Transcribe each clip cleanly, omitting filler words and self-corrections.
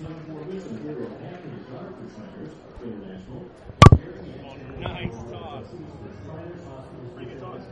Nice toss. Pretty good toss.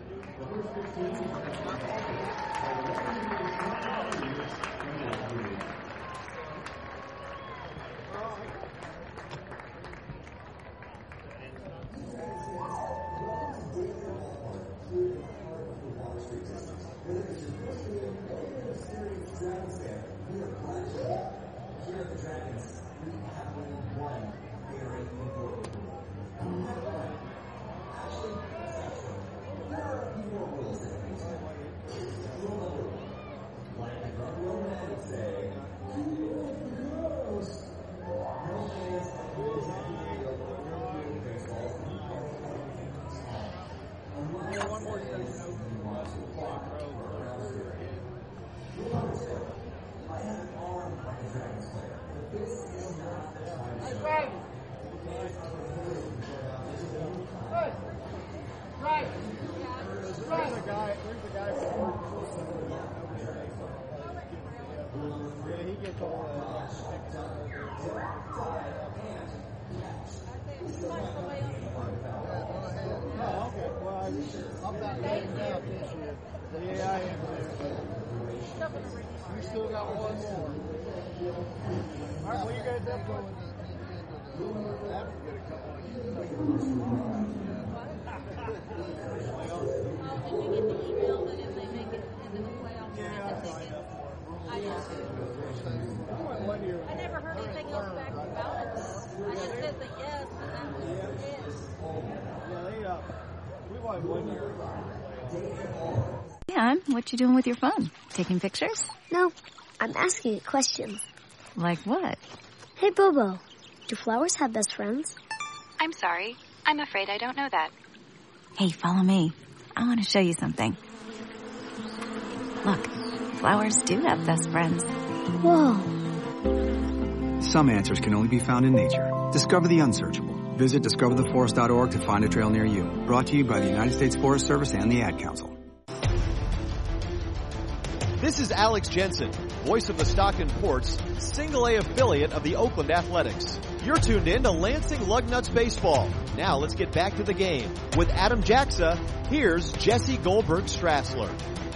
You still got one more. All right, well, you guys have to get a couple of Did you get the email that if they make it into the playoffs, they have to take it? I did too. I never heard anything else back about it, though. I just said the yes, but that was yes. Yeah, we won 1 year. Dan, what you doing with your phone? Taking pictures? No, I'm asking it questions. Like what? Hey, Bobo, do flowers have best friends? I'm sorry. I'm afraid I don't know that. Hey, follow me. I want to show you something. Look, flowers do have best friends. Whoa. Some answers can only be found in nature. Discover the unsearchable. Visit discovertheforest.org to find a trail near you. Brought to you by the United States Forest Service and the Ad Council. This is Alex Jensen, voice of the Stockton Ports, single A affiliate of the Oakland Athletics. You're tuned in to Lansing Lugnuts Baseball. Now let's get back to the game. With Adam Jaxa, here's Jesse Goldberg-Strassler.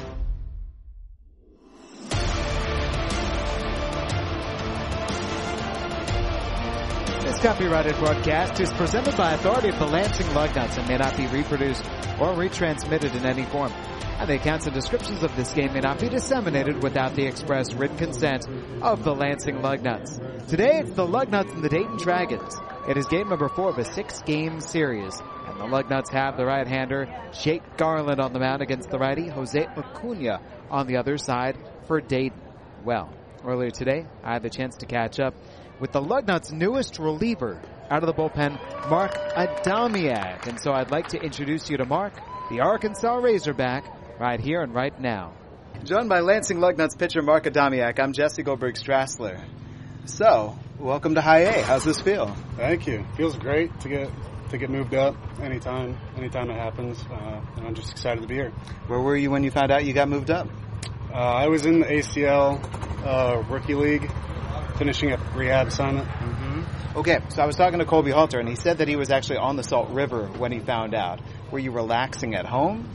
This copyrighted broadcast is presented by authority of the Lansing Lugnuts and may not be reproduced or retransmitted in any form. And the accounts and descriptions of this game may not be disseminated without the express written consent of the Lansing Lugnuts. Today it's the Lugnuts and the Dayton Dragons. It is game number 4 of a 6-game series. And the Lugnuts have the right-hander Jake Garland on the mound against the righty Jose Acuna on the other side for Dayton. Well, earlier today I had the chance to catch up with the Lugnuts' newest reliever out of the bullpen, Mark Adamiak. And so I'd like to introduce you to Mark, the Arkansas Razorback, right here and right now. Joined by Lansing Lugnuts pitcher Mark Adamiak, I'm Jesse Goldberg-Strassler. So, welcome to High A. How's this feel? Thank you. Feels great to get moved up anytime it happens. And I'm just excited to be here. Where were you when you found out you got moved up? I was in the ACL rookie league, finishing up rehab assignment. Mm-hmm. Okay, so I was talking to Colby Halter, and he said that he was actually on the Salt River when he found out. Were you relaxing at home?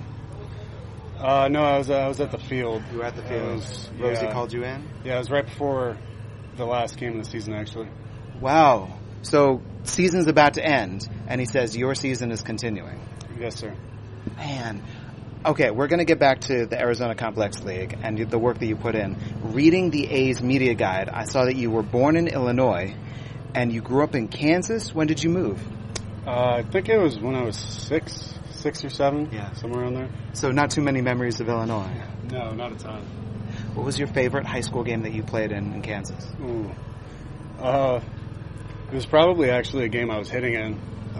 No, I was at the field. You were at the field. Rosie called you in? Yeah, it was right before the last game of the season, actually. Wow. So, season's about to end, and he says your season is continuing. Yes, sir. Man. Okay, we're going to get back to the Arizona Complex League and the work that you put in. Reading the A's media guide, I saw that you were born in Illinois, and you grew up in Kansas. When did you move? I think it was when I was 6 or 7, somewhere around there. So not too many memories of Illinois. No, not a ton. What was your favorite high school game that you played in Kansas? Ooh. It was probably actually a game I was hitting in.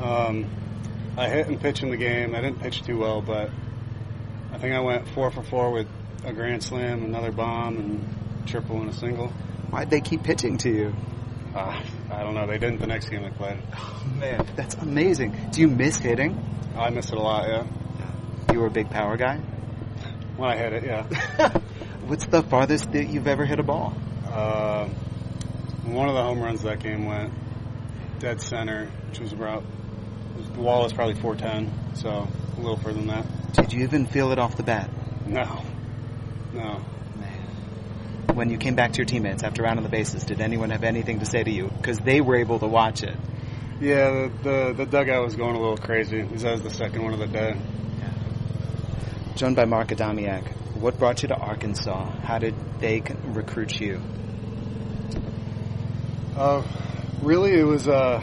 I hit and pitched in the game. I didn't pitch too well, but I think I went 4 for 4 with a grand slam, another bomb, and triple and a single. Why'd they keep pitching to you? I don't know. They didn't the next game they played. Oh, man, that's amazing. Do you miss hitting? I miss it a lot, yeah. You were a big power guy? When I hit it, yeah. What's the farthest that you've ever hit a ball? One of the home runs that game went dead center, which was the wall was probably 410, so a little further than that. Did you even feel it off the bat? No. When you came back to your teammates after rounding the bases, did anyone have anything to say to you? Because they were able to watch it. Yeah, the dugout was going a little crazy. That was the second one of the day. Yeah. Joined by Mark Adamiak. What brought you to Arkansas? How did they recruit you? Really, it was the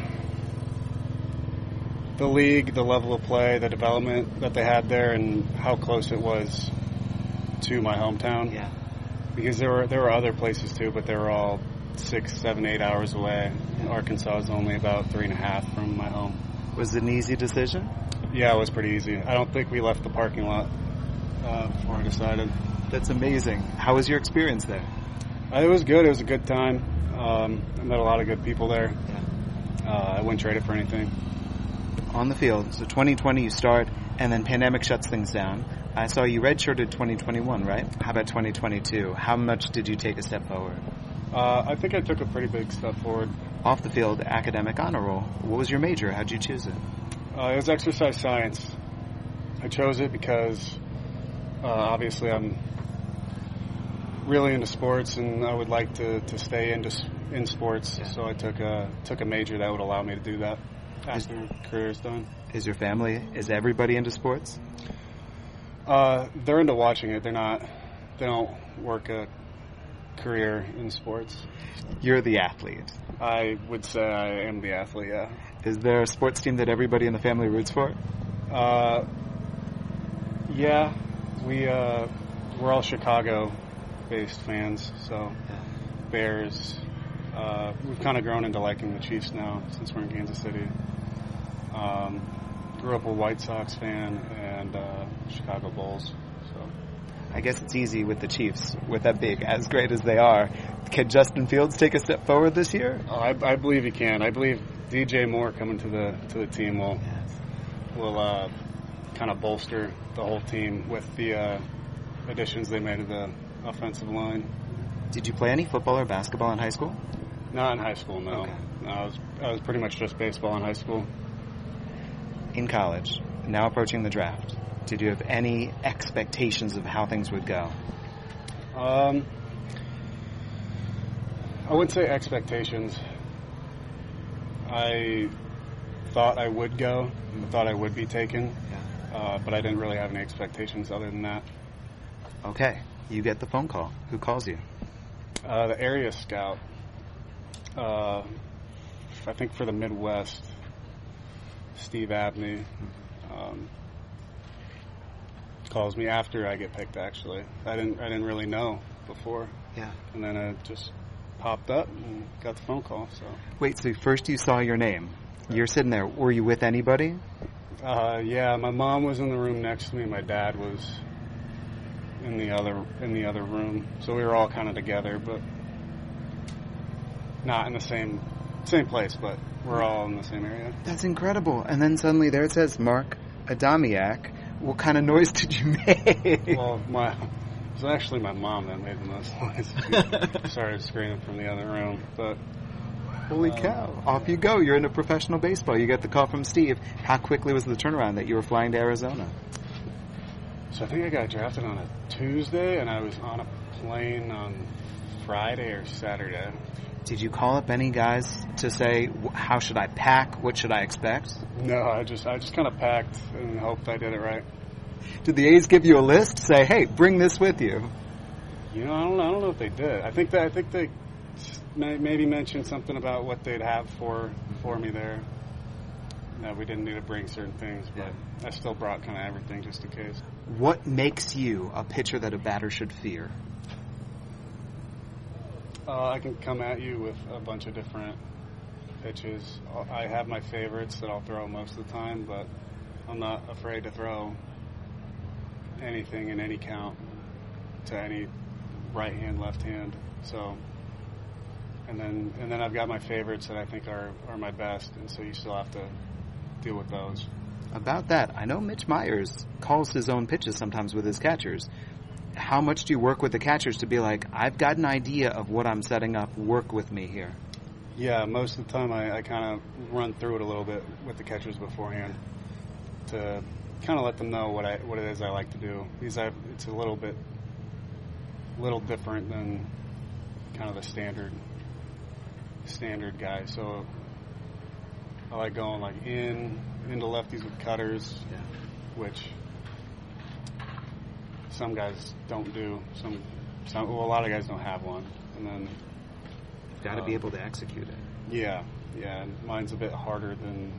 league, the level of play, the development that they had there, and how close it was to my hometown. Yeah. Because there were other places too, but they were all 6, 7, 8 hours away. Arkansas was only about 3.5 from my home. Was it an easy decision? Yeah, it was pretty easy. I don't think we left the parking lot before I decided. That's amazing. How was your experience there? It was good. It was a good time. I met a lot of good people there. Yeah. I wouldn't trade it for anything. On the field, so 2020 you start, and then pandemic shuts things down. I saw you redshirted 2021, right? How about 2022? How much did you take a step forward? I think I took a pretty big step forward. Off the field, academic honor roll. What was your major? How'd you choose it? It was exercise science. I chose it because obviously I'm really into sports, and I would like to stay in sports. Yeah. So I took a major that would allow me to do that after career's done. Is everybody into sports? They're into watching it. They don't work a career in sports. You're the athlete. I would say I am the athlete, yeah. Is there a sports team that everybody in the family roots for? Yeah. We're all Chicago-based fans, so Bears. We've kind of grown into liking the Chiefs now since we're in Kansas City. Grew up a White Sox fan and Chicago Bulls. So I guess it's easy with the Chiefs, with that big, as great as they are. Can Justin Fields take a step forward this year? Oh, I believe he can. I believe DJ Moore coming to the team will kind of bolster the whole team with the additions they made to the offensive line. Did you play any football or basketball in high school? Not in high school, no. Okay. No, I was pretty much just baseball in high school. In college, now approaching the draft, did you have any expectations of how things would go? I wouldn't say expectations. I thought I would go. I thought I would be taken. But I didn't really have any expectations other than that. Okay. You get the phone call. Who calls you? The area scout. I think for the Midwest, Steve Abney calls me after I get picked. Actually, I didn't really know before. Yeah. And then it just popped up and got the phone call. So wait. So first you saw your name. You're sitting there. Were you with anybody? Yeah. My mom was in the room next to me. My dad was in the other room. So we were all kind of together, but not in the same place, but we're all in the same area. That's incredible. And then suddenly there it says Mark Adamiak. What kind of noise did you make? Well, it was actually my mom that made the most noise. She started screaming from the other room. But holy cow. Off you go. You're into professional baseball. You get the call from Steve. How quickly was the turnaround that you were flying to Arizona? So I think I got drafted on a Tuesday, and I was on a plane on Friday or Saturday. Did you call up any guys to say, how should I pack? What should I expect? No, I just kind of packed and hoped I did it right. Did the A's give you a list? Say, hey, bring this with you. You know, I don't know if they did. I think they maybe mentioned something about what they'd have for me there. No, we didn't need to bring certain things, but I still brought kind of everything just in case. What makes you a pitcher that a batter should fear? I can come at you with a bunch of different pitches. I have my favorites that I'll throw most of the time, but I'm not afraid to throw anything in any count to any right hand, left hand. So, and then I've got my favorites that I think are my best, and so you still have to deal with those. About that, I know Mitch Myers calls his own pitches sometimes with his catchers. How much do you work with the catchers to be like, I've got an idea of what I'm setting up, work with me here? Yeah, most of the time I kind of run through it a little bit with the catchers beforehand to kind of let them know what it is I like to do. Because it's a little different than kind of the standard guy. So I like going like into lefties with cutters, which some guys don't do. A lot of guys don't have one, and then you've got to be able to execute it. Yeah. And mine's a bit harder than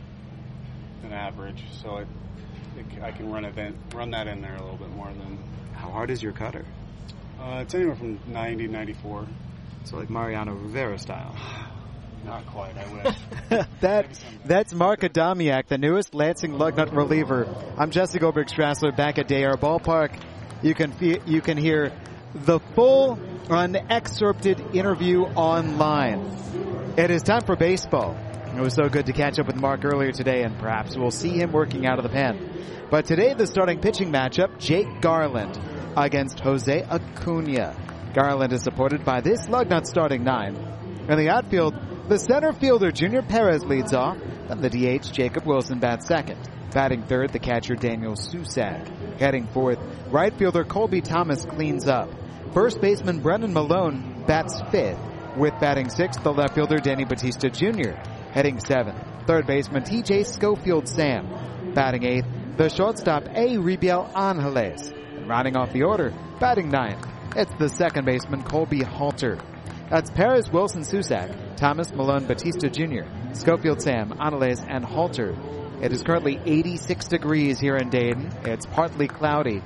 average, so I can run that in there a little bit more than. How hard is your cutter? It's anywhere from 90 to 94. So like Mariano Rivera style. Not quite, I wish. That's Mark Adamiak, the newest Lansing Lugnut reliever. I'm Jesse Goldberg-Strassler back at Day-Air Ballpark. You can hear the full unexcerpted interview online. It is time for baseball. It was so good to catch up with Mark earlier today, and perhaps we'll see him working out of the pen. But today, the starting pitching matchup, Jake Garland against Jose Acuna. Garland is supported by this Lugnut starting 9. In the outfield, the center fielder, Junior Perez, leads off. Then the DH, Jacob Wilson, bats second. Batting third, the catcher, Daniel Susak. Heading fourth, right fielder Colby Thomas cleans up. First baseman, Brennan Malone, bats fifth. With batting sixth, the left fielder, Danny Batista Jr. Heading seventh, third baseman, TJ Schofield Sam. Batting eighth, the shortstop, A. Ribiel Angeles. And rounding off the order, batting ninth, it's the second baseman, Colby Halter. That's Perez, Wilson, Susak, Thomas, Malone, Batista Jr., Schofield Sam, Angeles, and Halter. It is currently 86 degrees here in Dayton. It's partly cloudy,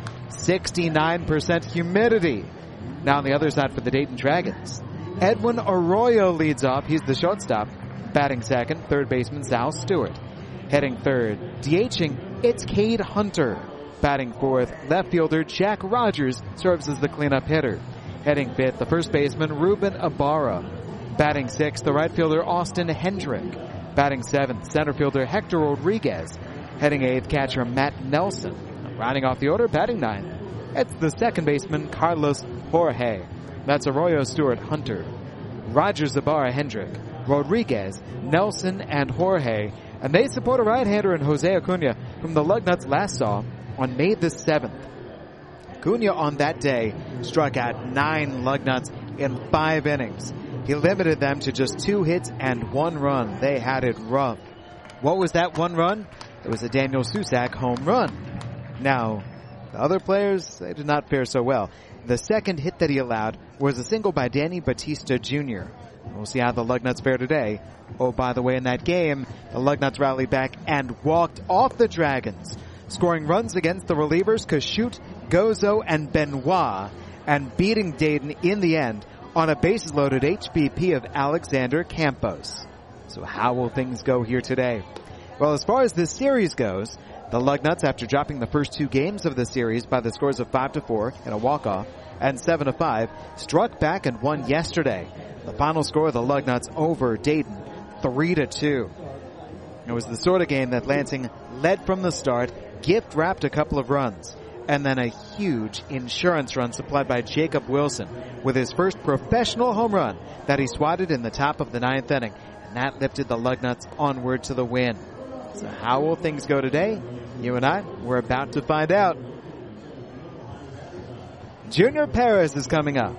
69% humidity. Now on the other side for the Dayton Dragons, Edwin Arroyo leads off. He's the shortstop. Batting second, third baseman Sal Stewart. Heading third, DHing, it's Cade Hunter. Batting fourth, left fielder Jack Rogers serves as the cleanup hitter. Heading fifth, the first baseman Ruben Ibarra. Batting sixth, the right fielder Austin Hendrick. Batting seventh, center fielder Hector Rodriguez. Heading eighth, catcher Matt Nelson. Rounding off the order, batting ninth, it's the second baseman Carlos Jorge. That's Arroyo, Stewart, Hunter, Rogers, Ibarra, Hendrick, Rodriguez, Nelson, and Jorge. And they support a right-hander in Jose Acuna, whom the Lugnuts last saw on May the 7th. Acuna on that day struck out 9 Lugnuts in 5 innings. He limited them to just 2 hits and 1 run. They had it rough. What was that 1 run? It was a Daniel Susak home run. Now, the other players, they did not fare so well. The second hit that he allowed was a single by Danny Batista Jr. We'll see how the Lugnuts fare today. Oh, by the way, in that game, the Lugnuts rallied back and walked off the Dragons, scoring runs against the relievers Kashut, Gozo, and Benoit, and beating Dayton in the end on a bases-loaded HBP of Alexander Campos. So how will things go here today? Well, as far as this series goes, the Lugnuts, after dropping the first 2 games of the series by the scores of 5-4 in a walk-off and 7-5, struck back and won yesterday. The final score of the Lugnuts over Dayton, 3-2. It was the sort of game that Lansing led from the start, gift-wrapped a couple of runs, and then a huge insurance run supplied by Jacob Wilson with his first professional home run that he swatted in the top of the 9th inning, and that lifted the Lugnuts onward to the win. So how will things go today? You and I, we're about to find out. Junior Perez is coming up.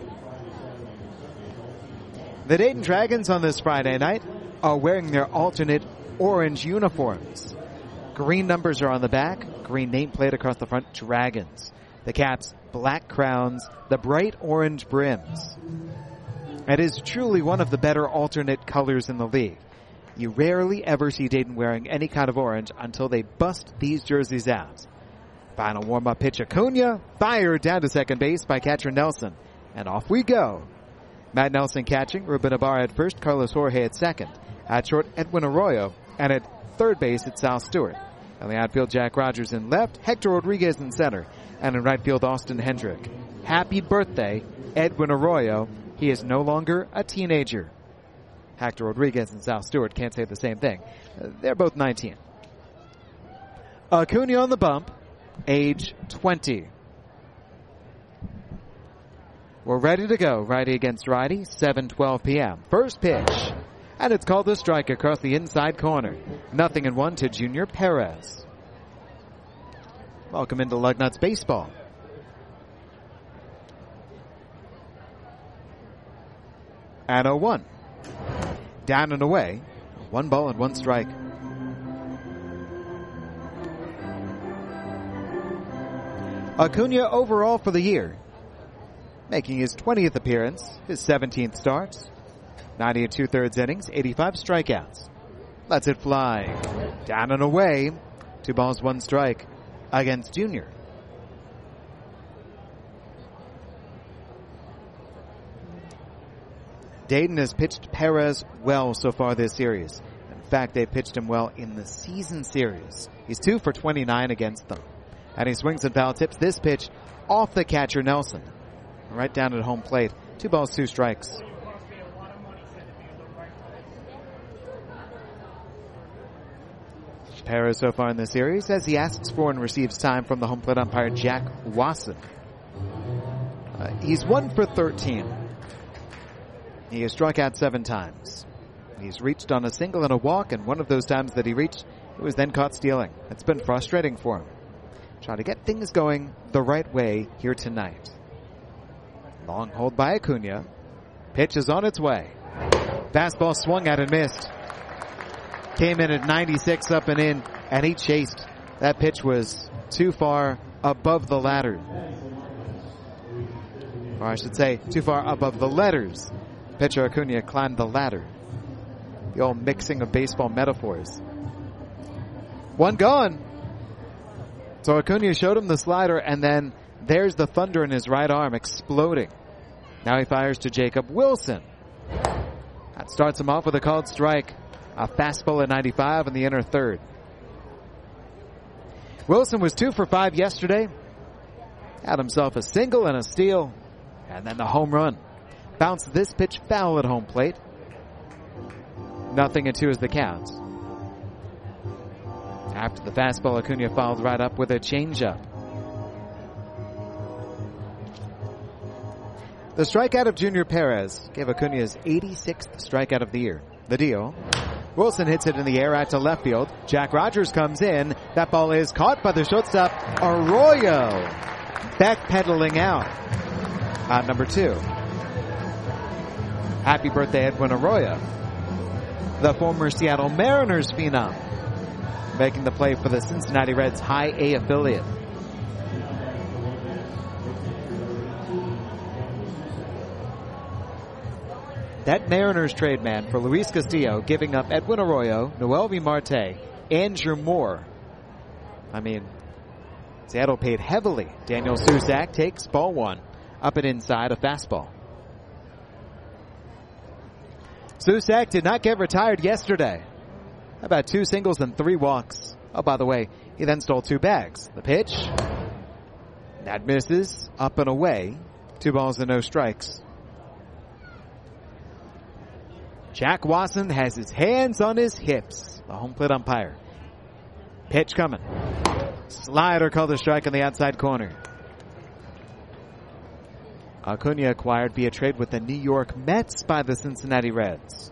The Dayton Dragons on this Friday night are wearing their alternate orange uniforms. Green numbers are on the back, green nameplate across the front, Dragons. The caps, black crowns, the bright orange brims. It is truly one of the better alternate colors in the league. You rarely ever see Dayton wearing any kind of orange until they bust these jerseys out. Final warm-up pitch, Acuna, fired down to second base by catcher Nelson. And off we go. Matt Nelson catching, Ruben Ibarra at first, Carlos Jorge at second. At short, Edwin Arroyo, and at third base, it's Sal Stewart. In the outfield, Jack Rogers in left, Hector Rodriguez in center, and in right field, Austin Hendrick. Happy birthday, Edwin Arroyo. He is no longer a teenager. Hector Rodriguez and Sal Stewart can't say the same thing. They're both 19. Acuna on the bump, age 20. We're ready to go. Righty against righty, 7:12 p.m. First pitch. And it's called a strike across the inside corner. 0-1 to Junior Perez. Welcome into Lugnuts baseball. And 0-1. Down and away. 1 ball and 1 strike. Acuna overall for the year, making his 20th appearance, his 17th start. 90 2/3 innings, 85 strikeouts. Lets it fly. Down and away. 2 balls, 1 strike against Junior. Dayton has pitched Perez well so far this series. In fact, they pitched him well in the season series. He's 2 for 29 against them. And he swings and foul tips this pitch off the catcher Nelson. Right down at home plate. 2 balls, 2 strikes. Perez so far in the series as he asks for and receives time from the home plate umpire Jack Wasson. He's 1 for 13. He has struck out 7 times. He's reached on a single and a walk, and one of those times that he reached, he was then caught stealing. It's been frustrating for him. Trying to get things going the right way here tonight. Long hold by Acuna. Pitch is on its way. Fastball swung at and missed. Came in at 96 up and in, and he chased. That pitch was too far above the ladder. Or I should say, too far above the letters. Pitcher Acuna climbed the ladder. The old mixing of baseball metaphors. 1 gone. So Acuna showed him the slider, and then there's the thunder in his right arm exploding. Now he fires to Jacob Wilson. That starts him off with a called strike. A fastball at 95 in the inner third. Wilson was 2 for 5 yesterday. Had himself a single and a steal. And then the home run. Bounced this pitch foul at home plate. 0-2 is the count. After the fastball, Acuna followed right up with a changeup. The strikeout of Junior Perez gave Acuna his 86th strikeout of the year. The deal. Wilson hits it in the air out to left field. Jack Rogers comes in. That ball is caught by the shortstop, Arroyo. Backpedaling out. Out number 2. Happy birthday, Edwin Arroyo. The former Seattle Mariners phenom. Making the play for the Cincinnati Reds High A affiliate. That Mariners trade, man, for Luis Castillo, giving up Edwin Arroyo, Noelvi Marte, Andrew Moore. I mean, Seattle paid heavily. Daniel Susac takes ball 1. Up and inside, a fastball. Susac did not get retired yesterday. About 2 singles and 3 walks. Oh, by the way, he then stole 2 bags. The pitch. That misses. Up and away. 2 balls and no strikes. Jack Wasson has his hands on his hips. The home plate umpire. Pitch coming. Slider called a strike on the outside corner. Acuna acquired via trade with the New York Mets by the Cincinnati Reds.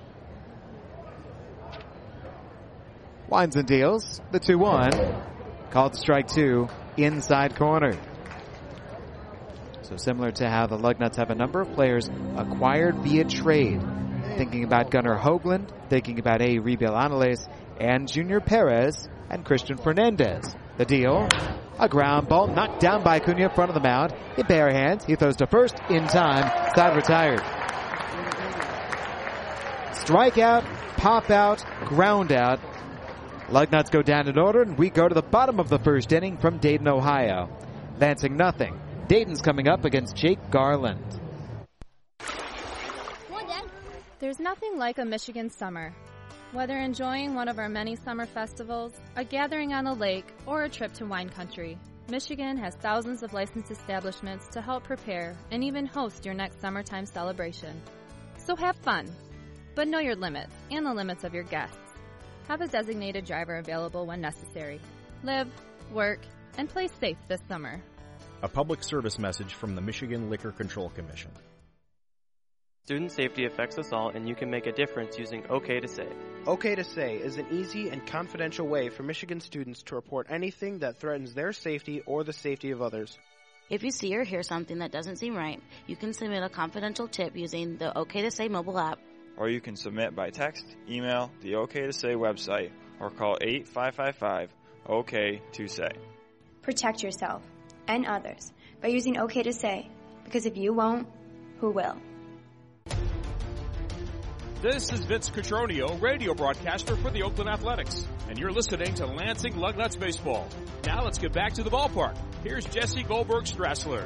Winds and deals. The 2-1. Called strike 2. Inside corner. So similar to how the Lugnuts have a number of players acquired via trade. Thinking about Gunnar Hoagland, thinking about A. Rebiel Angeles, and Junior Perez, and Christian Fernandez. The deal. A ground ball knocked down by Acuna in front of the mound. In bare hands, he throws to first in time. Side retired. Strikeout, pop out, ground out. Lugnuts go down in order, and we go to the bottom of the first inning from Dayton, Ohio. Lansing 0. Dayton's coming up against Jake Garland. There's nothing like a Michigan summer. Whether enjoying one of our many summer festivals, a gathering on a lake, or a trip to wine country, Michigan has thousands of licensed establishments to help prepare and even host your next summertime celebration. So have fun, but know your limits and the limits of your guests. Have a designated driver available when necessary. Live, work, and play safe this summer. A public service message from the Michigan Liquor Control Commission. Student safety affects us all, and you can make a difference using OK to Say. OK to Say is an easy and confidential way for Michigan students to report anything that threatens their safety or the safety of others. If you see or hear something that doesn't seem right, you can submit a confidential tip using the OK to Say mobile app. Or you can submit by text, email, the OK to Say website, or call 855-OK-to-SAY. Protect yourself and others by using OK to Say, because if you won't, who will? This is Vince Cotroneo, radio broadcaster for the Oakland Athletics, and you're listening to Lansing Lugnuts Baseball. Now let's get back to the ballpark. Here's Jesse Goldberg-Strassler.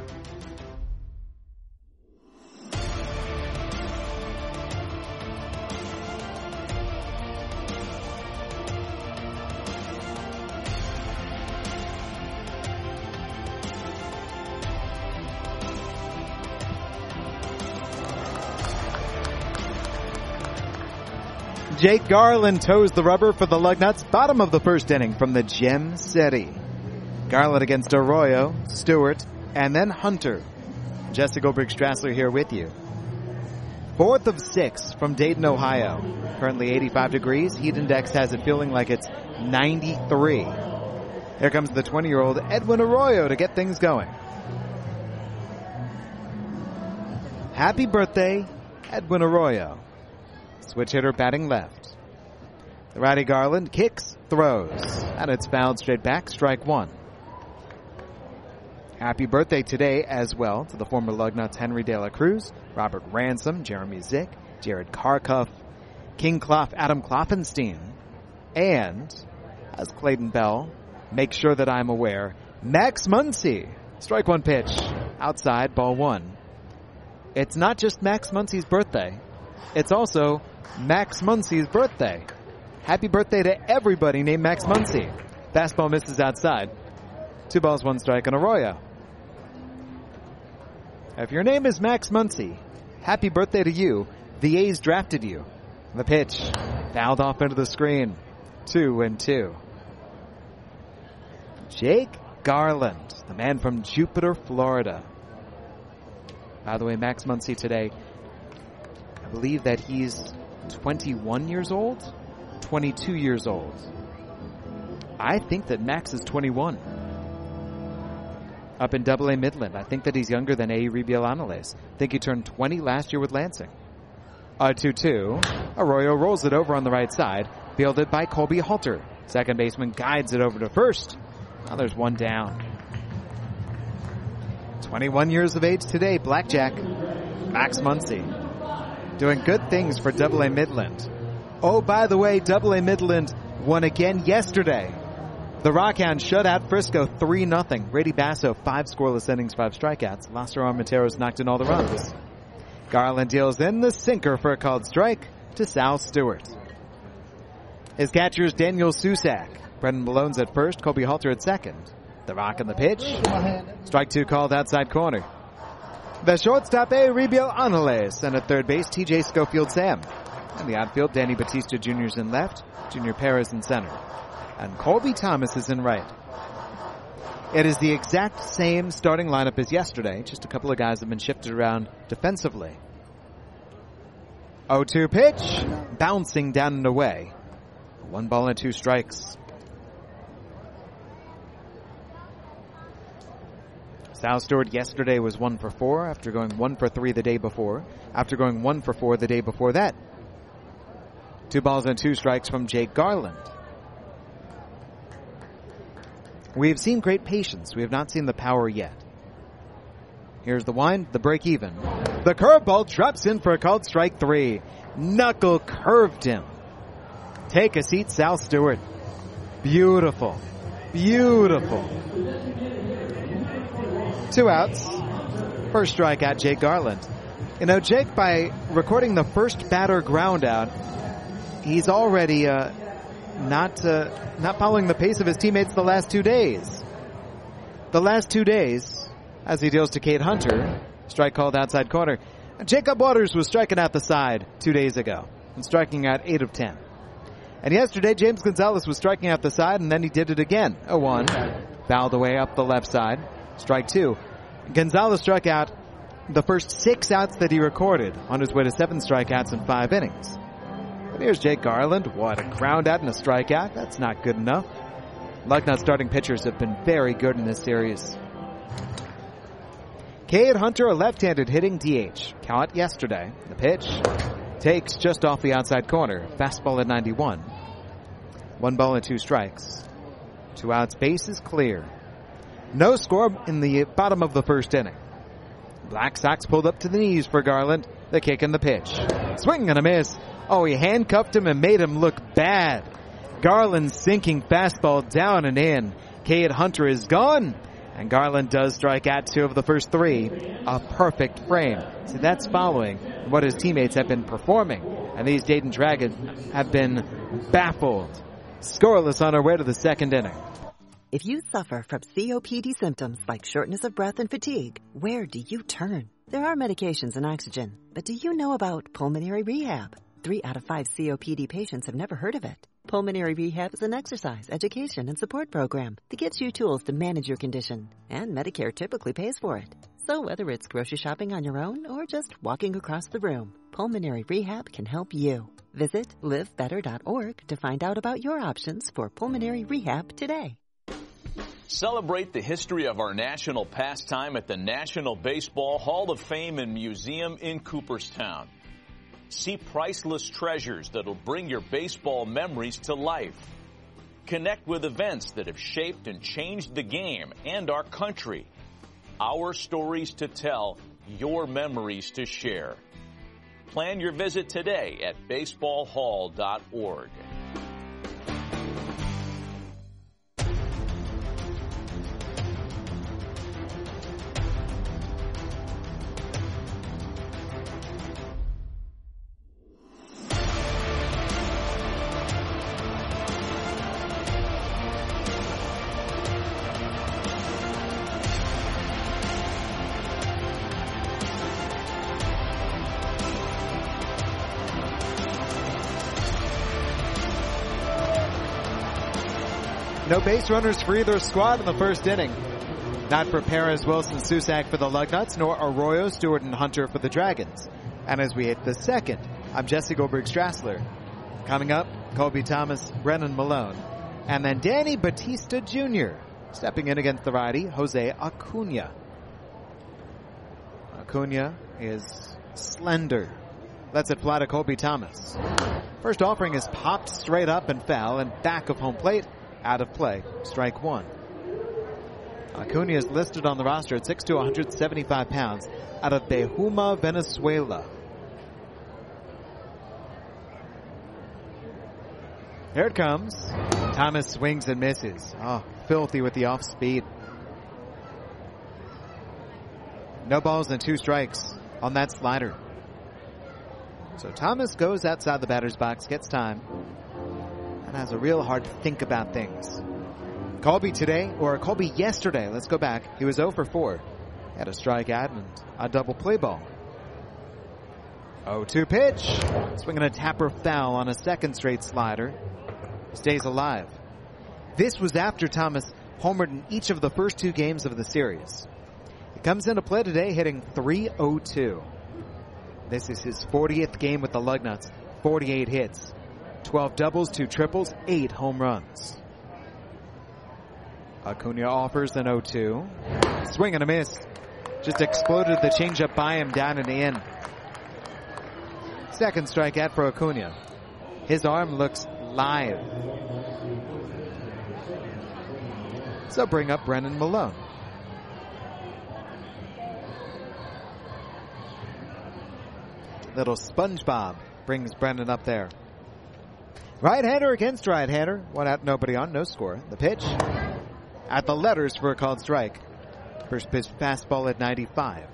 Jake Garland toes the rubber for the Lugnuts, bottom of the first inning from the Gem City. Garland against Arroyo, Stewart, and then Hunter. Jesse Goldberg-Strassler here with you. 4th of 6 from Dayton, Ohio. Currently 85 degrees. Heat index has it feeling like it's 93. Here comes the 20-year-old Edwin Arroyo to get things going. Happy birthday, Edwin Arroyo. Switch hitter batting left. The righty Garland kicks, throws, and it's fouled straight back, strike one. Happy birthday today as well to the former Lugnuts Henry De La Cruz, Robert Ransom, Jeremy Zick, Jared Karkuff, King Clough, Adam Kloffenstein, and, as Clayton Bell makes sure that I'm aware, Max Muncy. Strike one pitch, outside, ball one. It's not just Max Muncy's birthday. It's also Max Muncy's birthday. Happy birthday to everybody named Max Muncy. Fastball misses outside. 2 balls, 1 strike on Arroyo. If your name is Max Muncy, happy birthday to you. The A's drafted you. The pitch fouled off into the screen. 2-2. Jake Garland, the man from Jupiter, Florida. By the way, Max Muncy today, I believe that he's 21 years old, 22 years old. I think that Max is 21. Up in Double-A Midland, I think that he's younger than A. Rebiel-Anales. I think he turned 20 last year with Lansing. 2-2. Arroyo rolls it over on the right side, fielded by Colby Halter. Second baseman guides it over to first. Now there's one down. 21 years of age today, Blackjack, Max Muncy. Doing good things for Double-A Midland. Oh, by the way, Double-A Midland won again yesterday. The Rockhounds shut out Frisco 3-0. Brady Basso, 5 scoreless innings, 5 strikeouts. Lassiter Armenteros knocked in all the runs. Garland deals in the sinker for a called strike to Sal Stewart. His catcher's Daniel Susak. Brendan Malone's at first, Colby Halter at second. The Rock in the pitch. Strike 2 called outside corner. The shortstop, A. Rebiel-Anales, and at third base, T.J. Schofield Sam. And the outfield, Danny Batista Jr.'s in left, Junior Perez in center. And Colby Thomas is in right. It is the exact same starting lineup as yesterday, just a couple of guys have been shifted around defensively. 0-2 pitch, bouncing down and away. 1 ball and 2 strikes. Sal Stewart yesterday was 1 for 4 after going 1 for 3 the day before, after going 1 for 4 the day before that. 2 balls and 2 strikes from Jake Garland. We have seen great patience. We have not seen the power yet. Here's the wind, the break even. The curveball drops in for a called strike 3. Knuckle curved him. Take a seat, Sal Stewart. Beautiful. Beautiful. 2 outs. First strikeout, Jake Garland. You know, Jake, by recording the first batter ground out, he's already not following the pace of his teammates the last 2 days. The last 2 days, as he deals to Cade Hunter, strike called outside corner. Jacob Waters was striking out the side 2 days ago and striking out 8 of 10. And yesterday, James Gonzalez was striking out the side, and then he did it again. 0-1. Fouled away up the left side. Strike 2. Gonzalez struck out the first 6 outs that he recorded on his way to 7 strikeouts in 5 innings. But here's Jake Garland. What, a ground out and a strikeout? That's not good enough. Lugnut starting pitchers have been very good in this series. Cade Hunter, a left-handed hitting DH. Caught yesterday. The pitch takes just off the outside corner. Fastball at 91. 1 ball and 2 strikes. 2 outs, base is clear. No score in the bottom of the first inning. Black Sox pulled up to the knees for Garland. The kick and the pitch. Swing and a miss. Oh, he handcuffed him and made him look bad. Garland sinking fastball down and in. Cade Hunter is gone. And Garland does strike out 2 of the first 3. A perfect frame. So that's following what his teammates have been performing. And these Dayton Dragons have been baffled. Scoreless on our way to the second inning. If you suffer from COPD symptoms like shortness of breath and fatigue, where do you turn? There are medications and oxygen, but do you know about pulmonary rehab? 3 out of 5 COPD patients have never heard of it. Pulmonary Rehab is an exercise, education, and support program that gives you tools to manage your condition, and Medicare typically pays for it. So whether it's grocery shopping on your own or just walking across the room, Pulmonary Rehab can help you. Visit livebetter.org to find out about your options for pulmonary rehab today. Celebrate the history of our national pastime at the National Baseball Hall of Fame and Museum in Cooperstown. See priceless treasures that'll bring your baseball memories to life. Connect with events that have shaped and changed the game and our country. Our stories to tell, your memories to share. Plan your visit today at baseballhall.org. No base runners for either squad in the first inning. Not for Perez, Wilson, Susac for the Lugnuts, nor Arroyo, Stewart, and Hunter for the Dragons. And as we hit the second, I'm Jesse Goldberg-Strassler. Coming up, Colby Thomas, Brennan Malone, and then Danny Batista Jr. stepping in against the righty, Jose Acuna. Acuna is slender. Lets it fly to Colby Thomas. First offering is popped straight up and foul and back of home plate. Out of play. Strike 1. Acuna is listed on the roster at 6'2", 175 pounds out of Behuma, Venezuela. Here it comes. Thomas swings and misses. Oh, filthy with the off speed. No balls and 2 strikes on that slider. So Thomas goes outside the batter's box, gets time, and has a real hard to think about things. Colby yesterday, let's go back. He was 0 for 4. Had a strikeout and a double play ball. 0-2 pitch. Swinging a tapper foul on a second straight slider. Stays alive. This was after Thomas homered in each of the first 2 games of the series. He comes into play today hitting .302. This is his 40th game with the Lugnuts. 48 hits. 12 doubles, 2 triples, 8 home runs. Acuna offers an 0-2. Swing and a miss. Just exploded the changeup by him down and in. Second strikeout for Acuna. His arm looks live. So bring up Brennan Malone. Little SpongeBob brings Brennan up there. Right-hander against right-hander. 1 out, nobody on, no score. The pitch at the letters for a called strike. First pitch fastball at 95.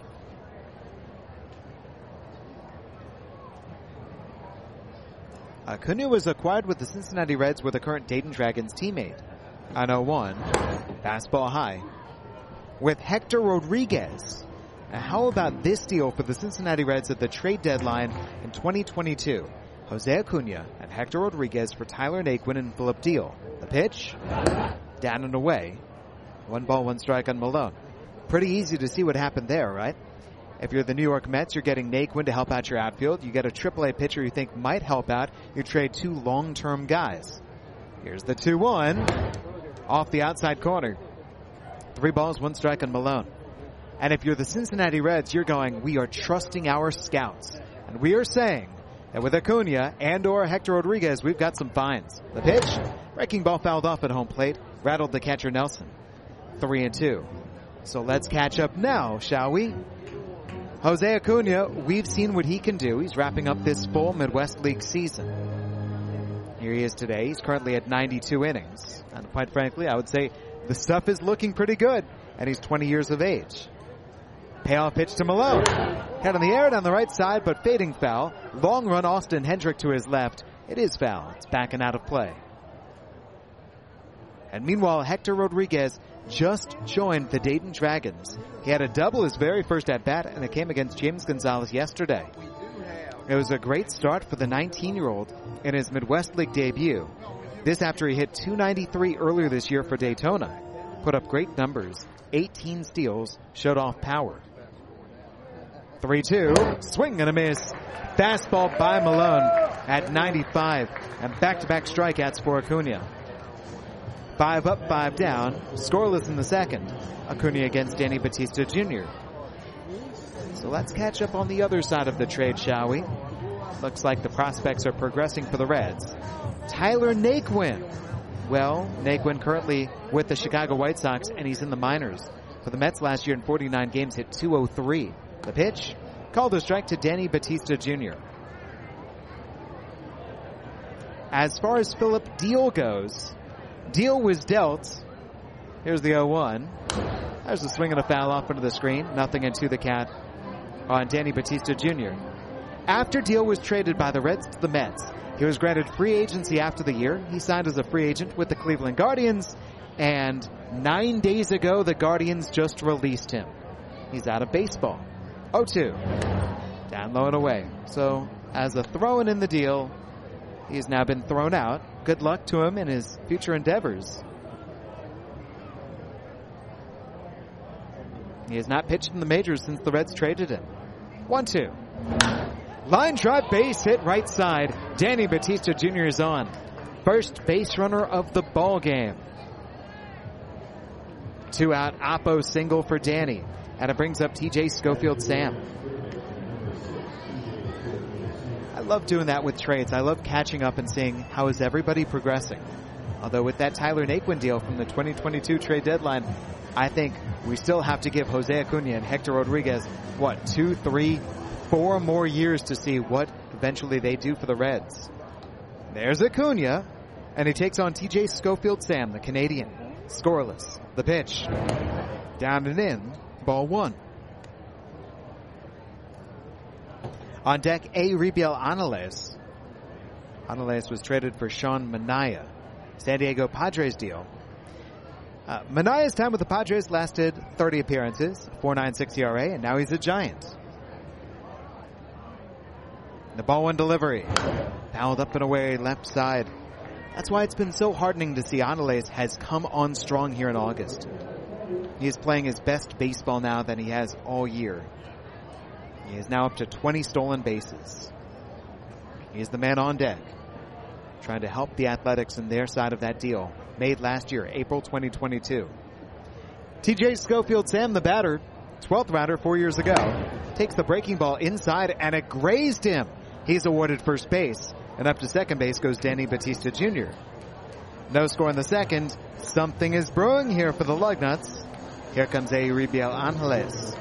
Acuna was acquired with the Cincinnati Reds with the current Dayton Dragons teammate. On 0-1, fastball high. With Hector Rodriguez. Now how about this deal for the Cincinnati Reds at the trade deadline in 2022? Jose Acuna and Hector Rodriguez for Tyler Naquin and Philip Deal. The pitch, down and away. 1 ball, 1 strike on Malone. Pretty easy to see what happened there, right? If you're the New York Mets, you're getting Naquin to help out your outfield. You get a AAA pitcher you think might help out. You trade 2 long-term guys. Here's the 2-1 off the outside corner. 3 balls, 1 strike on Malone. And if you're the Cincinnati Reds, you're going, we are trusting our scouts. And we are saying that with Acuna and or Hector Rodriguez, we've got some finds. The pitch, breaking ball fouled off at home plate, rattled the catcher Nelson. 3-2. So let's catch up now, shall we? Jose Acuna, we've seen what he can do. He's wrapping up this full Midwest League season. Here he is today. He's currently at 92 innings. And quite frankly, I would say the stuff is looking pretty good. And he's 20 years of age. Payoff pitch to Malone. Head in the air down the right side, but fading foul. Long run Austin Hendrick to his left. It is foul. It's back and out of play. And meanwhile, Hector Rodriguez just joined the Dayton Dragons. He had a double his very first at-bat, and it came against James Gonzalez yesterday. It was a great start for the 19-year-old in his Midwest League debut. This after he hit .293 earlier this year for Daytona. Put up great numbers. 18 steals, showed off power. 3-2, swing and a miss. Fastball by Malone at 95, and back-to-back strikeouts for Acuna. 5 up, 5 down, scoreless in the second. Acuna against Danny Batista Jr. So let's catch up on the other side of the trade, shall we? Looks like the prospects are progressing for the Reds. Tyler Naquin. Well, Naquin currently with the Chicago White Sox, and he's in the minors. For the Mets last year in 49 games, hit .203. The pitch, called a strike to Danny Batista Jr. As far as Philip Deal goes, Deal was dealt. Here's the 0-1. There's a swing and a foul off into the screen. Nothing into the count on Danny Batista Jr. After Deal was traded by the Reds to the Mets, he was granted free agency after the year. He signed as a free agent with the Cleveland Guardians, and 9 days ago, the Guardians just released him. He's out of baseball. 0-2. Down low and away. So, as a throw-in in the deal, he's now been thrown out. Good luck to him in his future endeavors. He has not pitched in the majors since the Reds traded him. 1-2. Line drive, base hit right side. Danny Batista Jr. is on. First base runner of the ball game. 2 out, Oppo single for Danny. And it brings up TJ Schofield Sam. I love doing that with trades. I love catching up and seeing how is everybody progressing. Although with that Tyler Naquin deal from the 2022 trade deadline, I think we still have to give Jose Acuna and Hector Rodriguez, 2, 3, 4 more years to see what eventually they do for the Reds. There's Acuna, and he takes on TJ Schofield Sam, the Canadian. Scoreless. The pitch. Down and in. Ball 1. On deck, Euribiel Angeles. Angeles was traded for Sean Manaea. San Diego Padres deal. Manaea's time with the Padres lasted 30 appearances, 4.96 ERA, and now he's a Giant. The ball 1 delivery. Fouled up and away, left side. That's why it's been so heartening to see Angeles has come on strong here in August. He is playing his best baseball now than he has all year. He is now up to 20 stolen bases. He is the man on deck, trying to help the Athletics in their side of that deal, made last year, April 2022. TJ Schofield Sam, the batter, 12th rounder 4 years ago, takes the breaking ball inside, and it grazed him. He's awarded first base, and up to second base goes Danny Batista Jr. No score in the second. Something is brewing here for the Lugnuts. Here comes Euribiel Angeles.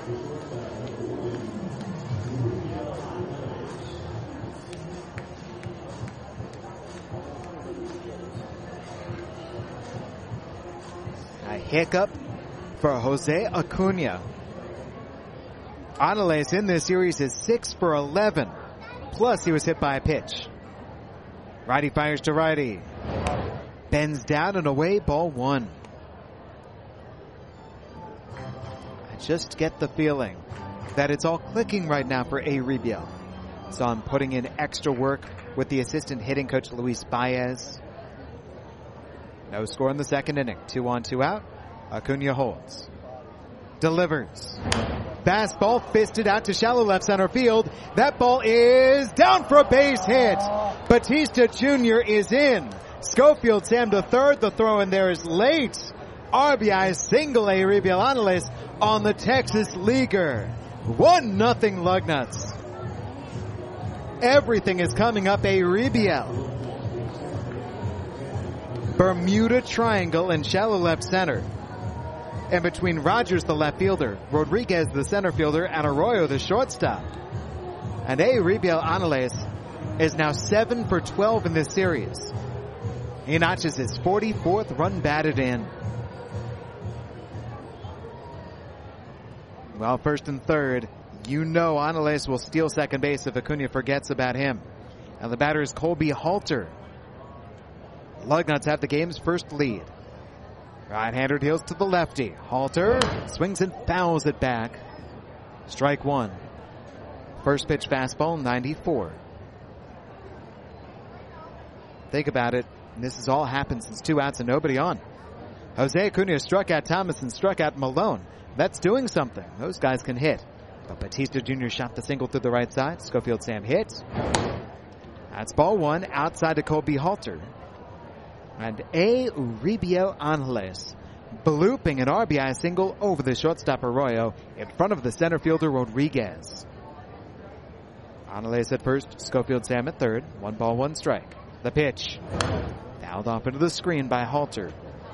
A hiccup for Jose Acuna. Angeles in this series is 6 for 11. Plus, he was hit by a pitch. Righty fires to righty. Bends down and away, ball 1. I just get the feeling that it's all clicking right now for Euribiel. So I'm putting in extra work with the assistant hitting coach, Luis Baez. No score in the second inning. 2 on, 2 out. Acuna holds. Delivers. Fastball fisted out to shallow left center field. That ball is down for a base hit. Batista Jr. is in. Schofield Sam to third. The throw in there is late. RBI single A Aribiel Angeles on the Texas Leaguer. 1-0 Lugnuts. Everything is coming up Aribiel. Bermuda Triangle in shallow left center. And between Rogers, the left fielder, Rodriguez, the center fielder, and Arroyo, the shortstop. And Aribiel Angeles is now 7 for 12 in this series. He notches his 44th run batted in. Well, first and third, you know Angeles will steal second base if Acuna forgets about him. And the batter is Colby Halter. Lugnuts have the game's first lead. Right-hander deals to the lefty. Halter swings and fouls it back. Strike one. First pitch fastball, 94. Think about it. This has all happened since 2 outs and nobody on. Jose Acuna struck out Thomas and struck out Malone. That's doing something. Those guys can hit. But Batista Jr. shot the single through the right side. Schofield Sam hits. That's ball one outside to Colby Halter. And Aribiel Angeles blooping an RBI single over the shortstop Arroyo in front of the center fielder Rodriguez. Angeles at first, Schofield Sam at third. 1 ball, 1 strike. The pitch. Fouled off into the screen by Halter.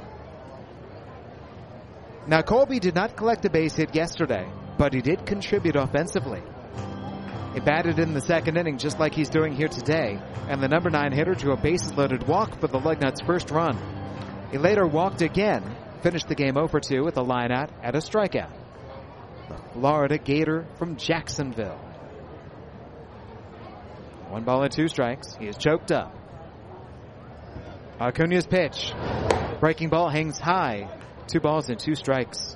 Now Colby did not collect a base hit yesterday, but he did contribute offensively. He batted in the second inning just like he's doing here today, and the number 9 hitter drew a bases-loaded walk for the Lugnuts' first run. He later walked again, finished the game 0-for-2 with a line-out and a strikeout. The Florida Gator from Jacksonville. 1 ball and 2 strikes. He is choked up. Acuna's pitch. Breaking ball hangs high. 2 balls and 2 strikes.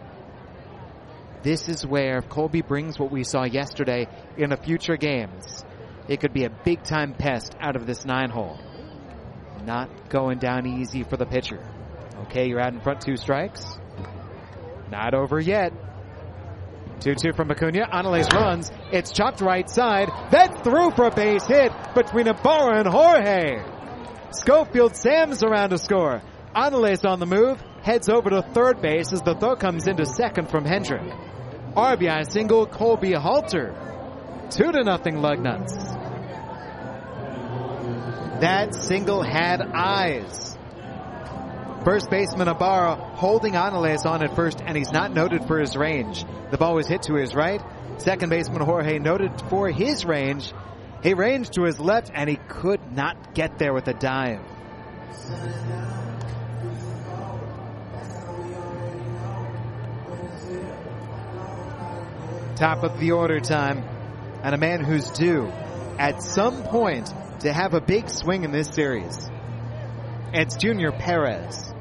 This is where if Colby brings what we saw yesterday in the future games, it could be a big-time pest out of this 9-hole. Not going down easy for the pitcher. Okay, you're out in front, 2 strikes. Not over yet. 2-2 from Acuna. Angeles runs. It's chopped right side. That's through for a base hit between Ibarra and Jorge. Schofield Sam's around to score. Angeles on the move. Heads over to third base as the throw comes into second from Hendrick. RBI single, Colby Halter. 2-0 Lugnuts. That single had eyes. First baseman Ibarra holding Angeles on at first, and he's not noted for his range. The ball was hit to his right. Second baseman Jorge noted for his range. He ranged to his left, and he could not get there with a dive. Top of the order time, and a man who's due at some point to have a big swing in this series. It's Junior Perez.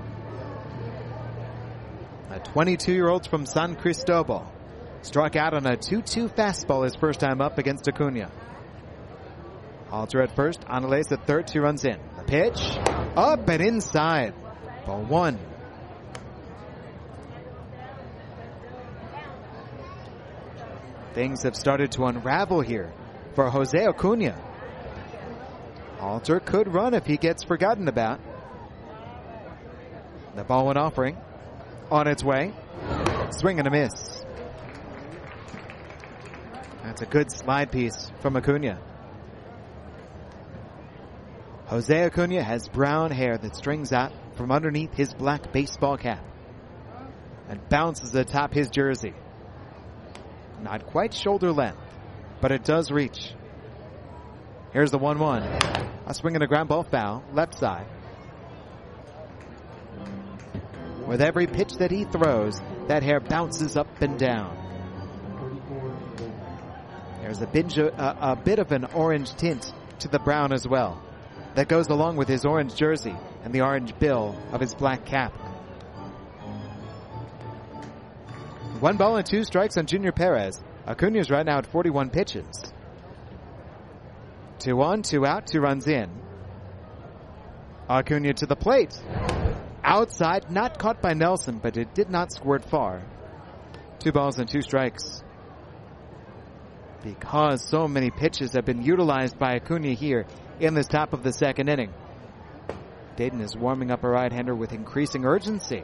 A 22-year-old from San Cristobal. Struck out on a 2-2 fastball his first time up against Acuna. Halter at first, Angeles at third, 2 runs in. The pitch, up and inside. Ball 1. Things have started to unravel here for Jose Acuna. Halter could run if he gets forgotten about. The ball went offering. On its way. Swing and a miss. That's a good slide piece from Acuna. Jose Acuna has brown hair that strings out from underneath his black baseball cap and bounces atop his jersey. Not quite shoulder length, but it does reach. Here's the 1-1. A swing and a ground ball foul, left side. With every pitch that he throws, that hair bounces up and down. There's a bit of an orange tint to the brown as well. That goes along with his orange jersey and the orange bill of his black cap. 1 ball and 2 strikes on Junior Perez. Acuna's right now at 41 pitches. 2 on, 2 out, 2 runs in. Acuna to the plate. Outside, not caught by Nelson, but it did not squirt far. 2 balls and 2 strikes. Because so many pitches have been utilized by Acuna here in this top of the second inning. Dayton is warming up a right-hander with increasing urgency.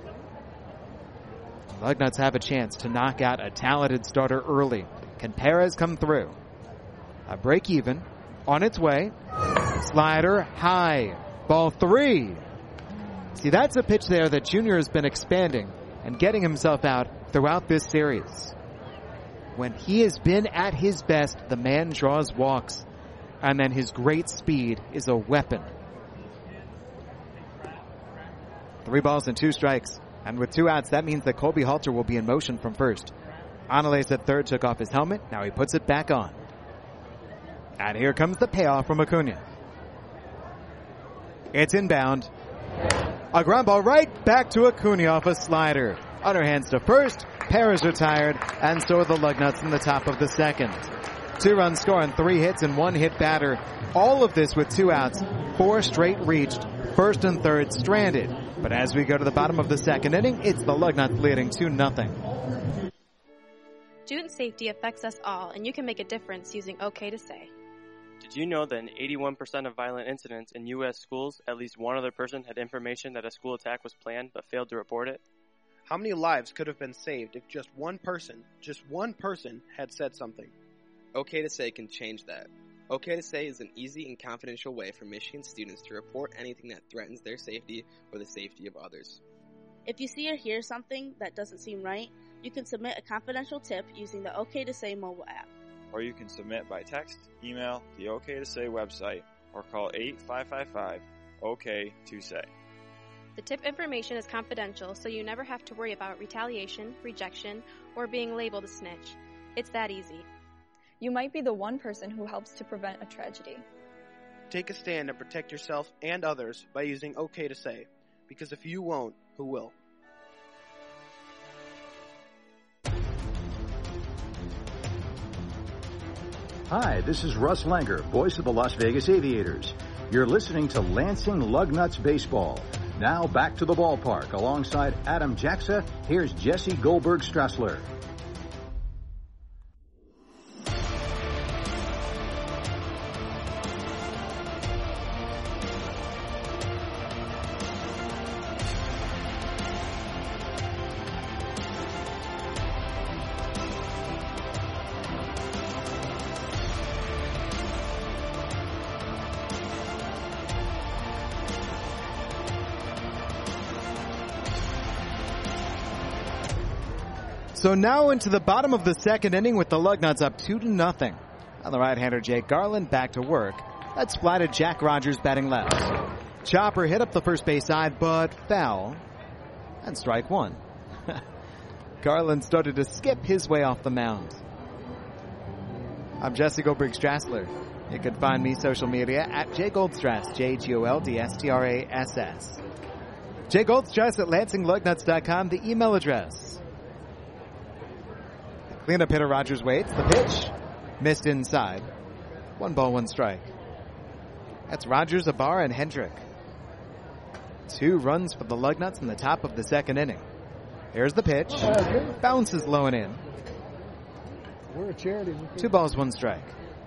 Lugnuts have a chance to knock out a talented starter early. Can Perez come through? A break even. On its way. Slider high. Ball 3. See, that's a pitch there that Junior has been expanding and getting himself out throughout this series. When he has been at his best, the man draws walks. And then his great speed is a weapon. 3 balls and 2 strikes. And with 2 outs, that means that Colby Halter will be in motion from first. Anales at third took off his helmet. Now he puts it back on. And here comes the payoff from Acuna. It's inbound. A ground ball right back to Acuna off a slider. Underhands to first. Perez retired. And so are the Lugnuts in the top of the second. 2 runs score and 3 hits and 1 hit batter. All of this with 2 outs. 4 straight reached. First and third stranded. But as we go to the bottom of the second inning, it's the Lugnuts leading 2-0. Student safety affects us all, and you can make a difference using OK to Say. Did you know that in 81% of violent incidents in U.S. schools, at least one other person had information that a school attack was planned but failed to report it? How many lives could have been saved if just one person had said something? OK to Say can change that. OK to Say is an easy and confidential way for Michigan students to report anything that threatens their safety or the safety of others. If you see or hear something that doesn't seem right, you can submit a confidential tip using the OK to Say mobile app. Or you can submit by text, email, the OK to Say website, or call 855-OK-to-SAY. The tip information is confidential, so you never have to worry about retaliation, rejection, or being labeled a snitch. It's that easy. You might be the one person who helps to prevent a tragedy. Take a stand and protect yourself and others by using OK to Say. Because if you won't, who will? Hi, this is Russ Langer, voice of the Las Vegas Aviators. You're listening to Lansing Lugnuts Baseball. Now back to the ballpark. Alongside Adam Jacksa, here's Jesse Goldberg-Strassler. So now into the bottom of the second inning with the Lugnuts up 2-0. On the right-hander, Jake Garland back to work. That splatted Jack Rogers batting left. Chopper hit up the first base side, but foul. And strike 1. Garland started to skip his way off the mound. I'm Jesse Goldberg-Strassler. You can find me social media at jgoldstrass, JGOLDSTRASS. jgoldstrass at LansingLugnuts.com, the email address. Cleanup hitter Rogers waits. The pitch missed inside. 1 ball, 1 strike. That's Rogers, Ibarra, and Hendrick. 2 runs for the Lugnuts in the top of the second inning. Here's the pitch. Bounces low and in. We're a charity. 2 balls, 1 strike.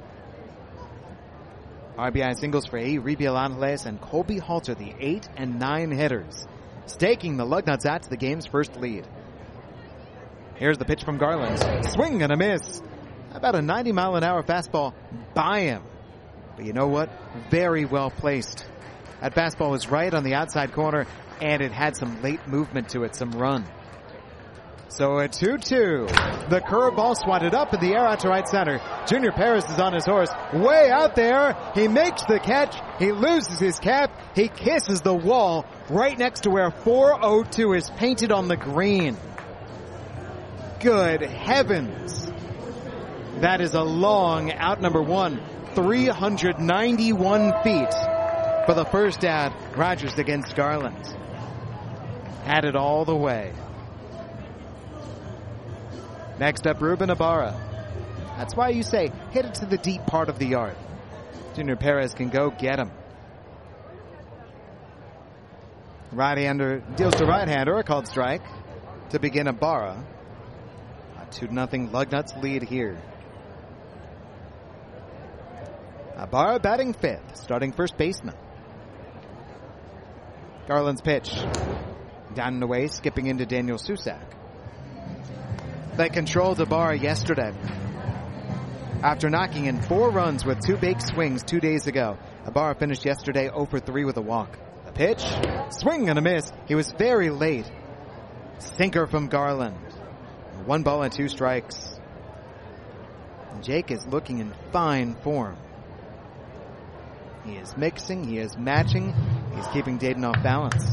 RBI singles for Euribiel Angeles and Colby Halter, the 8 and 9 hitters, staking the Lugnuts out to the game's first lead. Here's the pitch from Garland. Swing and a miss. About a 90-mile-an-hour fastball by him. But you know what? Very well placed. That fastball was right on the outside corner, and it had some late movement to it, some run. So a 2-2. The curveball swatted up in the air out to right center. Junior Perez is on his horse. Way out there. He makes the catch. He loses his cap. He kisses the wall right next to where 402 is painted on the green. Good heavens. That is a long out number 1. 391 feet for the first at Rogers against Garland. Had it all the way. Next up, Ruben Ibarra. That's why you say hit it to the deep part of the yard. Junior Perez can go get him. Right-hander deals to right-hander, a called strike to begin Ibarra. 2-0 Lugnuts lead here. Ibarra batting fifth, starting first baseman. Garland's pitch. Down and away, skipping into Daniel Susak. They controlled Ibarra yesterday. After knocking in 4 runs with 2 big swings 2 days ago, Ibarra finished yesterday 0 for 3 with a walk. The pitch, swing and a miss. He was very late. Sinker from Garland. 1 ball and 2 strikes. Jake is looking in fine form. He is mixing, he is matching, he's keeping Dayton off balance.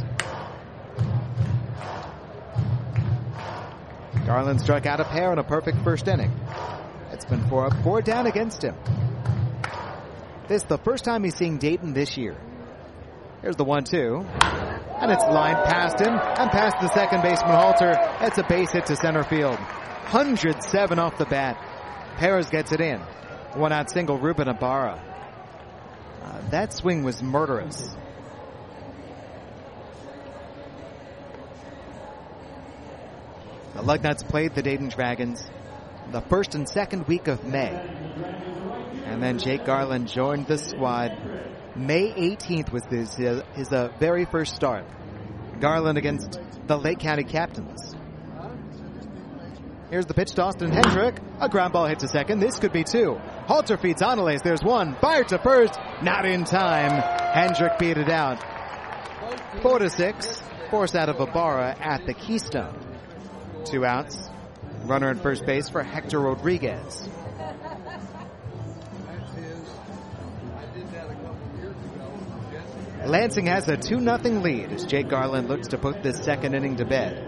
Garland struck out a pair in a perfect first inning. It's been 4 up, 4 down against him. This is the first time he's seeing Dayton this year. Here's the 1-2. And it's lined past him and past the second baseman Halter. It's a base hit to center field. 107 off the bat. Perez gets it in. 1 out single, Ruben Ibarra. That swing was murderous. The Lugnuts played the Dayton Dragons the first and second week of May. And then Jake Garland joined the squad. May 18th was his very first start. Garland against the Lake County Captains. Here's the pitch to Austin Hendrick. A ground ball hit to second. This could be 2. Halter feeds Onales. There's 1. Fired to first. Not in time. Hendrick beat it out. 4-6. Force out of Ibarra at the Keystone. 2 outs. Runner at first base for Hector Rodriguez. Lansing has a 2-0 lead as Jake Garland looks to put this second inning to bed.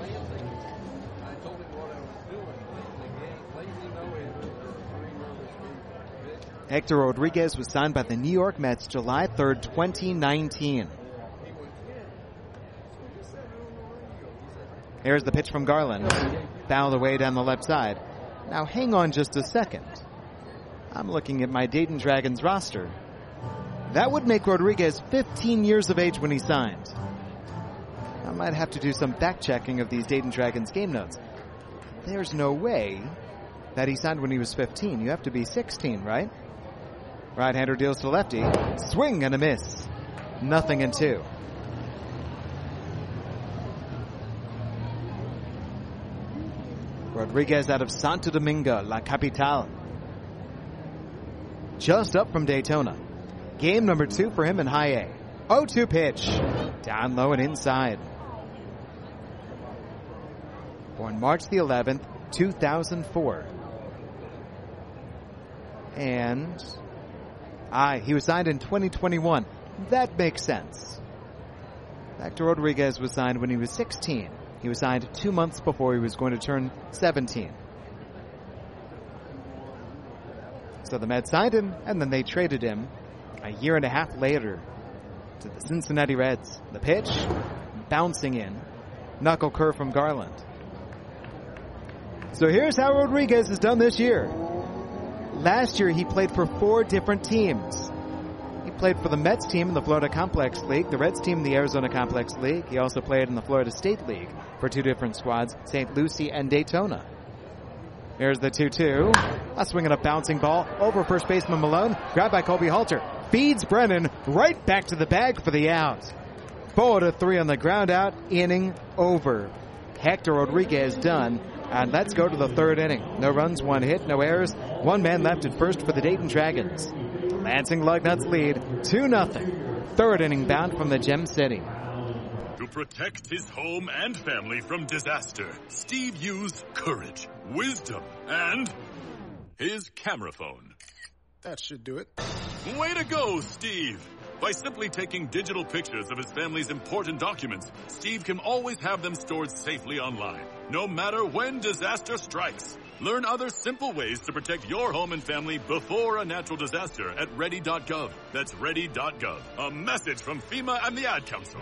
Hector Rodriguez was signed by the New York Mets July 3rd, 2019. Here's the pitch from Garland. Fouled away down the left side. Now hang on just a second. I'm looking at my Dayton Dragons roster. That would make Rodriguez 15 years of age when he signed. I might have to do some fact-checking of these Dayton Dragons game notes. There's no way that he signed when he was 15. You have to be 16, right? Right-hander deals to lefty. Swing and a miss. 0-2. Rodriguez out of Santo Domingo, La Capital. Just up from Daytona. Game number 2 for him in high A. 0-2 pitch. Down low and inside. Born March the 11th, 2004. And he was signed in 2021. That makes sense. Hector Rodriguez was signed when he was 16. He was signed 2 months before he was going to turn 17. So the Mets signed him, and then they traded him a year and a half later to the Cincinnati Reds. The pitch, bouncing in. Knuckle curve from Garland. So here's how Rodriguez has done this year. Last year he played for 4 different teams. He played for the Mets team in the Florida Complex League, the Reds team in the Arizona Complex League. He also played in the Florida State League for 2 different squads, St. Lucie and Daytona. Here's the 2-2. A swing and a bouncing ball over first baseman Malone. Grabbed by Colby Halter. Feeds Brennan right back to the bag for the out. 4-3 on the ground out. Inning over. Hector Rodriguez done. And let's go to the 3rd inning. No runs, 1 hit, no errors. 1 man left at first for the Dayton Dragons. Lansing Lugnuts lead 2-0. 3rd inning bound from the Gem City. To protect his home and family from disaster, Steve used courage, wisdom, and his camera phone. That should do it. Way to go, Steve! By simply taking digital pictures of his family's important documents, Steve can always have them stored safely online, no matter when disaster strikes. Learn other simple ways to protect your home and family before a natural disaster at ready.gov. That's ready.gov. A message from FEMA and the Ad Council.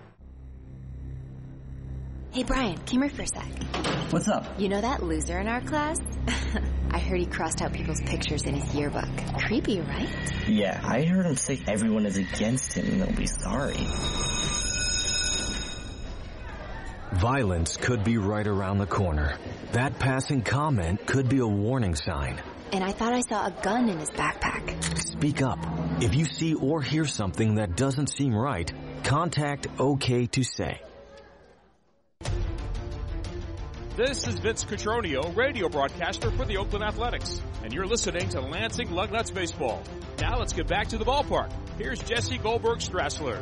Hey, Brian, come here for a sec. What's up? You know that loser in our class? I heard he crossed out people's pictures in his yearbook. Creepy, right? Yeah, I heard him say everyone is against him and they'll be sorry. Violence could be right around the corner. That passing comment could be a warning sign. And I thought I saw a gun in his backpack. Speak up. If you see or hear something that doesn't seem right, contact OK to Say. This is Vince Cotroneo, radio broadcaster for the Oakland Athletics, and you're listening to Lansing Lugnuts Baseball. Now let's get back to the ballpark. Here's Jesse Goldberg-Strassler.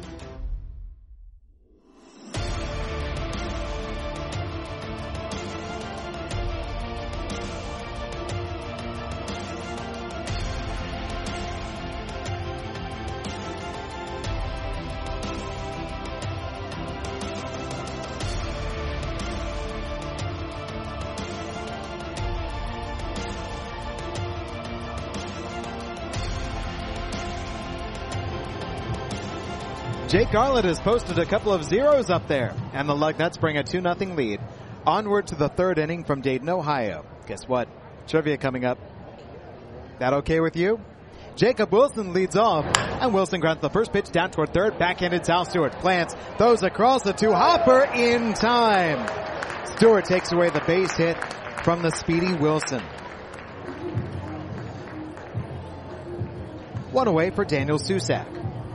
Jake Garland has posted a couple of zeros up there, and the Lugnuts bring a 2-0 lead. Onward to the third inning from Dayton, Ohio. Guess what? Trivia coming up. That okay with you? Jacob Wilson leads off, and Wilson grounds the first pitch down toward third. Backhanded Sal Stewart. Plants, throws across the to Hopper in time. Stewart takes away the base hit from the speedy Wilson. One away for Daniel Susac.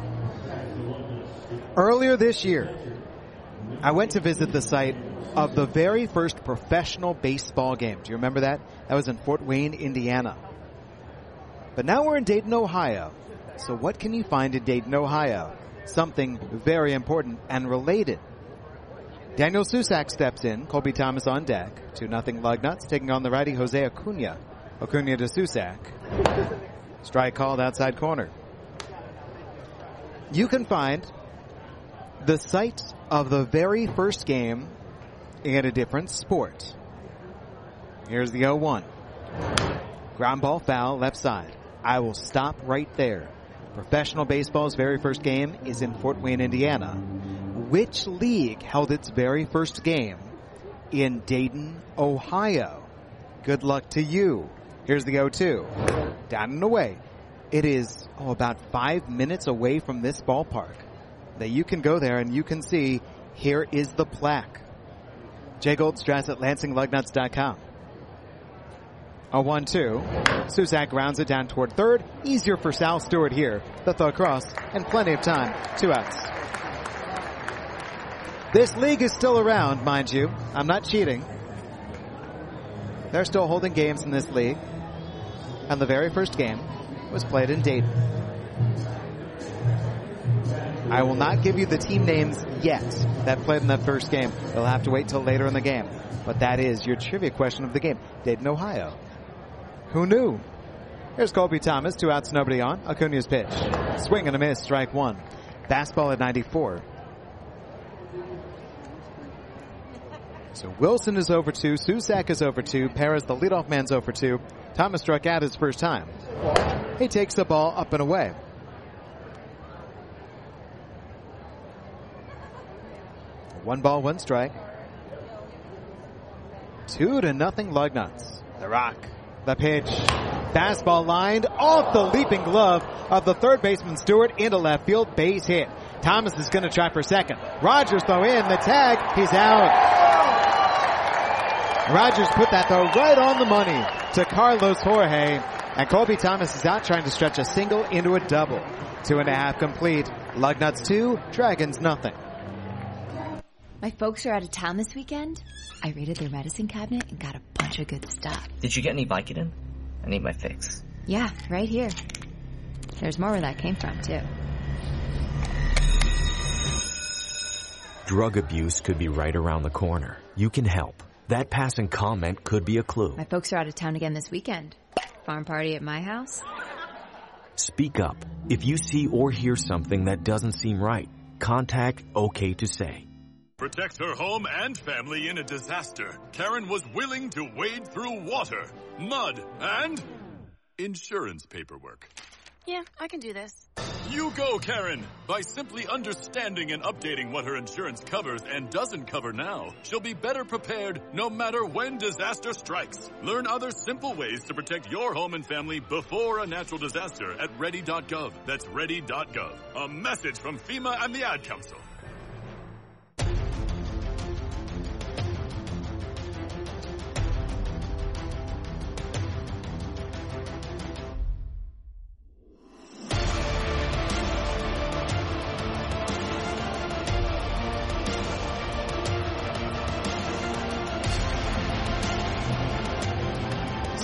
Earlier this year, I went to visit the site of the very first professional baseball game. Do you remember that? That was in Fort Wayne, Indiana. But now we're in Dayton, Ohio. So what can you find in Dayton, Ohio? Something very important and related. Daniel Susac steps in. Colby Thomas on deck. 2-0 Lugnuts taking on the righty Jose Acuna. Acuna to Susac. Strike called outside corner. You can find the site of the very first game in a different sport. Here's the 0-1. Ground ball foul, left side. I will stop right there. Professional baseball's very first game is in Fort Wayne, Indiana. Which league held its very first game in Dayton, Ohio? Good luck to you. Here's the 0-2. Down and away. It is about 5 minutes away from this ballpark. That you can go there and you can see, here is the plaque. Jay Goldstrass at LansingLugnuts.com. A 1-2. Susac grounds it down toward third. Easier for Sal Stewart here. The throw across and plenty of time. 2 outs. This league is still around, mind you. I'm not cheating. They're still holding games in this league. And the very first game was played in Dayton. I will not give you the team names yet that played in that first game. You'll have to wait till later in the game. But that is your trivia question of the game. Dayton, Ohio. Who knew? Here's Colby Thomas. 2 outs, nobody on. Acuna's pitch. Swing and a miss. Strike 1. Fastball at 94. So Wilson is over 2. Susac is over 2. Perez, the leadoff man's over 2. Thomas struck out his first time. He takes the ball up and away. 1 ball, 1 strike. 2-0 Lugnuts. The Rock. The pitch. Fastball lined off the leaping glove of the third baseman Stewart into left field. Base hit. Thomas is going to try for second. Rogers throw in the tag. He's out. Rogers put that throw right on the money to Carlos Jorge. And Colby Thomas is out trying to stretch a single into a double. 2.5 complete. Lugnuts 2, Dragons nothing. My folks are out of town this weekend. I raided their medicine cabinet and got a bunch of good stuff. Did you get any Vicodin? I need my fix. Yeah, right here. There's more where that came from, too. Drug abuse could be right around the corner. You can help. That passing comment could be a clue. My folks are out of town again this weekend. Farm party at my house. Speak up. If you see or hear something that doesn't seem right, contact OK to Say. Protect her home and family in a disaster. Karen was willing to wade through water, mud, and insurance paperwork. Yeah, I can do this. You go, Karen! By simply understanding and updating what her insurance covers and doesn't cover now, she'll be better prepared no matter when disaster strikes. Learn other simple ways to protect your home and family before a natural disaster at ready.gov. That's ready.gov. A message from FEMA and the Ad Council.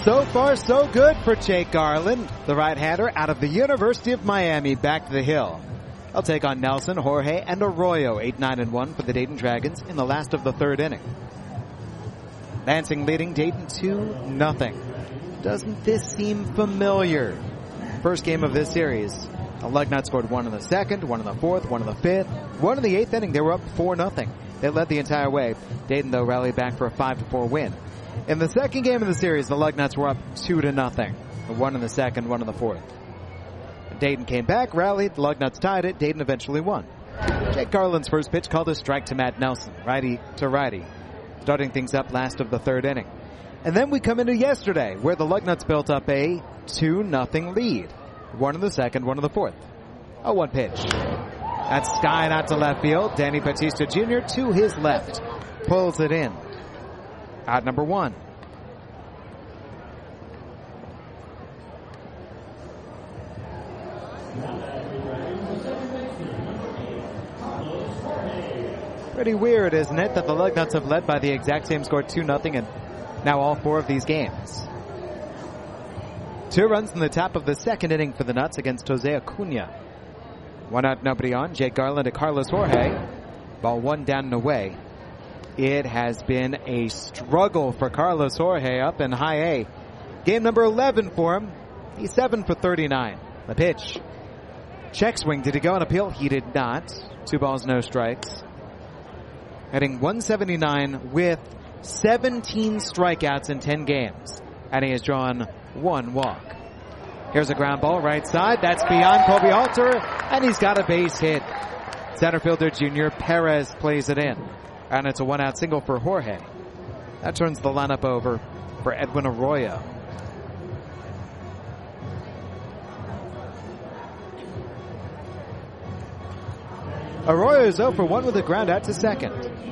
So far, so good for Jake Garland, the right-hander out of the University of Miami, back to the hill. He'll take on Nelson, Jorge, and Arroyo, 8-9-1 for the Dayton Dragons in the last of the third inning. Lansing leading Dayton 2-0. Doesn't this seem familiar? First game of this series. The Lugnuts scored one in the second, one in the fourth, one in the fifth, one in the eighth inning. They were up 4-0. They led the entire way. Dayton, though, rallied back for a 5-4 win. In the second game of the series, the Lugnuts were up 2-0. One in the second, one in the fourth. Dayton came back, rallied, the Lugnuts tied it, Dayton eventually won. Jake Garland's first pitch called a strike to Matt Nelson, righty to righty, starting things up last of the third inning. And then we come into yesterday, where the Lugnuts built up a 2-0 lead. One in the second, one in the fourth. A one pitch. That's skied out to left field. Danny Batista Jr. to his left. Pulls it in. Out number one. Pretty weird, isn't it, that the Lugnuts have led by the exact same score, 2-0, and now all four of these games. 2 runs in the top of the second inning for the Nuts against Jose Acuna. 1 out, nobody on. Jake Garland to Carlos Jorge. Ball 1 down and away. It has been a struggle for Carlos Jorge up in high A. Game number 11 for him. He's 7 for 39. The pitch. Check swing. Did he go on appeal? He did not. 2 balls, no strikes. Hitting 179 with 17 strikeouts in 10 games. And he has drawn 1 walk. Here's a ground ball right side. That's beyond Colby Alter. And he's got a base hit. Center fielder Junior Perez plays it in. And it's a 1-out single for Jorge. That turns the lineup over for Edwin Arroyo. Arroyo is 0 for 1 with a ground out to second.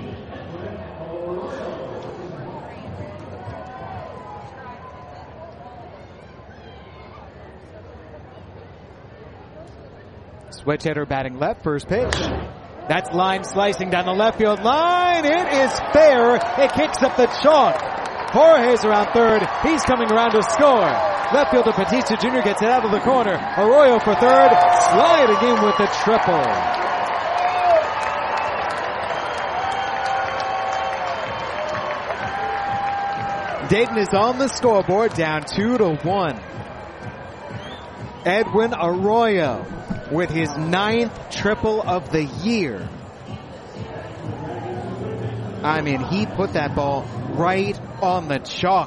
Switch hitter batting left, first pitch. That's line slicing down the left field line. It is fair. It kicks up the chalk. Jorge's around third. He's coming around to score. Left fielder Batista Jr. gets it out of the corner. Arroyo for third. Sliding in with the triple. Dayton is on the scoreboard, down 2-1. Edwin Arroyo with his 9th triple of the year. I mean, he put that ball right on the chalk.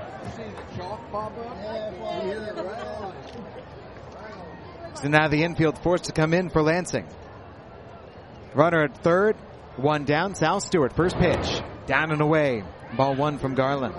So now the infield forced to come in for Lansing. Runner at third, 1 down. Sal Stewart, first pitch, down and away. Ball 1 from Garland.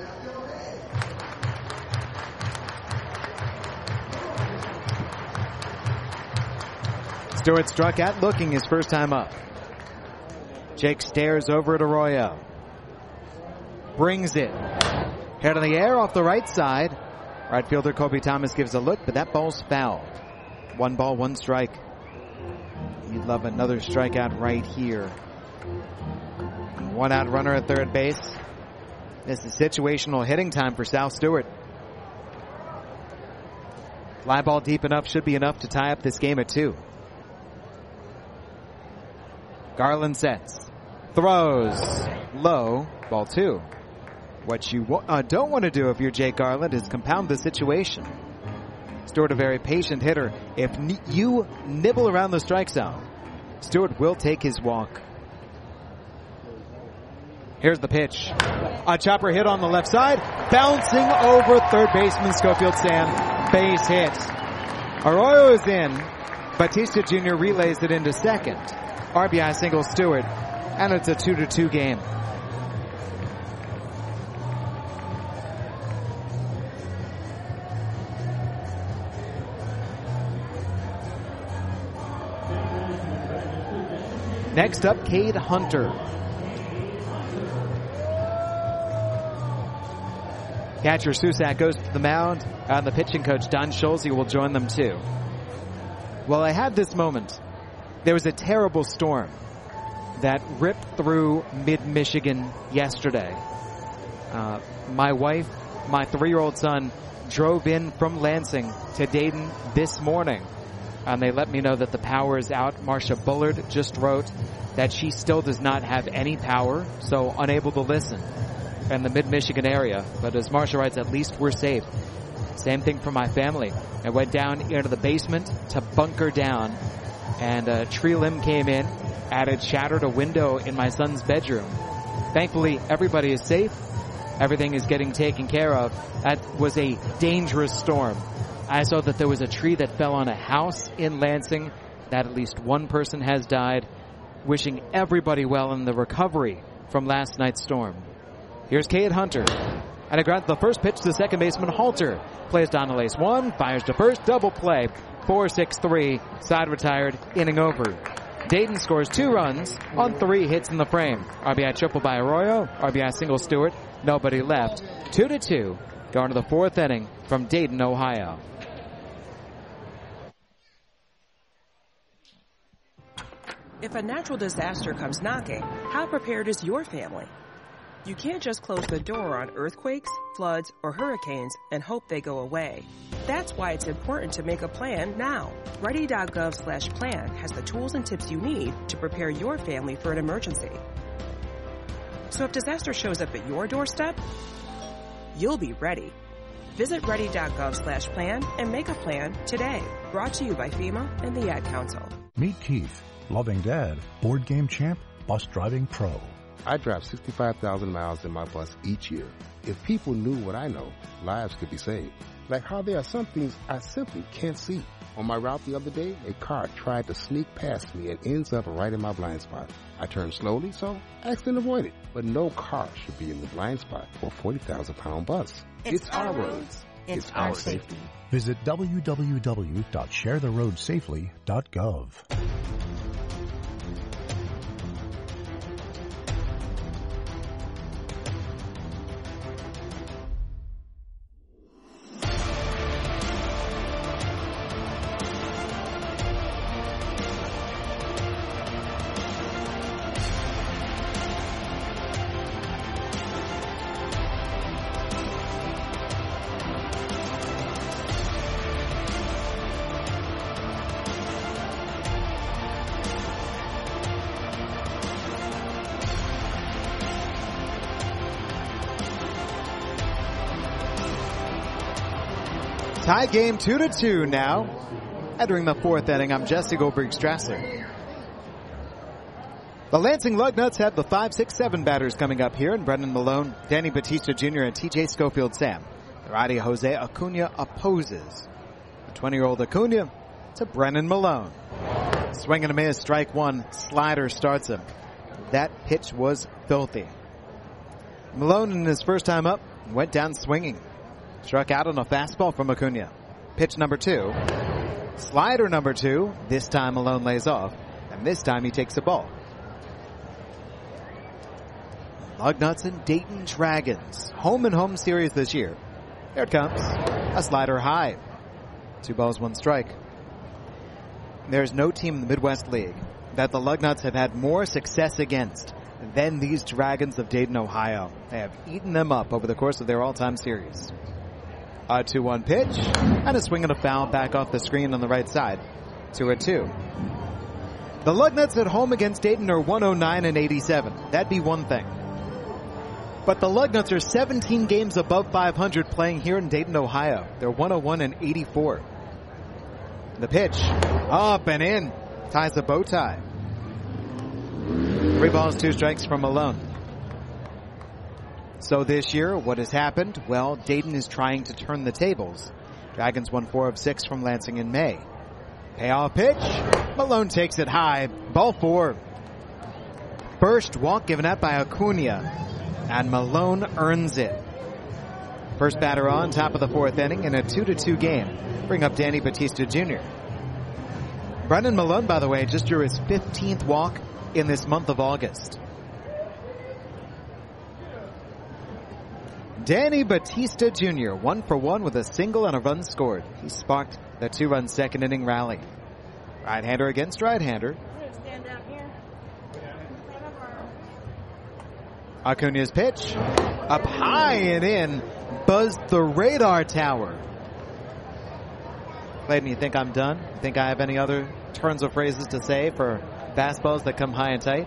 Stewart struck out looking his first time up. Jake stares over at Arroyo. Brings it. Head in the air off the right side. Right fielder Kobe Thomas gives a look, but that ball's fouled. 1 ball, 1 strike. You'd love another strikeout right here. 1 out runner at third base. This is situational hitting time for Sal Stewart. Fly ball deep enough should be enough to tie up this game at 2. Garland sets. Throws. Low. Ball 2. What you don't want to do if you're Jake Garland is compound the situation. Stewart, a very patient hitter. If you nibble around the strike zone, Stewart will take his walk. Here's the pitch. A chopper hit on the left side. Bouncing over third baseman Schofield Sam. Base hit. Arroyo is in. Batista Jr. relays it into second. RBI single Stewart. And it's a 2-2 game. Next up, Cade Hunter. Catcher Susak goes to the mound, and the pitching coach Don Schulze will join them too. Well, I had this moment. There was a terrible storm that ripped through mid-Michigan yesterday. My wife my 3-year-old son drove in from Lansing to Dayton this morning, and they let me know that the power is out. Marcia Bullard just wrote that she still does not have any power, so unable to listen in the mid-Michigan area. But as Marcia writes, at least we're safe. Same thing for my family. I went down into the basement to bunker down, and a tree limb came in and it shattered a window in my son's bedroom. Thankfully, everybody is safe. Everything is getting taken care of. That was a dangerous storm. I saw that there was a tree that fell on a house in Lansing, that at least one person has died. Wishing everybody well in the recovery from last night's storm. Here's Cade Hunter. And a ground to the first pitch to second baseman Halter. Plays down to base 1, fires to first, double play. 4-6-3, side retired, inning over. Dayton scores 2 runs on 3 hits in the frame. RBI triple by Arroyo, RBI single Stewart, nobody left. 2-2, going to the 4th inning from Dayton, Ohio. If a natural disaster comes knocking, how prepared is your family? You can't just close the door on earthquakes, floods, or hurricanes and hope they go away. That's why it's important to make a plan now. Ready.gov/plan has the tools and tips you need to prepare your family for an emergency. So if disaster shows up at your doorstep, you'll be ready. Visit ready.gov/plan and make a plan today. Brought to you by FEMA and the Ad Council. Meet Keith, loving dad, board game champ, bus driving pro. I drive 65,000 miles in my bus each year. If people knew what I know, lives could be saved. Like how there are some things I simply can't see. On my route the other day, a car tried to sneak past me and ends up right in my blind spot. I turned slowly, so accident avoided. But no car should be in the blind spot for a 40,000-pound bus. It's our roads. It's our safety. Visit www.sharetheroadsafely.gov. Tie game 2-2 now. Entering the 4th inning, I'm Jesse Goldberg-Strassler. The Lansing Lugnuts have the 5, 6, 7 batters coming up here, and Brendan Malone, Danny Batista Jr., and TJ Schofield Sam. The righty Jose Acuna opposes. The 20-year-old Acuna to Brendan Malone. Swing and a miss, strike 1, slider starts him. That pitch was filthy. Malone, in his first time up, went down swinging. Struck out on a fastball from Acuna. Pitch number 2. Slider number 2. This time Malone lays off. And this time he takes a ball. Lugnuts and Dayton Dragons. Home and home series this year. Here it comes. A slider high. 2 balls, 1 strike. There's no team in the Midwest League that the Lugnuts have had more success against than these Dragons of Dayton, Ohio. They have eaten them up over the course of their all-time series. A 2-1 pitch, and a swing and a foul back off the screen on the right side. 2-2. The Lugnuts at home against Dayton are 109-87. That'd be one thing. But the Lugnuts are 17 games above 500 playing here in Dayton, Ohio. They're 101-84. The pitch, up and in, ties the bow tie. 3 balls, 2 strikes from Malone. So this year, what has happened? Well, Dayton is trying to turn the tables. Dragons won 4 of 6 from Lansing in May. Payoff pitch. Malone takes it high. Ball 4. First walk given up by Acuna. And Malone earns it. First batter on, top of the 4th inning in a 2-2 game. Bring up Danny Batista Jr. Brendan Malone, by the way, just drew his 15th walk in this month of August. Danny Batista Jr., 1 for 1 with a single and a run scored. He sparked the 2-run second inning rally. Right-hander against right-hander. Stand down here. Acuna's pitch. Up high and in. buzzed the radar tower. Clayton, you think I'm done? You think I have any other turns of phrases to say for fastballs that come high and tight?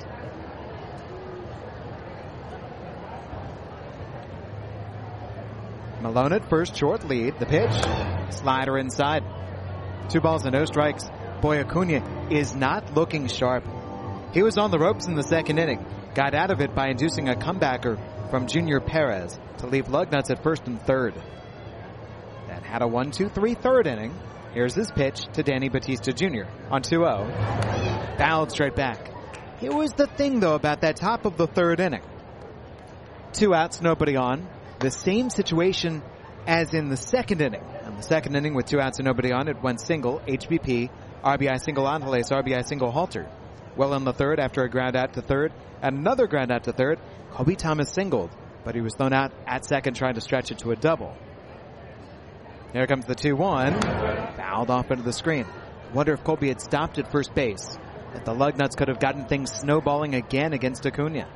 Malone at first, short lead. The pitch, slider inside. 2 balls and no strikes. Boy, Acuna is not looking sharp. He was on the ropes in the second inning. Got out of it by inducing a comebacker from Junior Perez to leave Lugnuts at first and third. Then had a 1-2-3 third inning. Here's his pitch to Danny Batista Jr. on 2-0. Fouled straight back. Here was the thing, though, about that top of the third inning. 2 outs, nobody on. The same situation as in the second inning. In the second inning with 2 outs and nobody on, it went single, HBP, RBI single Angeles, RBI single Halter. Well, in the third, after a ground out to third and another ground out to third, Kobe Thomas singled, but he was thrown out at second trying to stretch it to a double. Here comes the 2-1. Fouled off into the screen. Wonder if Colby had stopped at first base, if the Lugnuts could have gotten things snowballing again against Acuna.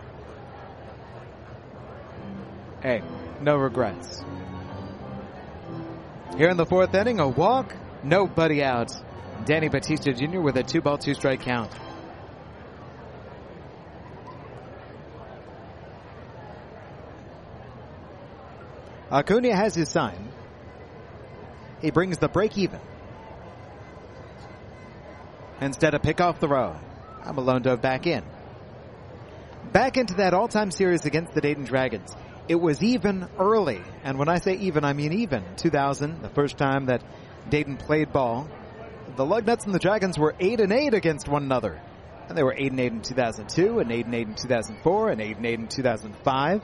Hey, no regrets. Here in the fourth inning, a walk, nobody out. Danny Batista Jr. with a 2-ball, 2-strike count. Acuna has his sign. He brings the break even. Instead of pick off the road, Malone dove back in. Back into that all-time series against the Dayton Dragons. It was even early. And when I say even, I mean even. 2000, the first time that Dayton played ball. The Lugnuts and the Dragons were 8-8 against one another. And they were 8-8 in 2002, and 8-8 in 2004, and 8-8 in 2005.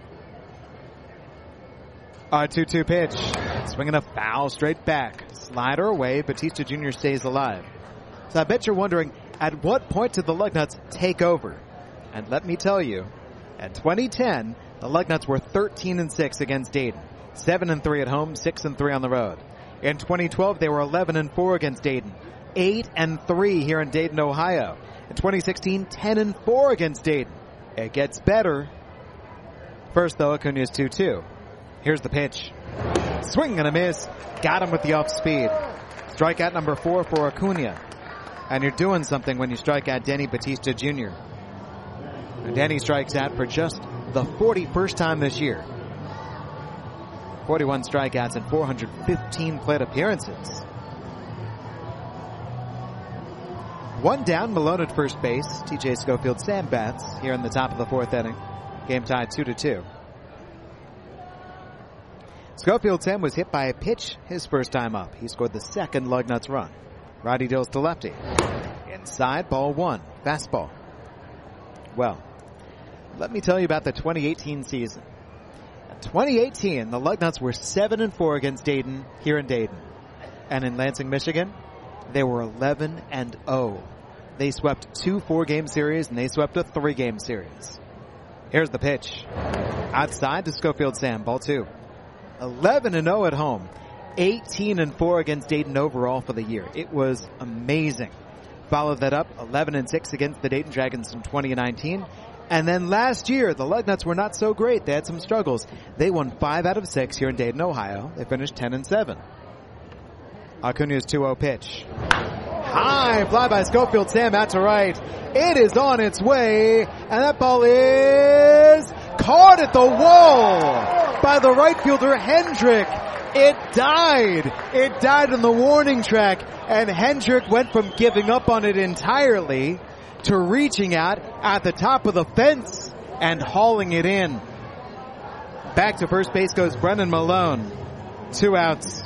A 2-2 pitch. Swinging a foul straight back. Slider away. Batista Jr. stays alive. So I bet you're wondering, at what point did the Lugnuts take over? And let me tell you, at 2010, the Lugnuts were 13-6 against Dayton. 7-3 at home, 6-3 on the road. In 2012, they were 11-4 against Dayton. 8-3 here in Dayton, Ohio. In 2016, 10-4 against Dayton. It gets better. First, though, Acuna's 2-2. Here's the pitch. Swing and a miss. Got him with the off speed. Strikeout number 4 for Acuna. And you're doing something when you strike out Danny Batista Jr. And Danny strikes out for just the 41st time this year. 41 strikeouts and 415 plate appearances. 1 down, Malone at first base. TJ Schofield sandbats here in the top of the fourth inning. Game tied 2-2. Schofield Sam was hit by a pitch his first time up. He scored the second Lugnuts run. Roddy deals to lefty. Inside, ball 1. Fastball. Well, let me tell you about the 2018 season. In 2018, the Lugnuts were 7-4 against Dayton here in Dayton. And in Lansing, Michigan, they were 11-0. They swept 2 4-game series and they swept a 3-game series. Here's the pitch. Outside to Schofield Sam, ball 2. 11-0 at home. 18-4 against Dayton overall for the year. It was amazing. Followed that up 11-6 against the Dayton Dragons in 2019. And then last year, the Lugnuts were not so great. They had some struggles. They won 5 out of 6 here in Dayton, Ohio. They finished 10-7. Acuna's 2-0 pitch. High fly by Schofield Sam out to right. It is on its way. And that ball is caught at the wall by the right fielder, Hendrick. It died. It died on the warning track. And Hendrick went from giving up on it entirely to reaching out at the top of the fence and hauling it in. Back to first base goes Brennan Malone. 2 outs.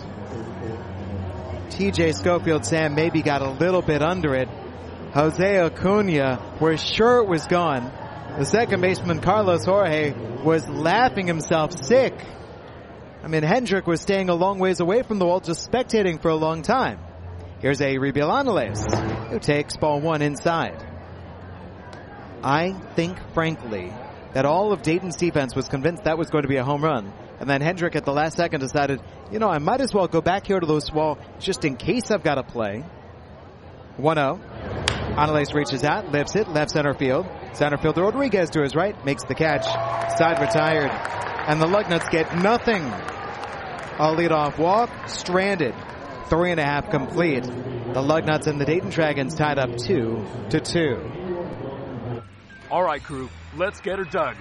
TJ Schofield Sam maybe got a little bit under it. Jose Acuna was sure it was gone. The second baseman, Carlos Jorge, was laughing himself sick. I mean, Hendrick was staying a long ways away from the wall, just spectating for a long time. Here's Eury Belanales, who takes ball 1 inside. I think, frankly, that all of Dayton's defense was convinced that was going to be a home run. And then Hendrick at the last second decided, I might as well go back here to this wall just in case I've got to play. 1-0. Angeles reaches out, lifts it, left center field. Center fielder Rodriguez to his right, makes the catch. Side retired. And the Lugnuts get nothing. A leadoff walk, stranded. 3.5 complete. The Lugnuts and the Dayton Dragons tied up 2-2. All right, crew, let's get her dug.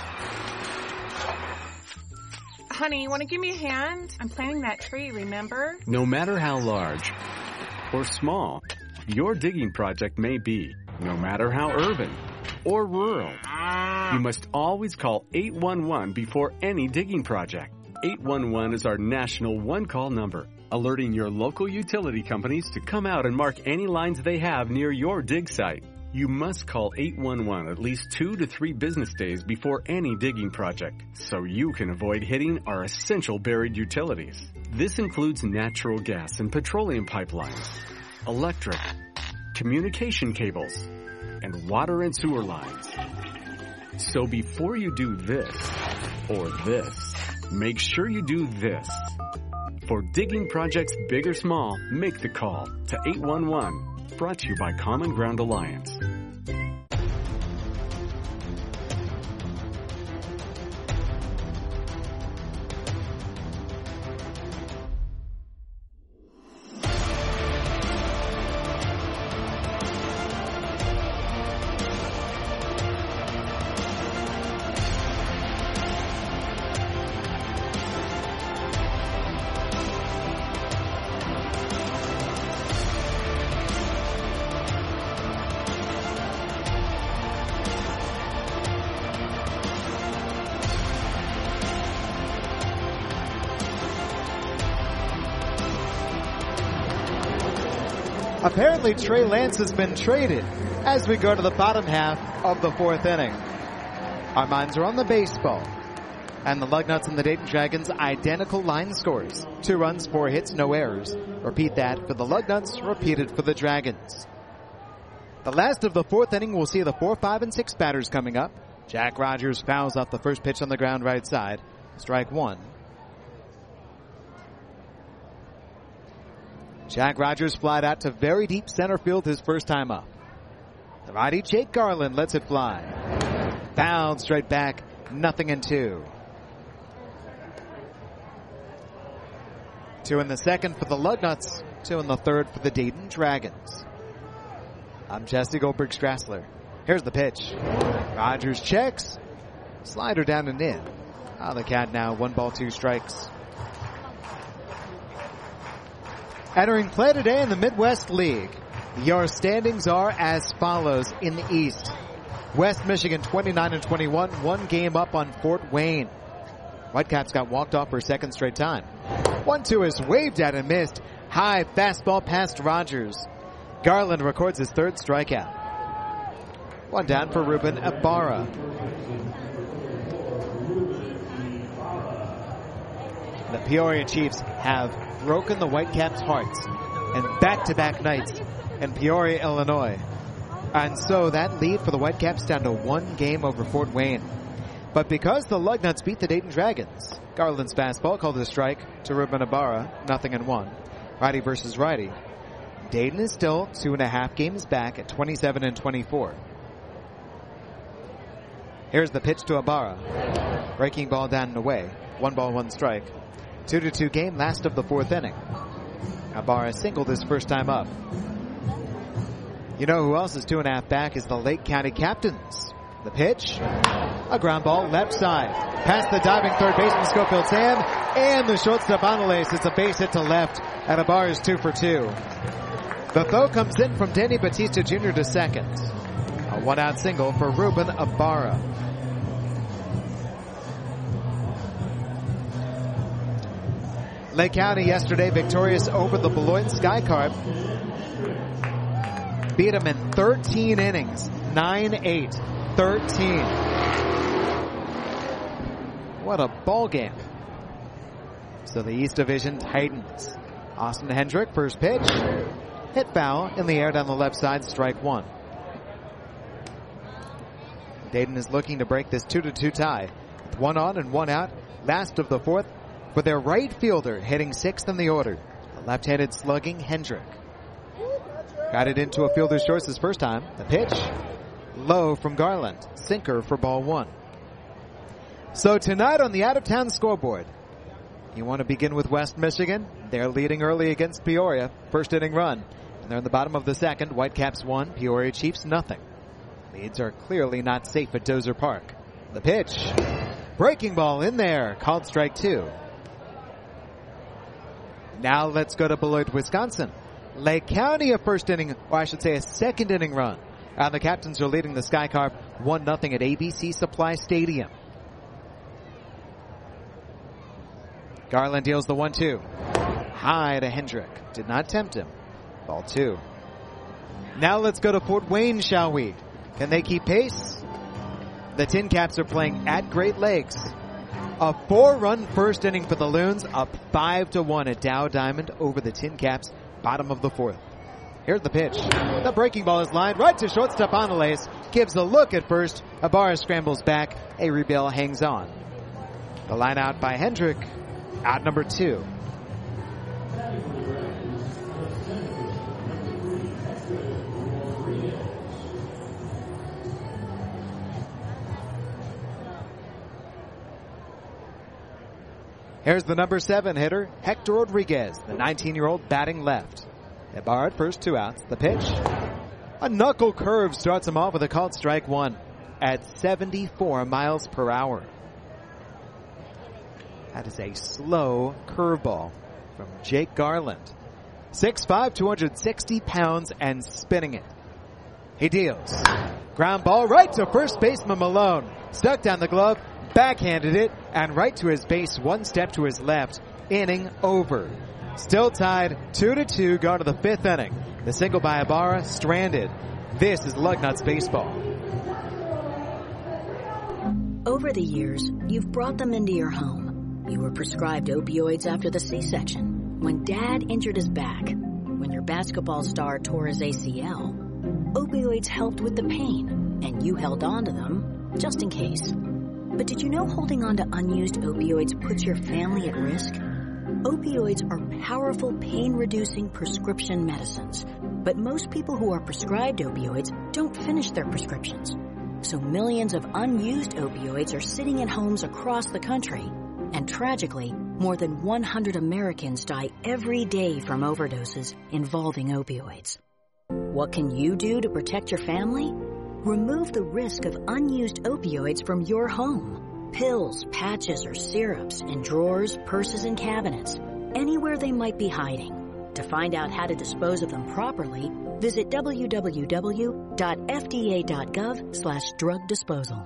Honey, you want to give me a hand? I'm planting that tree, remember? No matter how large or small your digging project may be, no matter how urban or rural, you must always call 811 before any digging project. 811 is our national one-call number, alerting your local utility companies to come out and mark any lines they have near your dig site. You must call 811 at least 2 to 3 business days before any digging project, so you can avoid hitting our essential buried utilities. This includes natural gas and petroleum pipelines, electric, communication cables, and water and sewer lines. So before you do this or this, make sure you do this. For digging projects big or small, make the call to 811. Brought to you by Common Ground Alliance. Apparently, Trey Lance has been traded as we go to the bottom half of the 4th inning. Our minds are on the baseball. And the Lugnuts and the Dayton Dragons, identical line scores. 2 runs, 4 hits, no errors. Repeat that for the Lugnuts, repeated for the Dragons. The last of the 4th inning, we'll see the 4, 5, and 6 batters coming up. Jack Rogers fouls off the first pitch on the ground right side. Strike 1. Jack Rogers flied out to very deep center field his first time up. The righty Jake Garland lets it fly. Fouled straight back, 0-2. 2 in the second for the Lugnuts, 2 in the third for the Dayton Dragons. I'm Jesse Goldberg-Strassler. Here's the pitch. Rogers checks. Slider down and in. The Count now, 1 ball, 2 strikes. Entering play today in the Midwest League, your standings are as follows in the East. West Michigan 29-21, 1 game up on Fort Wayne. Whitecaps got walked off for a second straight time. 1-2 is waved at and missed. High fastball past Rogers. Garland records his 3rd strikeout. 1 down for Ruben Ibarra. The Peoria Chiefs have broken the Whitecaps' hearts in back-to-back nights in Peoria, Illinois. And so that lead for the Whitecaps down to 1 game over Fort Wayne. But because the Lugnuts beat the Dayton Dragons, Garland's fastball called a strike to Ruben Ibarra, 0-1. Righty versus righty. Dayton is still 2.5 games back at 27-24. Here's the pitch to Ibarra. Breaking ball down and away. 1 ball, 1 strike. 2-2 game, last of the 4th inning. Ibarra singled his first time up. You know who else is 2.5 back is the Lake County Captains. The pitch, a ground ball left side. Past the diving third baseman Schofield's hand, and the shortstop Anales is a base hit to left, and Ibarra is 2 for 2. The throw comes in from Danny Batista Jr. to second. A 1-out single for Ruben Ibarra. Lake County yesterday victorious over the Beloit Skycarp. Beat them in 13 innings. 9-8. 13. What a ball game. So the East Division tightens. Austin Hendrick, first pitch. Hit foul in the air down the left side, strike 1. Dayton is looking to break this 2-2 tie. With 1 on and 1 out. Last of the 4th. For their right fielder, hitting 6th in the order. The left-handed slugging Hendrick. Got it into a fielder's shorts his first time. The pitch, low from Garland. Sinker for ball 1. So tonight on the out-of-town scoreboard, you want to begin with West Michigan. They're leading early against Peoria. First inning run. And they're in the bottom of the second. Whitecaps 1, Peoria Chiefs nothing. Leads are clearly not safe at Dozer Park. The pitch. Breaking ball in there. Called strike 2. Now let's go to Beloit, Wisconsin. Lake County, a first inning, or I should say a second inning run. The Captains are leading the Skycarp 1-0 at ABC Supply Stadium. Garland deals the 1-2. High to Hendrick. Did not tempt him. Ball 2. Now let's go to Fort Wayne, shall we? Can they keep pace? The Tin Caps are playing at Great Lakes. A 4-run first inning for the Loons, up 5-1 at Dow Diamond over the Tin Caps, bottom of the 4th. Here's the pitch. The breaking ball is lined right to shortstop Anales. Gives a look at first. Ibarra scrambles back. Aribel hangs on. The line out by Hendrick. Out number 2. Here's the number 7 hitter, Hector Rodriguez, the 19-year-old batting left. Ibarra at first, 2 outs. The pitch. A knuckle curve starts him off with a called strike 1 at 74 miles per hour. That is a slow curveball from Jake Garland. 6'5", 260 pounds and spinning it. He deals. Ground ball right to first baseman Malone. Stuck down the glove, backhanded it, and right to his base, 1 step to his left. Inning over. Still tied 2-2, go to the 5th inning. The single by Ibarra, stranded. This is Lugnuts baseball. Over the years, you've brought them into your home. You were prescribed opioids after the C-section, when Dad injured his back, when your basketball star tore his ACL. Opioids helped with the pain, and you held on to them just in case. But did you know holding on to unused opioids puts your family at risk? Opioids are powerful pain-reducing prescription medicines, but most people who are prescribed opioids don't finish their prescriptions. So millions of unused opioids are sitting in homes across the country. And tragically, more than 100 Americans die every day from overdoses involving opioids. What can you do to protect your family? Remove the risk of unused opioids from your home. Pills, patches, or syrups in drawers, purses, and cabinets, anywhere they might be hiding. To find out how to dispose of them properly, visit www.fda.gov/drug disposal.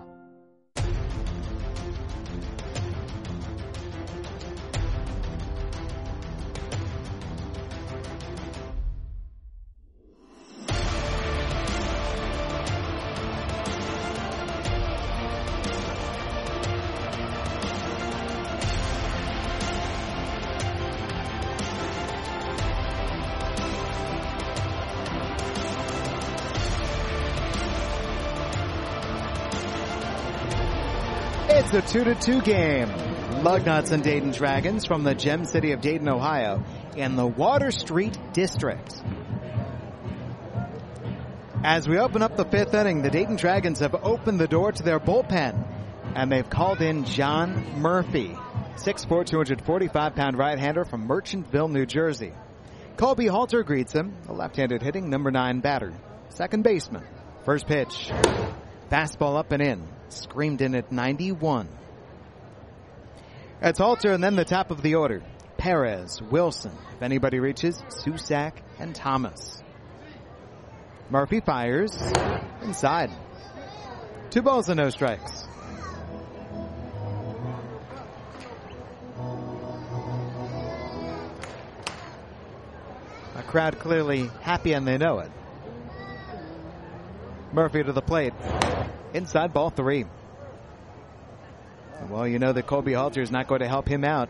It's a 2-2 game. Lugnuts and Dayton Dragons from the Gem City of Dayton, Ohio, in the Water Street District. As we open up the 5th inning, the Dayton Dragons have opened the door to their bullpen, and they've called in John Murphy, 6'4", 245-pound right-hander from Merchantville, New Jersey. Colby Halter greets him, a left-handed hitting number 9 batter, second baseman. First pitch, fastball up and in, screamed in at 91. It's Halter and then the top of the order. Perez, Wilson, if anybody reaches, Susak, and Thomas. Murphy fires inside. 2 balls and no strikes. A crowd clearly happy and they know it. Murphy to the plate. Inside, ball 3. Well, you know that Colby Halter is not going to help him out.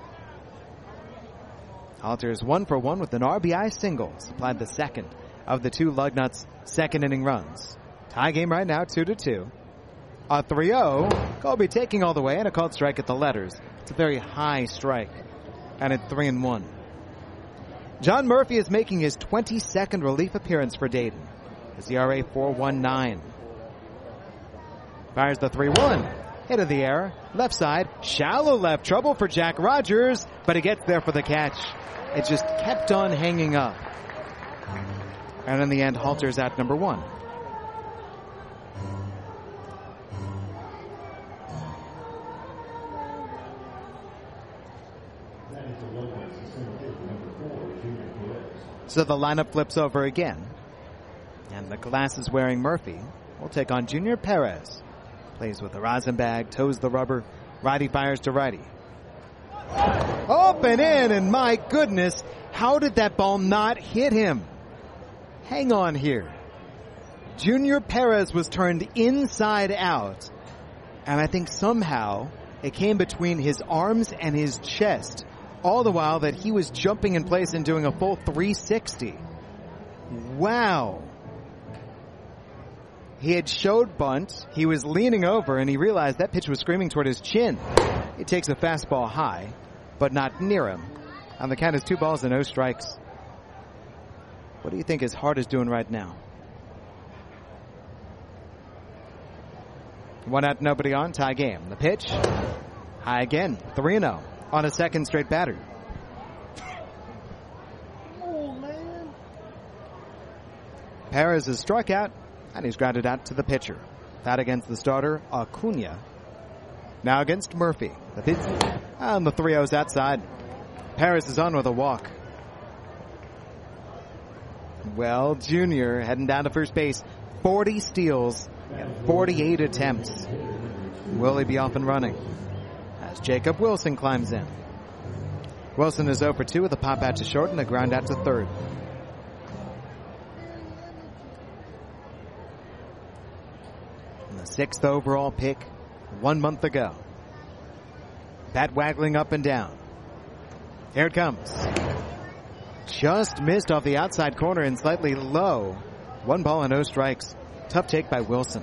Halter is 1 for 1 with an RBI single. Supplied the second of the 2 Lugnuts second inning runs. Tie game right now, 2-2. A 3-0. Colby taking all the way and a called strike at the letters. It's a very high strike. And at 3-1. John Murphy is making his 22nd relief appearance for Dayton. His ERA 4.19. Fires the 3-1. Hit of the air, left side, shallow left, trouble for Jack Rogers, but he gets there for the catch. It just kept on hanging up. And in the end, Halter's at number 1. So the lineup flips over again. And the glasses-wearing Murphy will take on Junior Perez. Plays with the rosin bag, toes the rubber. Righty fires to righty. Up and in, and my goodness, how did that ball not hit him? Hang on here. Junior Perez was turned inside out, and I think somehow it came between his arms and his chest, all the while that he was jumping in place and doing a full 360. Wow. He had showed bunt, he was leaning over, and he realized that pitch was screaming toward his chin. He takes a fastball high, but not near him. On the count is 2 balls and no strikes. What do you think his heart is doing right now? 1 out, nobody on, tie game. The pitch, high again, 3-0 on a second straight batter. Oh, man. Perez is struck out, and he's grounded out to the pitcher. That against the starter, Acuna. Now against Murphy. The pitch, and the 3-0's outside. Perez is on with a walk. Well, Junior heading down to first base. 40 steals and 48 attempts. Will he be off and running? As Jacob Wilson climbs in. Wilson is 0 for 2 with a pop out to short and a ground out to third. And the 6th overall pick 1 month ago. Bat waggling up and down. Here it comes. Just missed off the outside corner and slightly low. 1 ball and no strikes. Tough take by Wilson.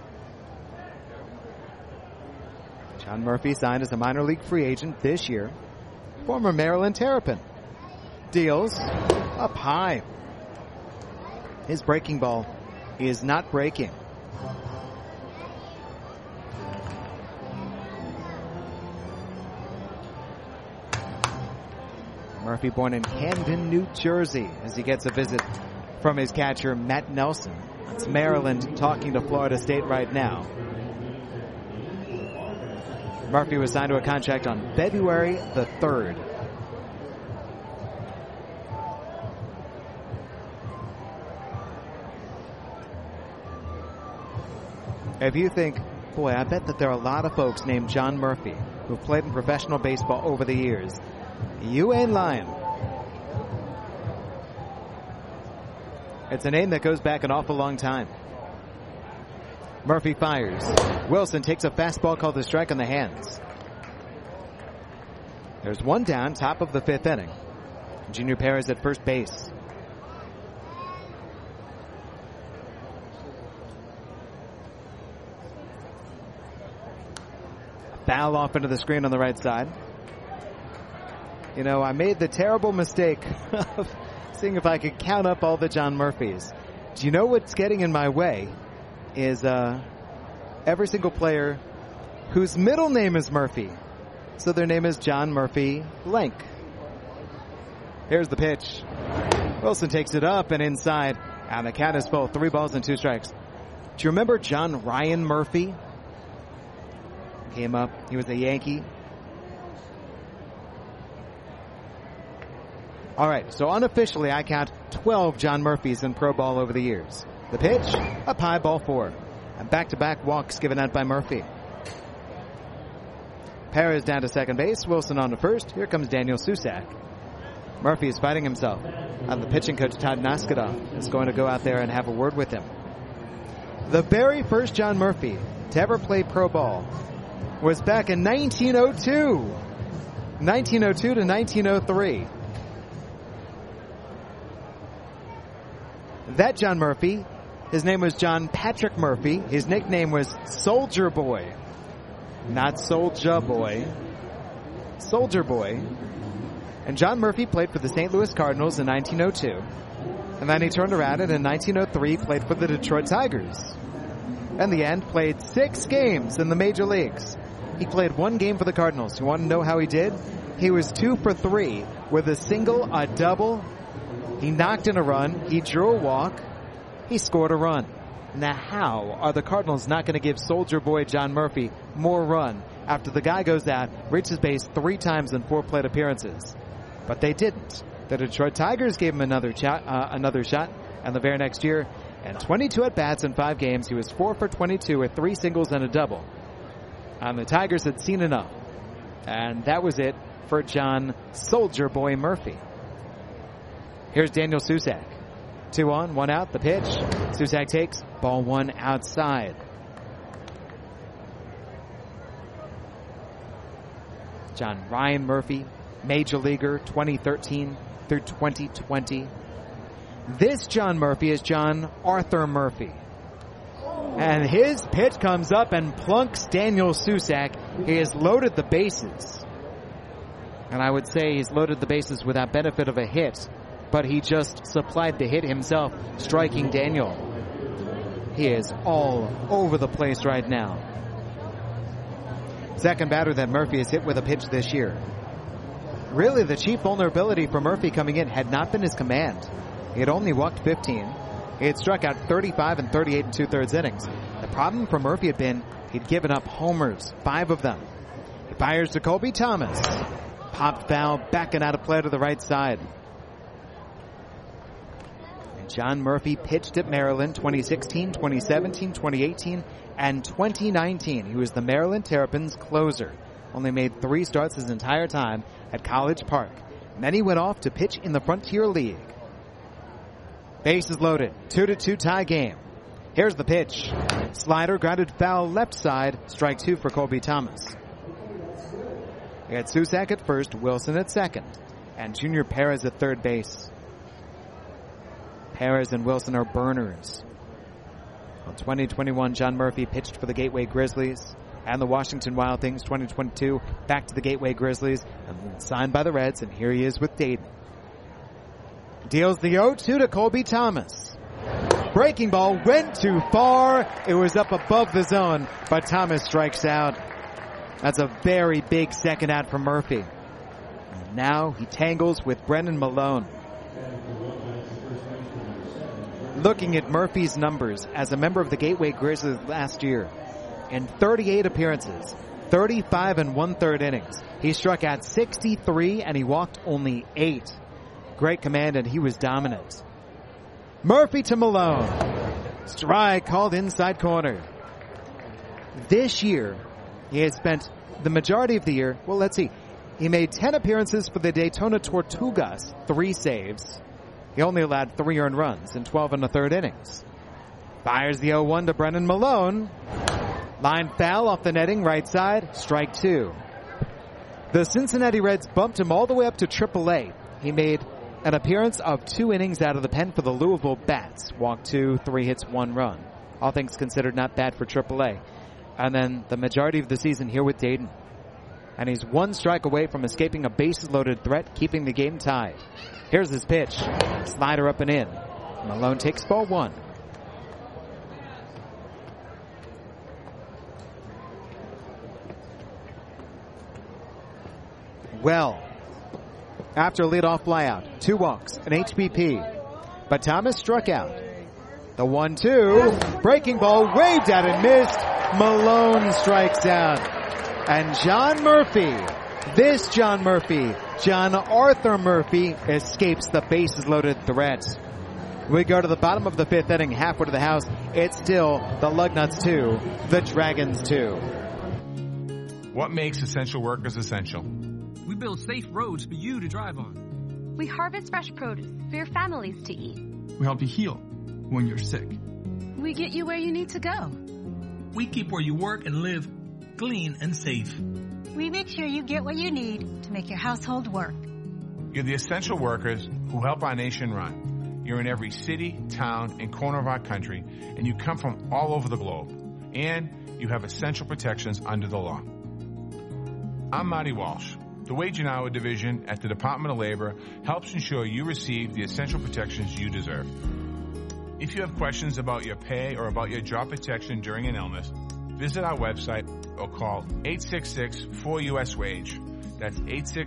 John Murphy signed as a minor league free agent this year. Former Maryland Terrapin. Deals up high. His breaking ball is not breaking. Murphy born in Camden, New Jersey, as he gets a visit from his catcher, Matt Nelson. It's Maryland talking to Florida State right now. Murphy was signed to a contract on February the 3rd. If you think, boy, I bet that there are a lot of folks named John Murphy who've played in professional baseball over the years, you ain't lying. It's a name that goes back an awful long time. Murphy fires. Wilson takes a fastball called a strike on the hands. There's 1 down, top of the 5th inning. Junior Perez at first base. Foul off into the screen on the right side. You know, I made the terrible mistake of seeing if I could count up all the John Murphys. Do you know what's getting in my way is every single player whose middle name is Murphy. So their name is John Murphy blank. Here's the pitch. Wilson takes it up and inside. And the count is full. 3 balls and 2 strikes. Do you remember John Ryan Murphy? Came up. He was a Yankee. All right, so unofficially I count 12 John Murphys in pro ball over the years. The pitch, up high, ball 4. And back-to-back walks given out by Murphy. Perez down to second base. Wilson on to first. Here comes Daniel Susac. Murphy is fighting himself. And the pitching coach, Todd Naskadov, is going to go out there and have a word with him. The very first John Murphy to ever play pro ball was back in 1902. 1902 to 1903. That John Murphy, his name was John Patrick Murphy. His nickname was Soldier Boy. Not Soulja Boy. Soldier Boy. And John Murphy played for the St. Louis Cardinals in 1902. And then he turned around and in 1903 played for the Detroit Tigers. In the end, played 6 games in the major leagues. He played 1 game for the Cardinals. You want to know how he did? He was 2 for 3 with a single, a double. He knocked in a run. He drew a walk. He scored a run. Now, how are the Cardinals not going to give Soldier Boy John Murphy more run after the guy goes out, reaches base 3 times in 4 plate appearances? But they didn't. The Detroit Tigers gave him another shot, and the very next year, and 22 at-bats in 5 games, he was 4 for 22 with 3 singles and a double. And the Tigers had seen enough. And that was it for John Soldier Boy Murphy. Here's Daniel Susac. 2 on, 1 out, the pitch. Susac takes, ball 1 outside. John Ryan Murphy, major leaguer, 2013 through 2020. This John Murphy is John Arthur Murphy. And his pitch comes up and plunks Daniel Susac. He has loaded the bases. And I would say he's loaded the bases without benefit of a hit. But he just supplied the hit himself, striking Daniel. He is all over the place right now. Second batter that Murphy has hit with a pitch this year. Really, the chief vulnerability for Murphy coming in had not been his command. He had only walked 15. He had struck out 35 and 38 and 2/3 innings. The problem for Murphy had been he'd given up homers, 5 of them. He fires to Colby Thomas. Popped foul, backing out of play to the right side. And John Murphy pitched at Maryland 2016, 2017, 2018, and 2019. He was the Maryland Terrapins closer. Only made 3 starts his entire time at College Park. And then he went off to pitch in the Frontier League. Bases loaded. 2-2 tie game. Here's the pitch. Slider grounded foul left side. Strike 2 for Colby Thomas. We had Susac at first, Wilson at second, and Junior Perez at third base. Perez and Wilson are burners. In 2021, John Murphy pitched for the Gateway Grizzlies and the Washington Wild Things. 2022, back to the Gateway Grizzlies, and signed by the Reds, and here he is with Dayton. Deals the 0-2 to Colby Thomas. Breaking ball went too far. It was up above the zone, but Thomas strikes out. That's a very big second out for Murphy. And now he tangles with Brennan Malone. Looking at Murphy's numbers as a member of the Gateway Grizzlies last year, in 38 appearances, 35 and 1/3 innings, he struck out 63 and he walked only 8. Great command, and he was dominant. Murphy to Malone. Strike called inside corner. This year, he has spent the majority of the year, well, let's see. He made 10 appearances for the Daytona Tortugas, 3 saves. He only allowed 3 earned runs in 12 1/3 innings. Fires the 0-1 to Brennan Malone. Line foul off the netting, right side, strike 2. The Cincinnati Reds bumped him all the way up to AAA. He made an appearance of 2 innings out of the pen for the Louisville Bats. Walked 2, 3 hits, 1 run. All things considered, not bad for AAA. And then the majority of the season here with Dayton. And he's 1 strike away from escaping a bases-loaded threat, keeping the game tied. Here's his pitch. Slider up and in. Malone takes ball 1. Well, after a leadoff flyout, 2 walks, an HBP. But Thomas struck out. The 1-2, breaking ball waved at and missed. Malone strikes out. And John Murphy, this John Murphy, John Arthur Murphy, escapes the bases-loaded threat. We go to the bottom of the 5th inning, halfway to the house. It's still the Lugnuts 2, the Dragons 2. What makes essential workers essential? We build safe roads for you to drive on. We harvest fresh produce for your families to eat. We help you heal when you're sick. We get you where you need to go. We keep where you work and live clean and safe. We make sure you get what you need to make your household work. You're the essential workers who help our nation run. You're in every city, town, and corner of our country, and you come from all over the globe. And you have essential protections under the law. I'm Marty Walsh. The Wage and Hour Division at the Department of Labor helps ensure you receive the essential protections you deserve. If you have questions about your pay or about your job protection during an illness, visit our website or call 866-4US-WAGE. That's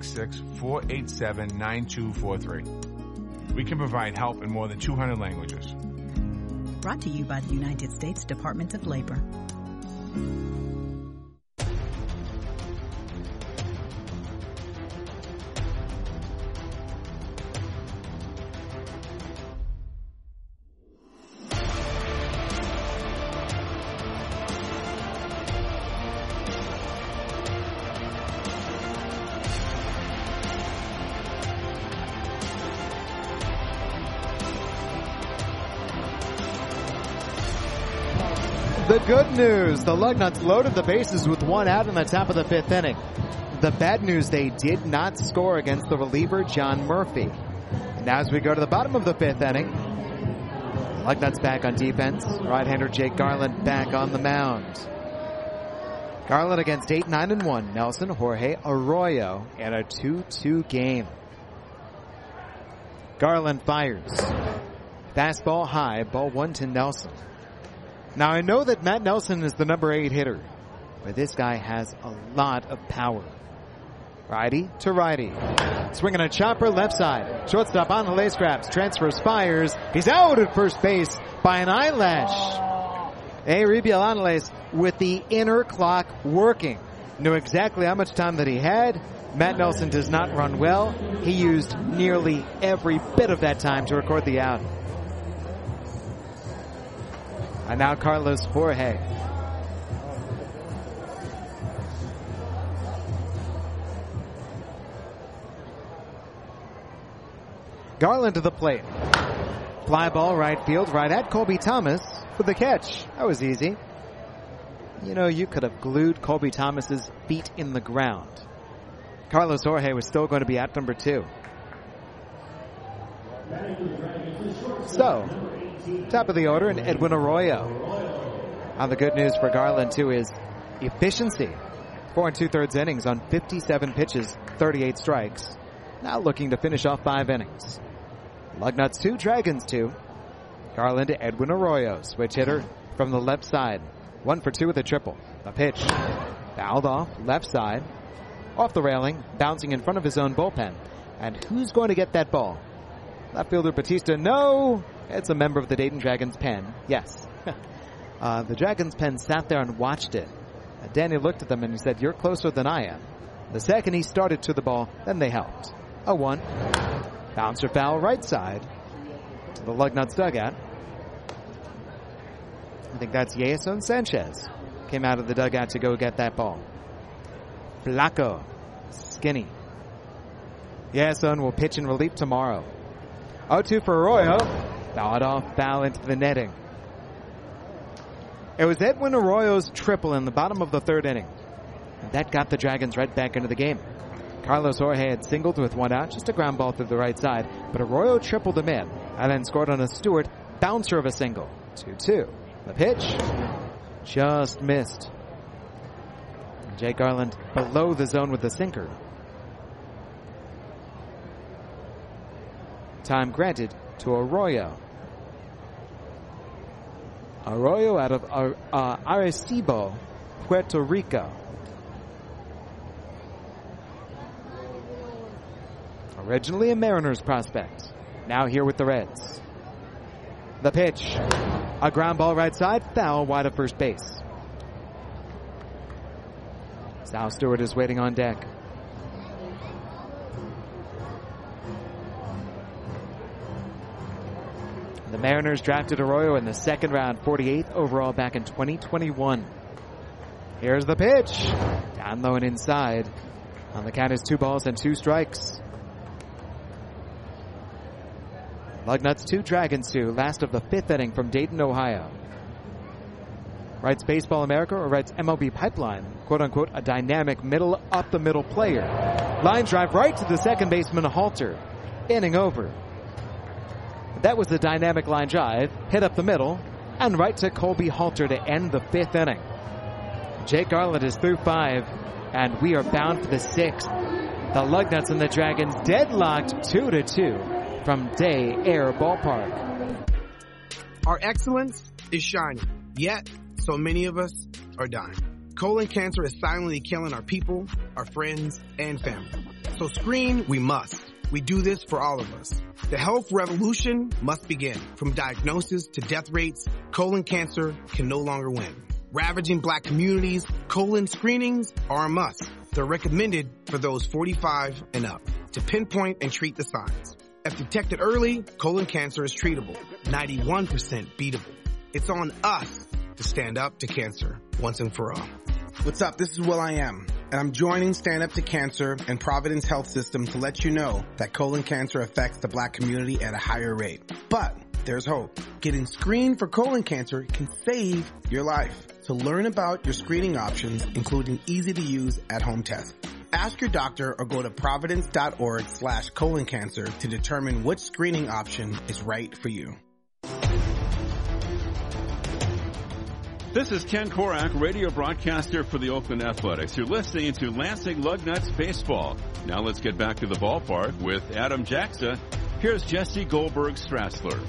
866-487-9243. We can provide help in more than 200 languages. Brought to you by the United States Department of Labor. The good news, the Lugnuts loaded the bases with one out in the top of the fifth inning. The bad news, they did not score against the reliever, John Murphy. And now as we go to the bottom of the fifth inning, Lugnuts back on defense. Right-hander Jake Garland back on the mound. Garland against 8-9-1. Nelson Jorge Arroyo in a 2-2 game. Garland fires. Fastball high, ball one to Nelson. Now, I know that Matt Nelson is the number 8 hitter, but this guy has a lot of power. Righty to righty. Swinging a chopper left side. Shortstop on the lace straps. Transfers, fires. He's out at first base by an eyelash. Euribiel Angeles with the inner clock working. Knew exactly how much time that he had. Matt Nelson does not run well. He used nearly every bit of that time to record the out. And now Carlos Jorge. Garland to the plate. Fly ball right field, right at Colby Thomas for the catch. That was easy. You know, you could have glued Colby Thomas's feet in the ground. Carlos Jorge was still going to be at number 2. So, top of the order, and Edwin Arroyo. Now the good news for Garland, too, is efficiency. 4 2/3 innings on 57 pitches, 38 strikes. Now looking to finish off 5 innings. Lugnuts 2, Dragons 2. Garland to Edwin Arroyo, switch hitter from the left side. 1 for 2 with a triple. The pitch fouled off, left side. Off the railing, bouncing in front of his own bullpen. And who's going to get that ball? Left fielder Batista, no! It's a member of the Dayton Dragons pen. Yes. The Dragons pen sat there and watched it. Danny looked at them and he said, "You're closer than I am." The second he started to the ball, then they helped. 0-1. Bouncer foul right side to the Lugnuts dugout. I think that's Jason Sanchez. Came out of the dugout to go get that ball. Blanco. Skinny. Jason will pitch in relief tomorrow. 0-2 for Arroyo. Fouled off, foul into the netting. It was Edwin Arroyo's triple in the bottom of the 3rd inning. And that got the Dragons right back into the game. Carlos Jorge had singled with 1 out, just a ground ball through the right side, but Arroyo tripled him in and then scored on a Stewart bouncer of a single. 2-2. The pitch just missed. Jake Garland below the zone with the sinker. Time granted to Arroyo. Arroyo out of Arecibo, Puerto Rico. Originally a Mariners prospect. Now here with the Reds. The pitch. A ground ball right side. Foul wide of first base. Sal Stewart is waiting on deck. The Mariners drafted Arroyo in the 2nd round, 48th overall back in 2021. Here's the pitch. Down low and inside. On the count is 2 balls and 2 strikes. Lugnuts 2, Dragons 2. Last of the 5th inning from Dayton, Ohio. Writes Baseball America or writes MLB Pipeline, quote unquote, a dynamic middle up the middle player. Line drive right to the second baseman Halter. Inning over. That was the dynamic line drive, hit up the middle, and right to Colby Halter to end the 5th inning. Jake Garland is through 5, and we are bound for the 6th. The Lugnuts and the Dragons deadlocked 2-2 from Day Air Ballpark. Our excellence is shining, yet so many of us are dying. Colon cancer is silently killing our people, our friends, and family. So screen we must. We do this for all of us. The health revolution must begin. From diagnosis to death rates, colon cancer can no longer win. Ravaging Black communities, colon screenings are a must. They're recommended for those 45 and up to pinpoint and treat the signs. If detected early, colon cancer is treatable, 91% beatable. It's on us to stand up to cancer once and for all. What's up? This is Will I Am, and I'm joining Stand Up to Cancer and Providence Health System to let you know that colon cancer affects the Black community at a higher rate. But there's hope. Getting screened for colon cancer can save your life. So learn about your screening options, including easy-to-use at-home tests. Ask your doctor or go to providence.org/colon cancer to determine which screening option is right for you. This is Ken Korak, radio broadcaster for the Oakland Athletics. You're listening to Lansing Lugnuts Baseball. Now let's get back to the ballpark with Adam Jaxa. Here's Jesse Goldberg-Strassler.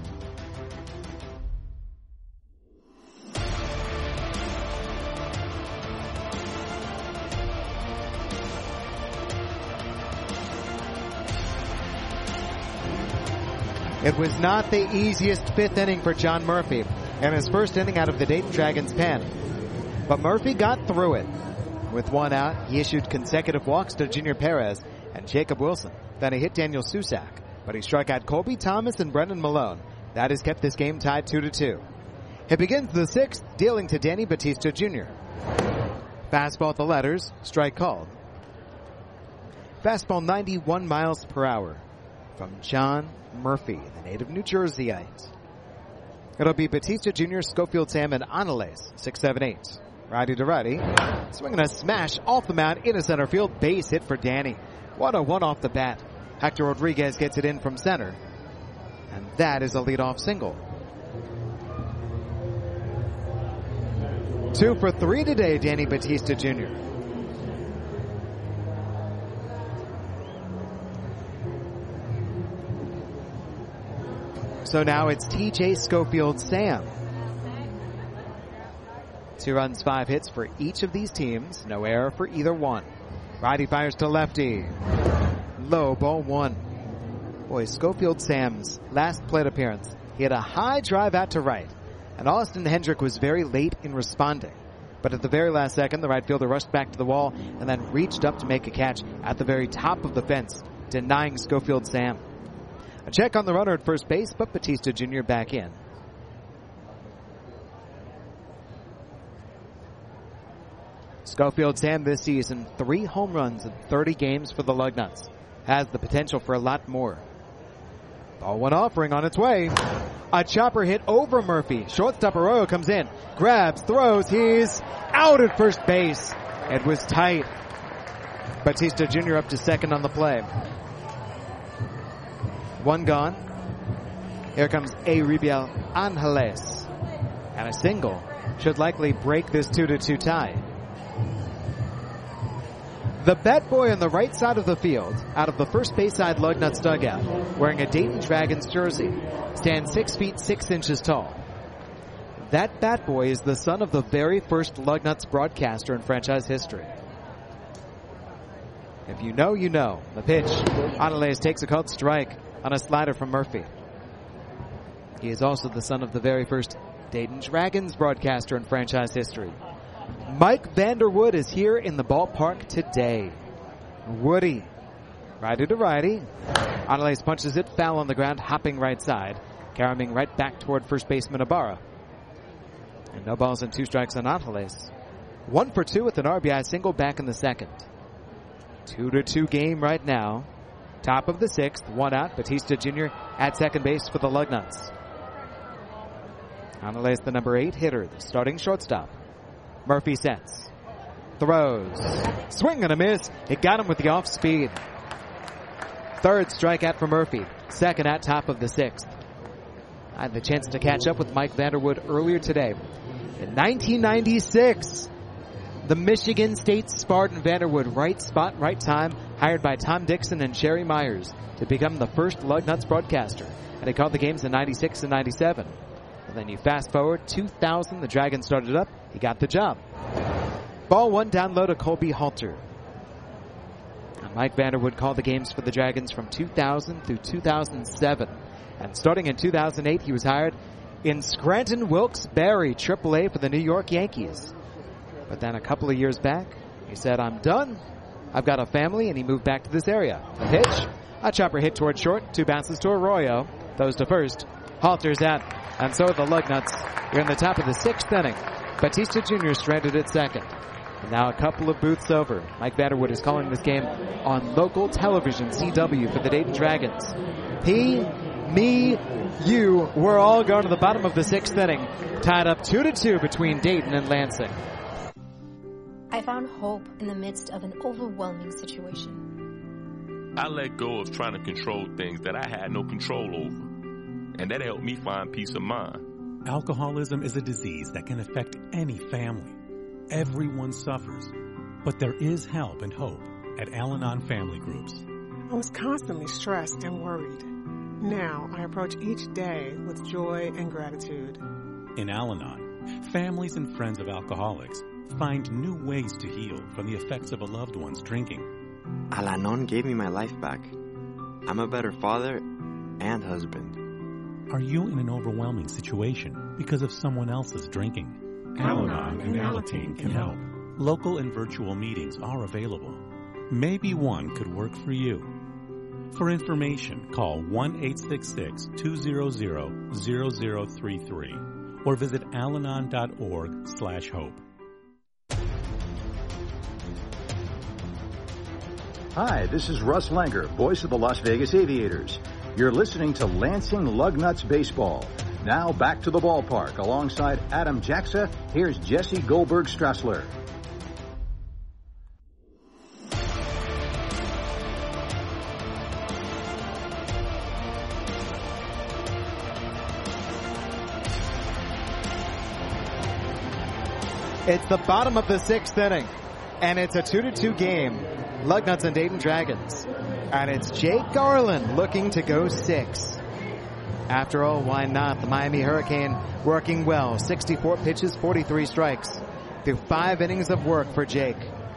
It was not the easiest fifth inning for John Murphy in his first inning out of the Dayton Dragons pen. But Murphy got through it. With one out, he issued consecutive walks to Junior Perez and Jacob Wilson. Then he hit Daniel Susak, but he struck out Colby Thomas and Brendan Malone. That has kept this game tied 2-2. He begins the sixth, dealing to Danny Batista Jr. Fastball at the letters, strike called. Fastball 91 miles per hour from John Murphy, the native New Jerseyite. It'll be Batista Jr., Schofield Sam, and Anales, 6-7-8. Righty to righty. Swinging a smash off the mound into center field. Base hit for Danny. 1-1 off the bat. Hector Rodriguez gets it in from center. And that is a leadoff single. 2 for 3 today, Danny Batista Jr. So now it's TJ Schofield Sam. 2 runs, 5 hits for each of these teams. No error for either one. Righty fires to lefty. Low, ball 1. Boy, Schofield Sam's last plate appearance, he had a high drive out to right. And Austin Hendrick was very late in responding. But at the very last second, the right fielder rushed back to the wall and then reached up to make a catch at the very top of the fence, denying Schofield Sam. A check on the runner at first base, but Batista Jr. back in. Schofield Sam this season, 3 home runs in 30 games for the Lugnuts. Has the potential for a lot more. Ball 1 offering on its way. A chopper hit over Murphy. Shortstop Arroyo comes in, grabs, throws. He's out at first base. It was tight. Batista Jr. up to second on the play. 1 gone. Here comes Euribiel Angeles. And a single should likely break this 2-2 tie. The bat boy on the right side of the field, out of the first base side Lugnuts dugout, wearing a Dayton Dragons jersey, stands 6 feet 6 inches tall. That bat boy is the son of the very first Lugnuts broadcaster in franchise history. If you know, you know. The pitch. Angeles takes a called strike on a slider from Murphy. He is also the son of the very first Dayton Dragons broadcaster in franchise history. Mike Vanderwood is here in the ballpark today. Woody, righty to righty. Angeles punches it foul on the ground, hopping right side, carrying right back toward first baseman Ibarra. And no balls and 2 strikes on Angeles. 1 for 2 with an RBI single back in the second. 2-2 game right now. Top of the 6th, 1 out. Batista Jr. at second base for the Lugnuts. Angeles, the number 8 hitter, the starting shortstop. Murphy sets. Throws. Swing and a miss. It got him with the off speed. 3rd strikeout for Murphy. 2nd at top of the 6th. I had the chance to catch up with Mike Vanderwood earlier today. In 1996, the Michigan State Spartan Vanderwood, right spot, right time, hired by Tom Dixon and Sherry Myers to become the first Lugnuts broadcaster. And he called the games in 96 and 97. And then you fast forward 2000, the Dragons started up. He got the job. Ball one down low to Colby Halter. And Mike Vanderwood called the games for the Dragons from 2000 through 2007. And starting in 2008, he was hired in Scranton Wilkes-Barre, AAA for the New York Yankees. But then a couple of years back, he said, I'm done. I've got a family, and he moved back to this area. A pitch, a chopper hit toward short, 2 bounces to Arroyo, throws to first. Halter's out, and so are the Lugnuts. You're in the top of the 6th inning. Batista Jr. stranded at second. And now a couple of booths over. Mike Vanderwood is calling this game on local television, CW, for the Dayton Dragons. He, me, you, we're all going to the bottom of the 6th inning, tied up 2-2 between Dayton and Lansing. I found hope in the midst of an overwhelming situation. I let go of trying to control things that I had no control over, and that helped me find peace of mind. Alcoholism is a disease that can affect any family. Everyone suffers, but there is help and hope at Al-Anon Family Groups. I was constantly stressed and worried. Now I approach each day with joy and gratitude. In Al-Anon, families and friends of alcoholics find new ways to heal from the effects of a loved one's drinking. Al-Anon gave me my life back. I'm a better father and husband. Are you in an overwhelming situation because of someone else's drinking? Al-Anon and Alateen can help. Local and virtual meetings are available. Maybe one could work for you. For information, call 1-866-200-0033 or visit alanon.org/hope. Hi, this is Russ Langer, voice of the Las Vegas Aviators. You're listening to Lansing Lugnuts Baseball. Now back to the ballpark. Alongside Adam Jaxa, here's Jesse Goldberg-Strassler. It's the bottom of the 6th inning, and it's a 2-2 game. Lugnuts and Dayton Dragons. And it's Jake Garland looking to go 6. After all, why not? The Miami Hurricane working well. 64 pitches, 43 strikes. Through 5 innings of work for Jake.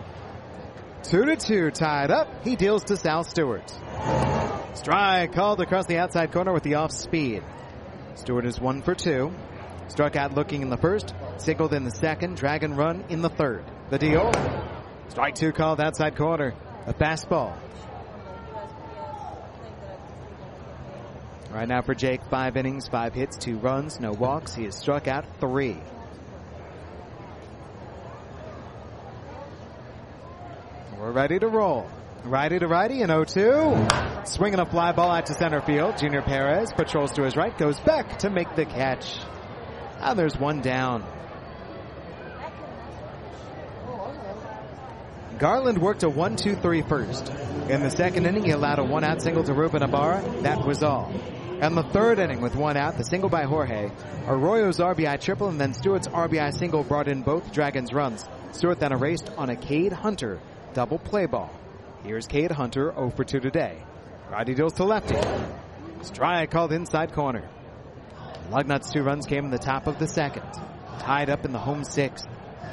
2-2 tied up. He deals to Sal Stewart. Strike called across the outside corner with the off speed. Stewart is 1 for 2. Struck out looking in the first. Singled in the second. Dragon run in the third. The deal. Strike 2 called outside corner. A fastball. Right now for Jake, 5 innings, 5 hits, 2 runs, no walks. He has struck out 3. We're ready to roll. Righty to righty in 0-2. Swinging a fly ball out to center field. Junior Perez patrols to his right, goes back to make the catch. And there's one down. Garland worked a 1-2-3 first. In the second inning, he allowed a 1-out single to Ruben Ibarra. That was all. And the third inning with 1 out, the single by Jorge. Arroyo's RBI triple and then Stewart's RBI single brought in both Dragons runs. Stewart then erased on a Cade Hunter double play ball. Here's Cade Hunter 0 for 2 today. Righty deals to lefty. Strike called inside corner. Lugnuts 2 runs came in the top of the 2nd. Tied up in the home 6th.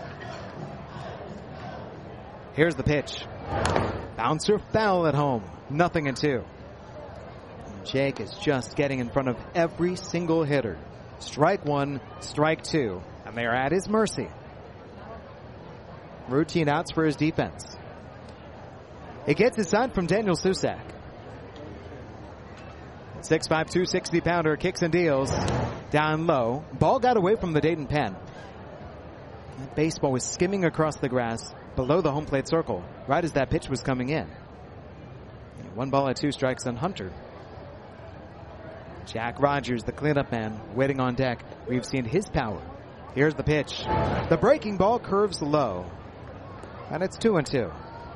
Here's the pitch. Bouncer foul at home. 0-2. Jake is just getting in front of every single hitter. Strike 1, strike 2, and they are at his mercy. Routine outs for his defense. He gets his sign from Daniel Susak. 6'5", 260-pounder kicks and deals. Down low. Ball got away from the Dayton pen. That baseball was skimming across the grass below the home plate circle right as that pitch was coming in. 1 ball and 2 strikes on Hunter. Jack Rogers, the cleanup man, waiting on deck. We've seen his power. Here's the pitch. The breaking ball curves low. And it's 2-2.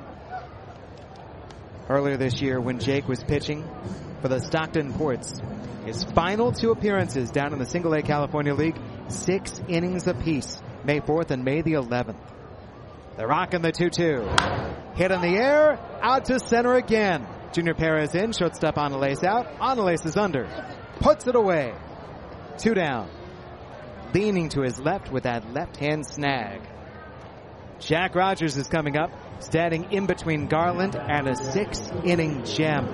Earlier this year when Jake was pitching for the Stockton Ports, his final 2 appearances down in the Single-A California League, 6 innings apiece, May 4th and May the 11th. They're rocking the 2-2. Hit in the air, out to center again. Junior Perez in, shortstop Anales out. Anales is under. Puts it away. 2 down. leaning to his left with that left-hand snag. Jack Rogers is coming up, standing in between Garland and a 6-inning gem.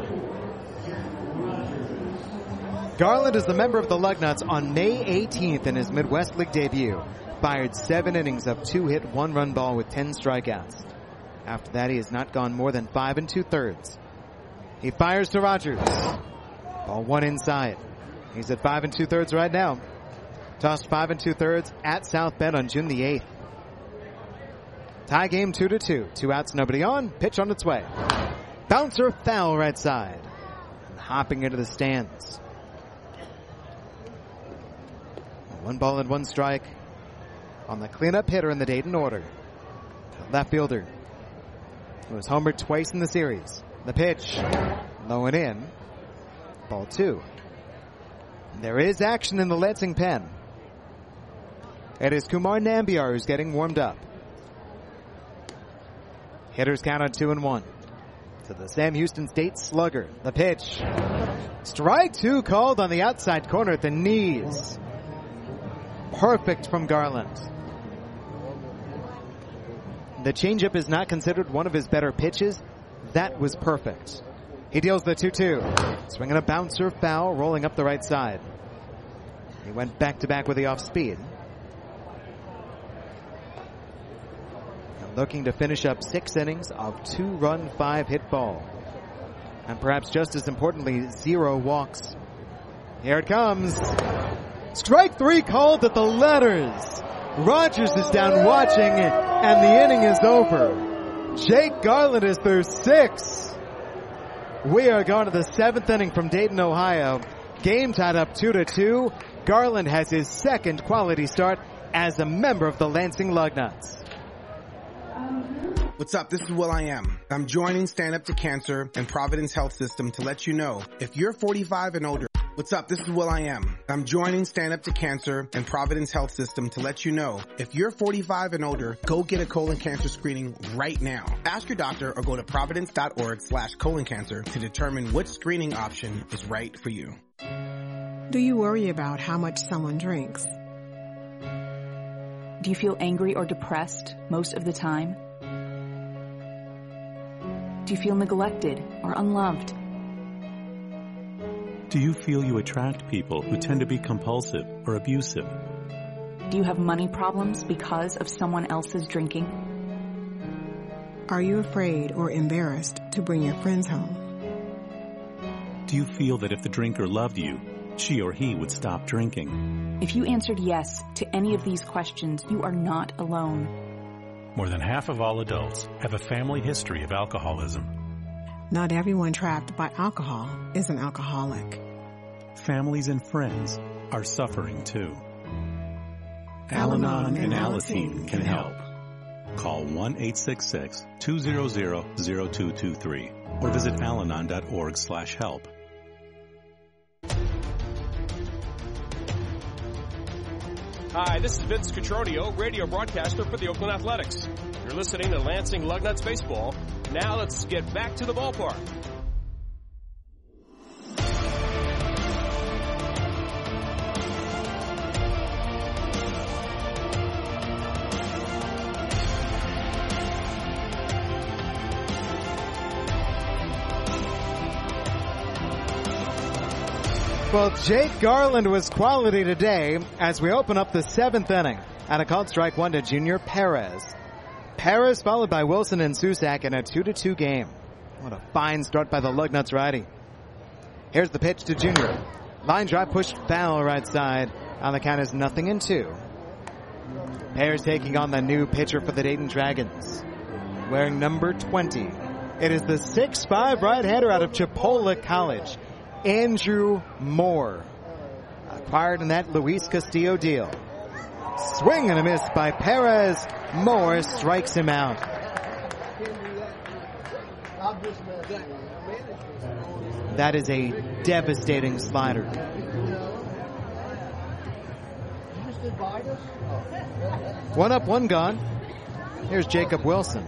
Garland is the member of the Lugnuts on May 18th in his Midwest League debut. Fired 7 innings of 2-hit, 1-run ball with 10 strikeouts. After that, he has not gone more than 5 2/3. He fires to Rogers. Ball 1 inside. He's at 5 2/3 right now. Tossed 5 2/3 at South Bend on June the 8th. Tie game 2-2. 2 outs, nobody on. Pitch on its way. Bouncer foul right side. And hopping into the stands. 1 ball and 1 strike on the cleanup hitter in the Dayton order. The left fielder, who was homered twice in the series. The pitch, low and in. Ball 2. There is action in the Lansing pen. It is Kumar Nambiar who's getting warmed up. Hitters count on 2-1. To the Sam Houston State slugger. The pitch. Strike 2 called on the outside corner at the knees. Perfect from Garland. The changeup is not considered one of his better pitches. That was perfect. He deals the 2-2. Swinging a bouncer foul, rolling up the right side. He went back-to-back with the off-speed. Looking to finish up 6 innings of 2-run, 5-hit ball. And perhaps just as importantly, 0 walks. Here it comes. Strike 3 called at the letters. Rogers is down watching, and the inning is over. Jake Garland is through 6. We are going to the 7th inning from Dayton, Ohio. Game tied up 2-2. Garland has his 2nd quality start as a member of the Lansing Lugnuts. What's up? This is Will I Am. I'm joining Stand Up to Cancer and Providence Health System to let you know if you're 45 and older. What's up? This is Will I Am. I'm joining Stand Up to Cancer and Providence Health System to let you know if you're 45 and older, go get a colon cancer screening right now. Ask your doctor or go to providence.org/colon cancer to determine which screening option is right for you. Do you worry about how much someone drinks? Do you feel angry or depressed most of the time? Do you feel neglected or unloved? Do you feel you attract people who tend to be compulsive or abusive? Do you have money problems because of someone else's drinking? Are you afraid or embarrassed to bring your friends home? Do you feel that if the drinker loved you, she or he would stop drinking? If you answered yes to any of these questions, you are not alone. More than half of all adults have a family history of alcoholism. Not everyone trapped by alcohol is an alcoholic. Families and friends are suffering too. Al-Anon and Alateen can help. Call 1-866-200-0223 or visit alanon.org/help. Hi, this is Vince Cotroneo, radio broadcaster for the Oakland Athletics. You're listening to Lansing Lugnuts Baseball. Now let's get back to the ballpark. Well, Jake Garland was quality today as we open up the 7th inning. And a called strike 1 to Junior Perez. Perez followed by Wilson and Susak in a 2-2 game. What a fine start by the Lugnuts righty. Here's the pitch to Junior. Line drive pushed foul right side. On the count is 0-2. Perez taking on the new pitcher for the Dayton Dragons, wearing number 20. It is the 6'5" right-hander out of Chipola College, Andrew Moore, acquired in that Luis Castillo deal. Swing and a miss by Perez. Moore strikes him out. That is a devastating slider. One up, one gone. Here's Jacob Wilson.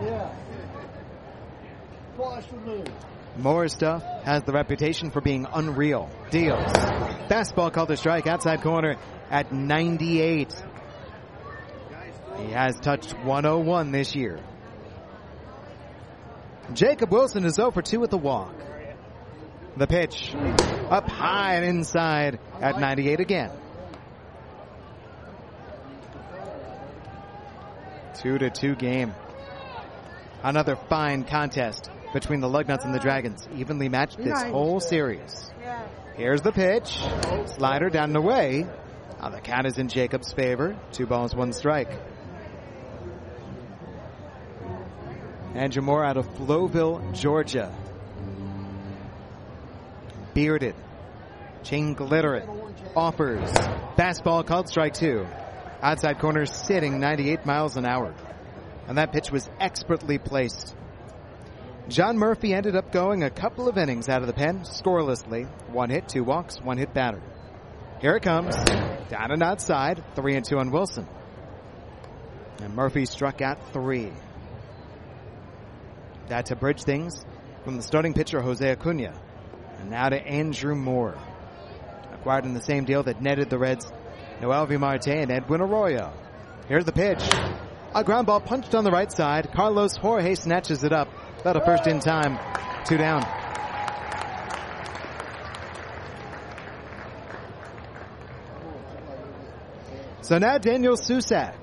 Moore's stuff has the reputation for being unreal. Deals. Fastball called a strike outside corner, at 98. He has touched 101 this year. Jacob Wilson is 0 for 2 with the walk. The pitch up high and inside at 98 again. 2-2 game. Another fine contest between the Lugnuts and the Dragons. Evenly matched this whole series. Here's the pitch. Slider down and away. Now the count is in Jacob's favor. 2 balls, 1 strike. Andrew Moore out of Flowville, Georgia. Bearded. Chain glittering. Offers. Fastball called strike 2. Outside corner sitting 98 miles an hour. And that pitch was expertly placed. John Murphy ended up going a couple of innings out of the pen, scorelessly. 1 hit, 2 walks, 1 hit batter. Here it comes. Down and outside. 3-2 on Wilson. And Murphy struck out 3. That to bridge things from the starting pitcher, Jose Acuna. And now to Andrew Moore. Acquired in the same deal that netted the Reds, Noelvi Marte and Edwin Arroyo. Here's the pitch. A ground ball punched on the right side. Carlos Jorge snatches it up. About a first in time. 2 down. So now Daniel Susac.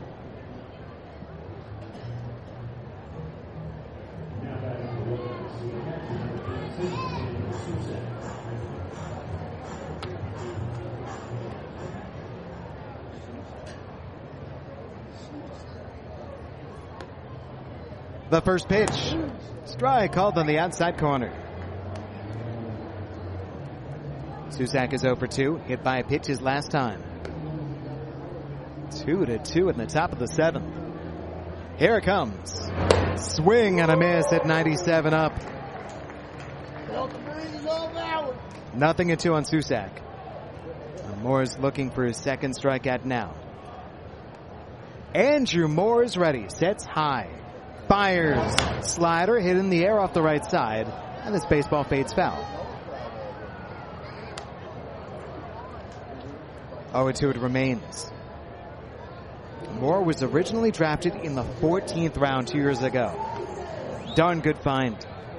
The first pitch. Strike called on the outside corner. Susac is 0 for 2. Hit by a pitch his last time. 2-2 in the top of the 7th. Here it comes. Swing and a miss at 97 up. 0-2 on Susac. Moore's looking for his second strikeout now. Andrew Moore is ready. Sets high. Fires. Slider hit in the air off the right side. And this baseball fades foul. 0-2 it remains. Moore was originally drafted in the 14th round 2 years ago. Darn good find.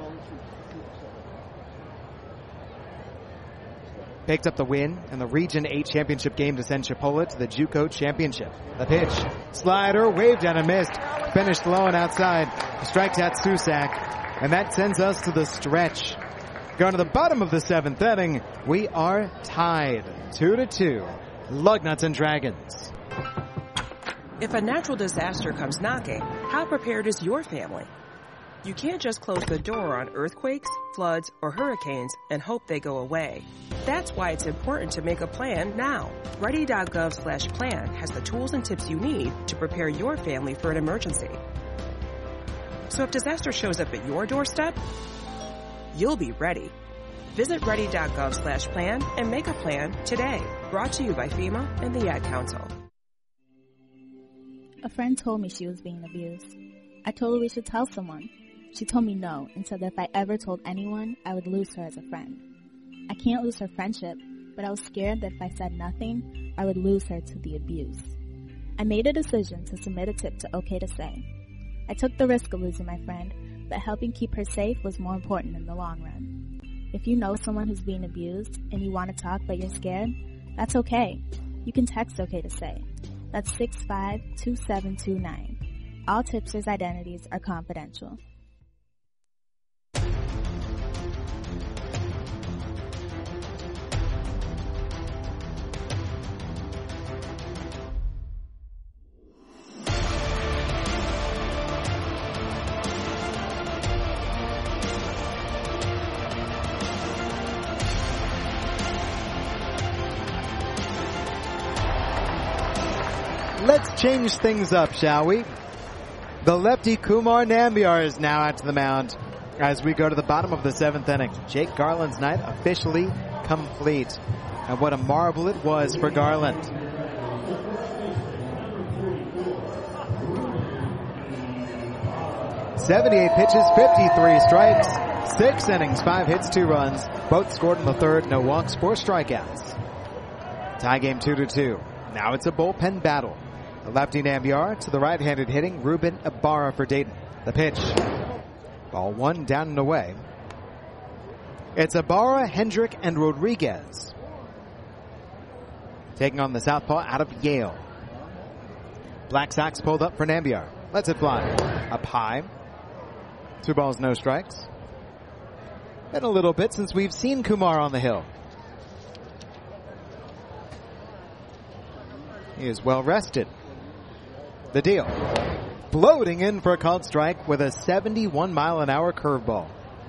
Picked up the win in the Region 8 championship game to send Chipola to the JUCO championship. The pitch. Slider waved and missed. Finished low and outside. Strikes out Susac. And that sends us to the stretch. Going to the bottom of the 7th inning. We are tied. 2-2. Lugnuts and Dragons. If a natural disaster comes knocking, how prepared is your family? You can't just close the door on earthquakes, floods, or hurricanes and hope they go away. That's why it's important to make a plan now. Ready.gov/plan has the tools and tips you need to prepare your family for an emergency. So if disaster shows up at your doorstep, you'll be ready. Visit ready.gov/plan and make a plan today. Brought to you by FEMA and the Ad Council. A friend told me she was being abused. I told her we should tell someone. She told me no and said that if I ever told anyone, I would lose her as a friend. I can't lose her friendship, but I was scared that if I said nothing, I would lose her to the abuse. I made a decision to submit a tip to OK to Say. I took the risk of losing my friend, but helping keep her safe was more important in the long run. If you know someone who's being abused and you want to talk but you're scared, that's okay. You can text OK to Say. That's 652729. All tipsters' identities are confidential. Let's change things up, shall we? The lefty Kumar Nambiar is now out to the mound as we go to the bottom of the 7th inning. Jake Garland's night officially complete. And what a marvel it was for Garland. "78 pitches, 53 strikes, 6 innings, 5 hits, 2 runs. Both scored in the 3rd, no walks, 4 strikeouts. Tie game 2-2. Now it's a bullpen battle. The lefty Nambiar to the right-handed hitting Ruben Ibarra for Dayton. The pitch. Ball 1 down and away. It's Ibarra, Hendrick, and Rodriguez taking on the southpaw out of Yale. Black Sox pulled up for Nambiar. Lets it fly. Up high. 2 balls, no strikes. Been a little bit since we've seen Kumar on the hill. He is well rested. The deal. Floating in for a called strike with a 71-mile-an-hour curveball.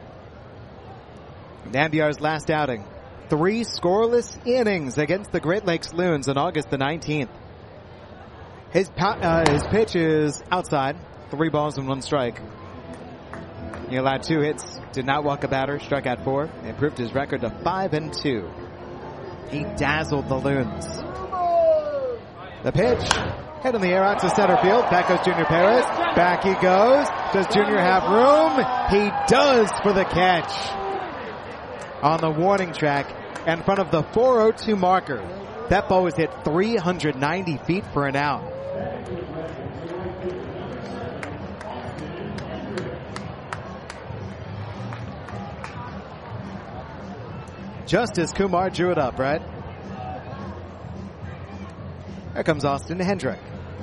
Nambiar's last outing. 3 scoreless innings against the Great Lakes Loons on August the 19th. His pitch is outside. 3 balls and 1 strike. He allowed 2 hits, did not walk a batter, struck out 4, improved his record to 5-2. He dazzled the Loons. The pitch, hit in the air out to center field. Back goes Junior Perez. Back he goes. Does Junior have room? He does for the catch. On the warning track in front of the 4:02 marker. That ball was hit 390 feet for an out. Just as Kumar drew it up, right? Here comes Austin Hendrick.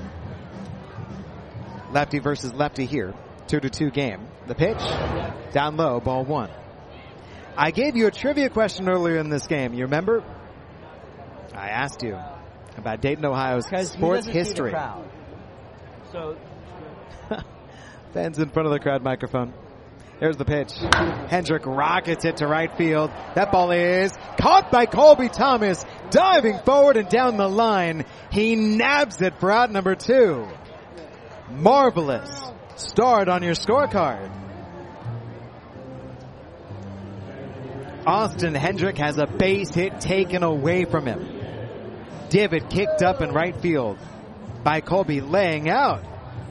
Lefty versus lefty here. 2-2 game. The pitch, down low, ball 1. I gave you a trivia question earlier in this game. You remember? I asked you about Dayton, Ohio's sports history. So, fans in front of the crowd microphone. There's the pitch. Hendrick rockets it to right field. That ball is caught by Colby Thomas, diving forward and down the line. He nabs it for out number 2. Marvelous. Start on your scorecard. Austin Hendrick has a base hit taken away from him. Divot kicked up in right field by Colby, laying out.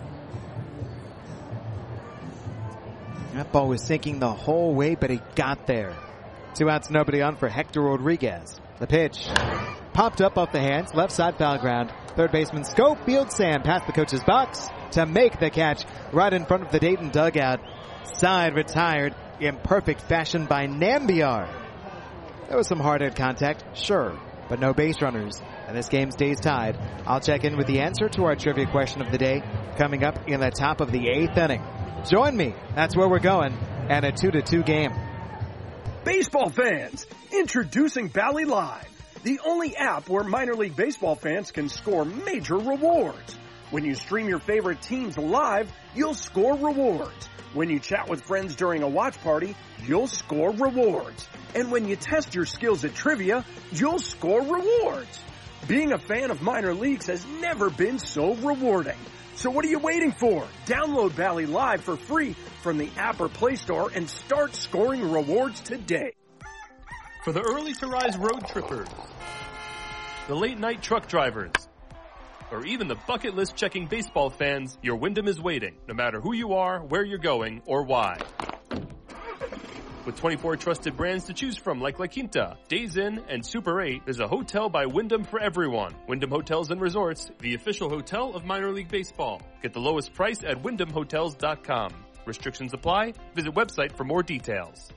That ball was sinking the whole way, but he got there. 2 outs, nobody on for Hector Rodriguez. The pitch popped up off the hands, left side foul ground. Third baseman Schofield Sam past the coach's box to make the catch right in front of the Dayton dugout. Side retired in perfect fashion by Nambiar. There was some hard-hit contact, sure, but no base runners, and this game stays tied. I'll check in with the answer to our trivia question of the day coming up in the top of the 8th inning. Join me. That's where we're going. And a 2-2 game. Baseball fans, introducing Bally Live, the only app where minor league baseball fans can score major rewards. When you stream your favorite teams live, you'll score rewards. When you chat with friends during a watch party, you'll score rewards. And when you test your skills at trivia, you'll score rewards. Being a fan of minor leagues has never been so rewarding. So what are you waiting for? Download Bally Live for free from the app or Play Store and start scoring rewards today. For the early to rise road trippers, the late night truck drivers, or even the bucket list checking baseball fans, your Wyndham is waiting, no matter who you are, where you're going, or why. With 24 trusted brands to choose from like La Quinta, Days Inn, and Super 8, there's a hotel by Wyndham for everyone. Wyndham Hotels and Resorts, the official hotel of minor league baseball. Get the lowest price at wyndhamhotels.com. Restrictions apply. Visit website for more details.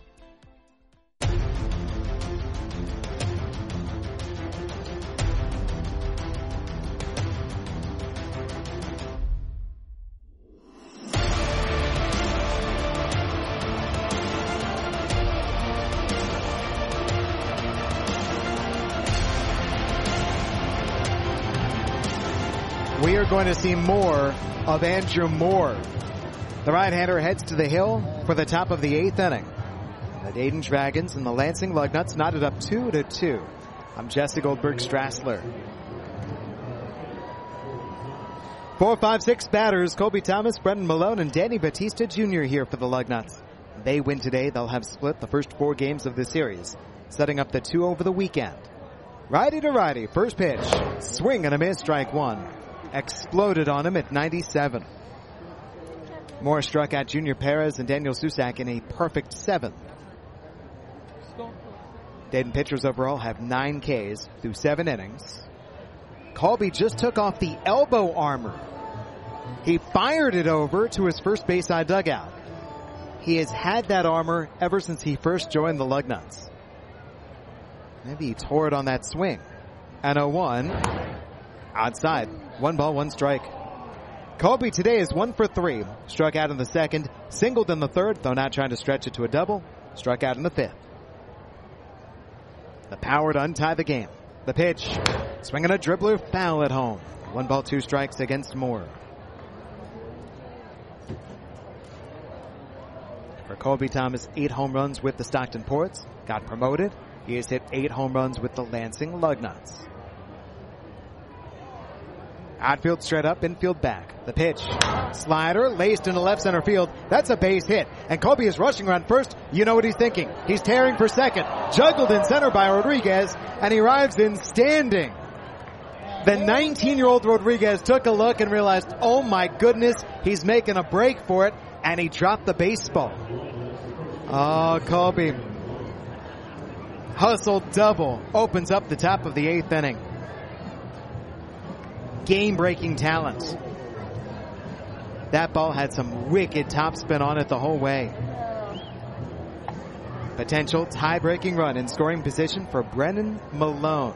We are going to see more of Andrew Moore. The right-hander heads to the hill for the top of the 8th inning. The Dayton Dragons and the Lansing Lugnuts knotted up 2-2. I'm Jesse Goldberg-Strassler. 4, 5, 6 batters, Colby Thomas, Brendan Malone, and Danny Batista Jr. here for the Lugnuts. They win today, they'll have split the first 4 games of the series, setting up the 2 over the weekend. Righty to righty, first pitch, swing and a miss, strike 1. Exploded on him at 97. Moore struck out Junior Perez and Daniel Susak in a perfect 7th. Dayton pitchers overall have 9 Ks through 7 innings. Colby just took off the elbow armor. He fired it over to his first base side dugout. He has had that armor ever since he first joined the Lugnuts. Maybe he tore it on that swing. And 0-1. Outside. 1 ball, 1 strike. Colby today is 1 for 3. Struck out in the second. Singled in the third, though not trying to stretch it to a double. Struck out in the fifth. The power to untie the game. The pitch. Swinging a dribbler, foul at home. 1 ball, 2 strikes against Moore. For Colby Thomas, 8 home runs with the Stockton Ports. Got promoted. He has hit 8 home runs with the Lansing Lugnuts. Outfield straight up, infield back. The pitch. Slider laced into left center field. That's a base hit. And Colby is rushing around first. You know what he's thinking. He's tearing for second. Juggled in center by Rodriguez. And he arrives in standing. The 19-year-old Rodriguez took a look and realized, oh my goodness, he's making a break for it. And he dropped the baseball. Oh, Colby. Hustle double. Opens up the top of the 8th inning. Game-breaking talent. That ball had some wicked topspin on it the whole way. Potential tie-breaking run in scoring position for Brennan Malone.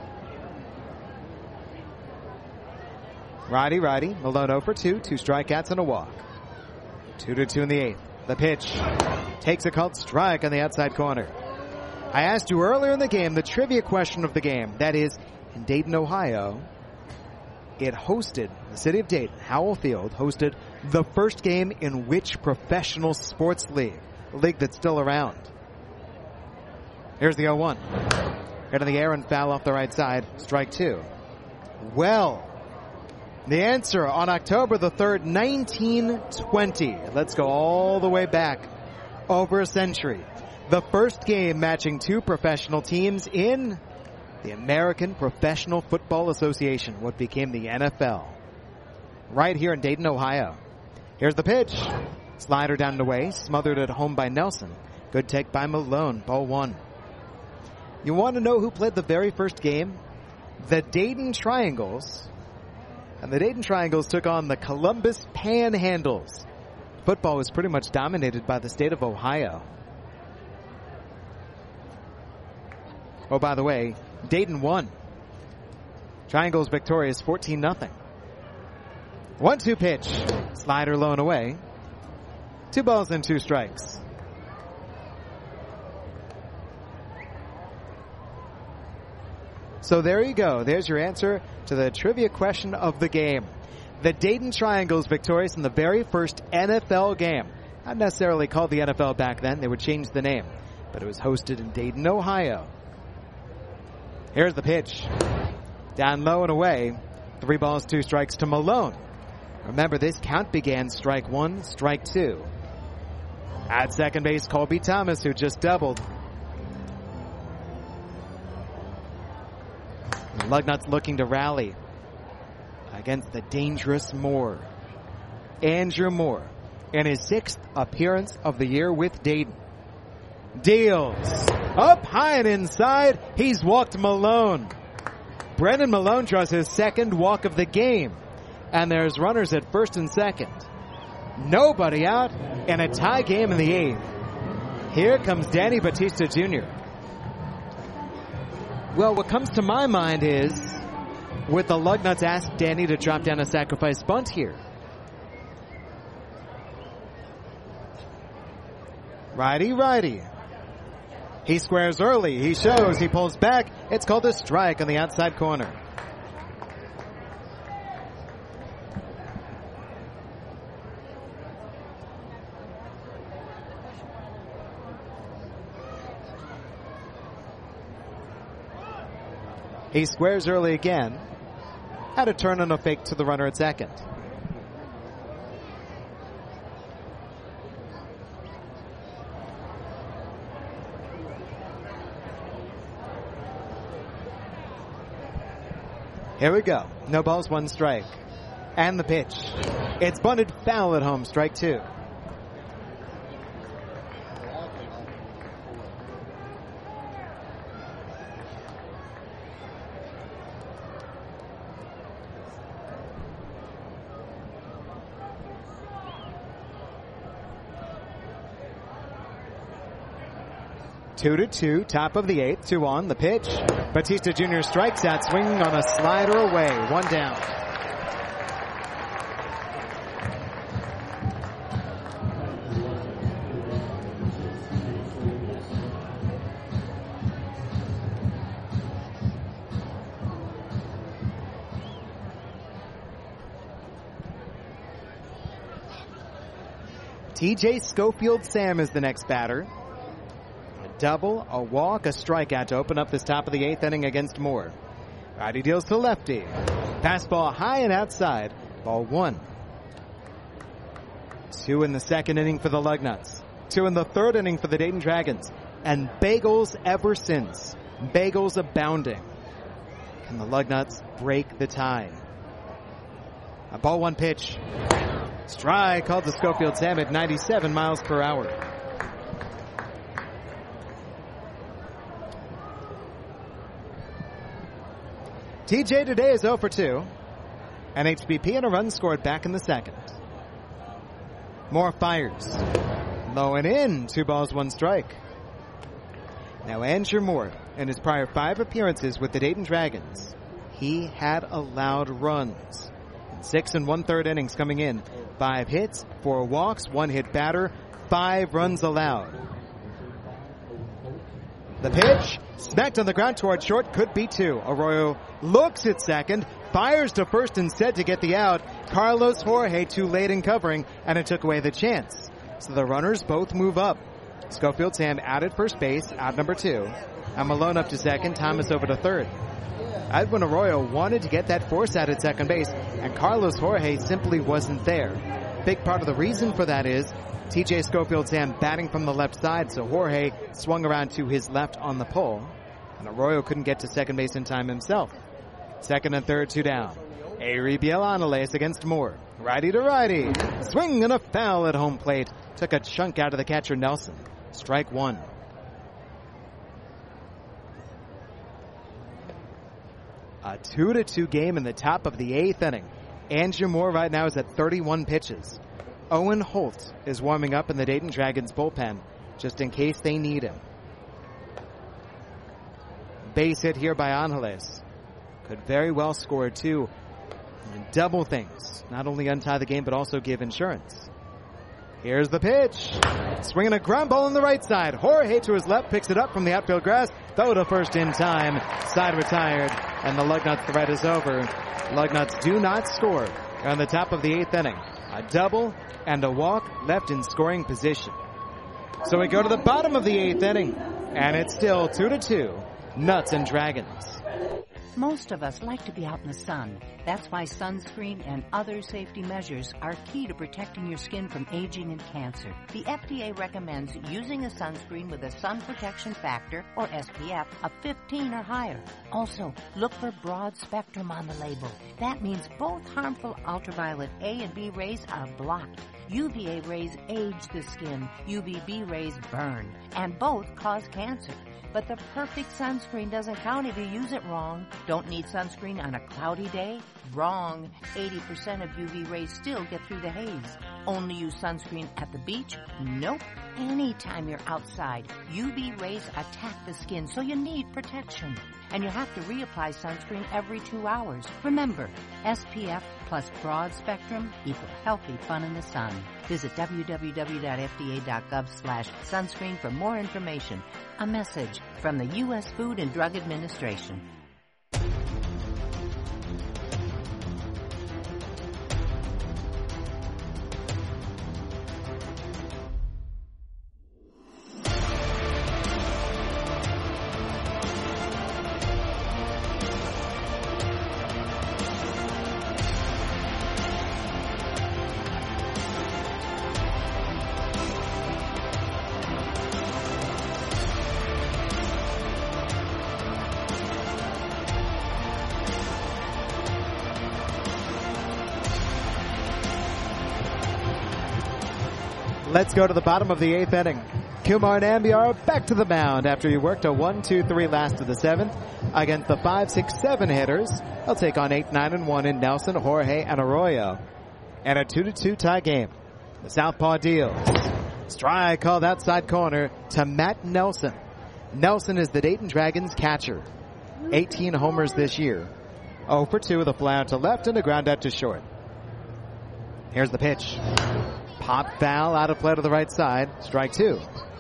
Righty. Malone 0 for 2. 2 strikeouts and a walk. 2-2 in the 8th. The pitch. Takes a called strike on the outside corner. I asked you earlier in the game the trivia question of the game. That is, in Dayton, Ohio, it hosted, the city of Dayton, Howell Field, hosted the first game in which professional sports league? A league that's still around. Here's the 0-1. Hit in the air and foul off the right side. Strike 2. Well, the answer on October the 3rd, 1920. Let's go all the way back over a century. The first game matching 2 professional teams in the American Professional Football Association, what became the NFL. Right here in Dayton, Ohio. Here's the pitch. Slider down and away, smothered at home by Nelson. Good take by Malone, ball 1. You want to know who played the very first game? The Dayton Triangles. And the Dayton Triangles took on the Columbus Panhandles. Football was pretty much dominated by the state of Ohio. Oh, by the way, Dayton won. Triangles victorious 14-0. 1-2 pitch. Slider low and away. 2 balls and 2 strikes. So there you go. There's your answer to the trivia question of the game. The Dayton Triangles victorious in the very first NFL game. Not necessarily called the NFL back then. They would change the name. But it was hosted in Dayton, Ohio. Here's the pitch. Down low and away. 3 balls, 2 strikes to Malone. Remember, this count began strike 1, strike 2. At second base, Colby Thomas, who just doubled. The Lugnuts looking to rally against the dangerous Moore. Andrew Moore, in his 6th appearance of the year with Dayton. Deals. Up high and inside, he's walked Malone. Brennan Malone draws his 2nd walk of the game. And there's runners at first and second. Nobody out in a tie game in the 8th. Here comes Danny Batista Jr. Well, what comes to my mind is, would the Lugnuts ask Danny to drop down a sacrifice bunt here? Righty. He squares early. He shows. He pulls back. It's called a strike on the outside corner. He squares early again. Had a turn on a fake to the runner at second. Here we go. No balls, 1 strike. And the pitch. It's bunted foul at home. Strike 2. 2-2, top of the 8th, 2 on the pitch. Batista Jr. strikes out, swinging on a slider away, 1 down. TJ Schofield Sam is the next batter. A double, a walk, a strikeout to open up this top of the 8th inning against Moore. Righty deals to lefty. Fastball high and outside. Ball 1. 2 in the second inning for the Lugnuts. 2 in the third inning for the Dayton Dragons. And bagels ever since. Bagels abounding. Can the Lugnuts break the tie? A ball 1 pitch. Strike called to Schofield Sam at 97 miles per hour. TJ today is 0 for 2. An HBP and a run scored back in the second. Moore fires. Low and in. 2 balls, 1 strike. Now Andrew Moore, in his prior 5 appearances with the Dayton Dragons, he had allowed runs. 6 1/3 innings coming in. 5 hits, 4 walks, 1 hit batter, 5 runs allowed. The pitch, smacked on the ground toward short, could be 2. Arroyo looks at second, fires to first instead to get the out. Carlos Jorge too late in covering, and it took away the chance. So the runners both move up. Schofield Sam out at first base, out number 2. And Malone up to second, Thomas over to third. Edwin Arroyo wanted to get that force out at second base, and Carlos Jorge simply wasn't there. Big part of the reason for that is TJ Schofield Sam batting from the left side, so Jorge swung around to his left on the pull, and Arroyo couldn't get to second base in time himself. Second and third, 2 down. Ariel Angeles against Moore. Righty to righty. Swing and a foul at home plate. Took a chunk out of the catcher Nelson. Strike 1. A 2-2 game in the top of the 8th inning. Andrew Moore right now is at 31 pitches. Owen Holt is warming up in the Dayton Dragons bullpen just in case they need him. Base hit here by Angeles. Could very well score 2 and double things. Not only untie the game but also give insurance. Here's the pitch. Swinging a ground ball on the right side. Jorge to his left picks it up from the outfield grass. Throw to first in time. Side retired. And the Lugnuts threat is over. Lugnuts do not score on the top of the 8th inning. A double and a walk left in scoring position. So we go to the bottom of the 8th inning. And it's still 2-2. Nuts and Dragons. Most of us like to be out in the sun. That's why sunscreen and other safety measures are key to protecting your skin from aging and cancer. The FDA recommends using a sunscreen with a sun protection factor, or SPF, of 15 or higher. Also, look for broad spectrum on the label. That means both harmful ultraviolet A and B rays are blocked. UVA rays age the skin, UVB rays burn, and both cause cancer. But the perfect sunscreen doesn't count if you use it wrong. Don't need sunscreen on a cloudy day? Wrong. 80% of UV rays still get through the haze. Only use sunscreen at the beach? Nope. Anytime you're outside, UV rays attack the skin, so you need protection. And you have to reapply sunscreen every 2 hours. Remember, SPF plus broad spectrum equal healthy fun in the sun. Visit www.fda.gov/sunscreen for more information. A message from the U.S. Food and Drug Administration. Let's go to the bottom of the 8th inning. Kumar Nambiar back to the mound after he worked a 1-2-3 last of the 7th against the 5, 6, 7 hitters. They'll take on 8, 9, and 1 in Nelson, Jorge, and Arroyo. And a 2-2 tie game. The southpaw deals. Strike called outside corner to Matt Nelson. Nelson is the Dayton Dragons catcher. 18 homers this year. 0 for 2 with a fly out to left and a ground out to short. Here's the pitch. Pop foul out of play to the right side. Strike 2.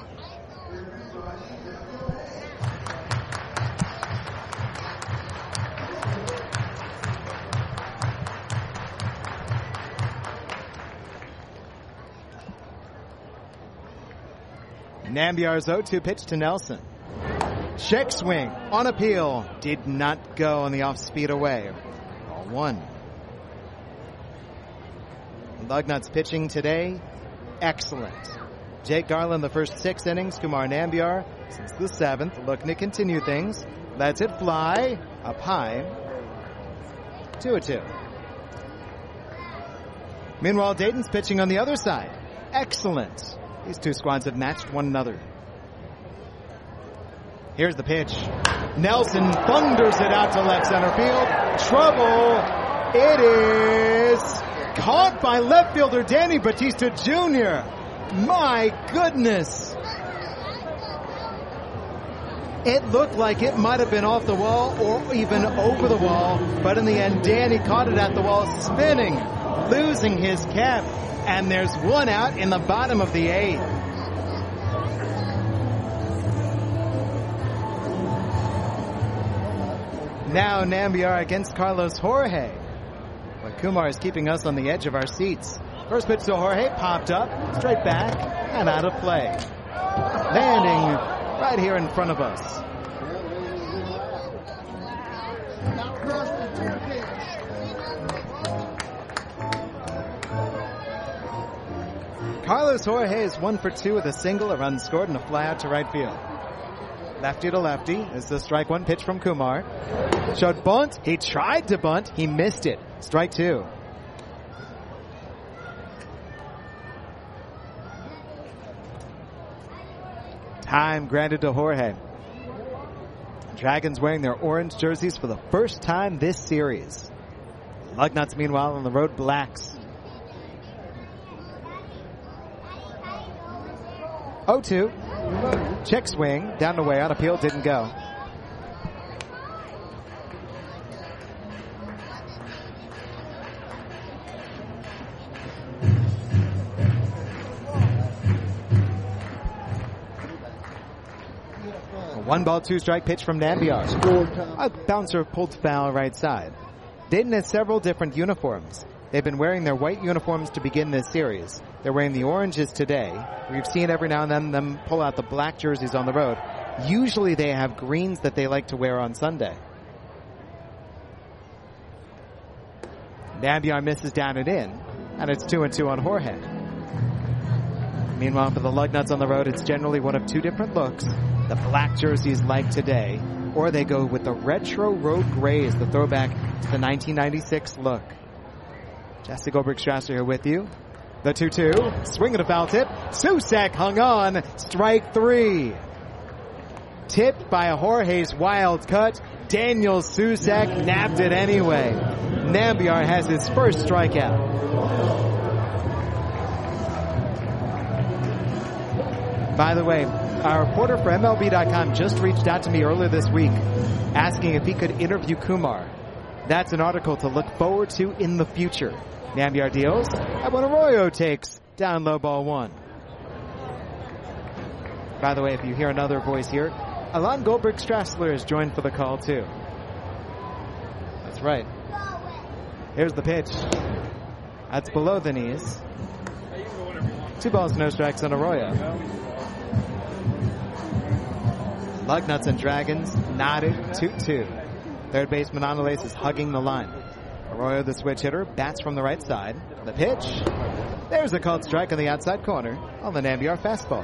Nambiar's 0-2 pitch to Nelson. Check swing on appeal. Did not go on the off-speed away. Ball 1. Lugnuts pitching today, excellent. Jake Garland the first 6 innings. Kumar Nambiar since the 7th. Looking to continue things. Lets it fly. Up high. 2-2. Meanwhile, Dayton's pitching on the other side. Excellent. These two squads have matched one another. Here's the pitch. Nelson thunders it out to left center field. Trouble. It is caught by left fielder Danny Batista Jr. My goodness. It looked like it might have been off the wall or even over the wall, but in the end, Danny caught it at the wall, spinning, losing his cap. And there's one out in the bottom of the 8th. Now Nambiar against Carlos Jorge. But Kumar is keeping us on the edge of our seats. First pitch to Jorge, popped up, straight back, and out of play. Landing right here in front of us. Carlos Jorge is 1 for 2 with a single, a run scored, and a fly out to right field. Lefty to lefty is the strike 1 pitch from Kumar. Showed bunt. He tried to bunt. He missed it. Strike 2. Time granted to Jorge. Dragons wearing their orange jerseys for the first time this series. Lugnuts, meanwhile, on the road blacks. 0-2. Check swing. Down the way. On appeal. Didn't go. A 1 ball, 2 strike pitch from Nambiar. A bouncer pulled foul right side. Dayton has several different uniforms. They've been wearing their white uniforms to begin this series. They're wearing the oranges today. We've seen every now and then them pull out the black jerseys on the road. Usually they have greens that they like to wear on Sunday. Nambiar misses down and in, and it's 2-2 on Jorge. Meanwhile, for the Lugnuts on the road, it's generally one of 2 different looks. The black jerseys like today, or they go with the retro road grays, the throwback to the 1996 look. Jesse Goldberg-Strasser here with you. The 2-2. Swing and a foul tip. Susak hung on. Strike 3. Tipped by Jorge's wild cut. Daniel Susak nabbed it anyway. Nambiar has his first strikeout. By the way, our reporter for MLB.com just reached out to me earlier this week asking if he could interview Kumar. That's an article to look forward to in the future. Nambiar deals. How about Arroyo takes down low ball 1. By the way, if you hear another voice here, Alon Goldberg-Strassler is joined for the call too. That's right. Here's the pitch. That's below the knees. 2 balls, no strikes on Arroyo. Lugnuts and Dragons knotted 2-2. Third baseman Anales is hugging the line. Arroyo, the switch hitter, bats from the right side. The pitch. There's a called strike on the outside corner on the Nambiar fastball.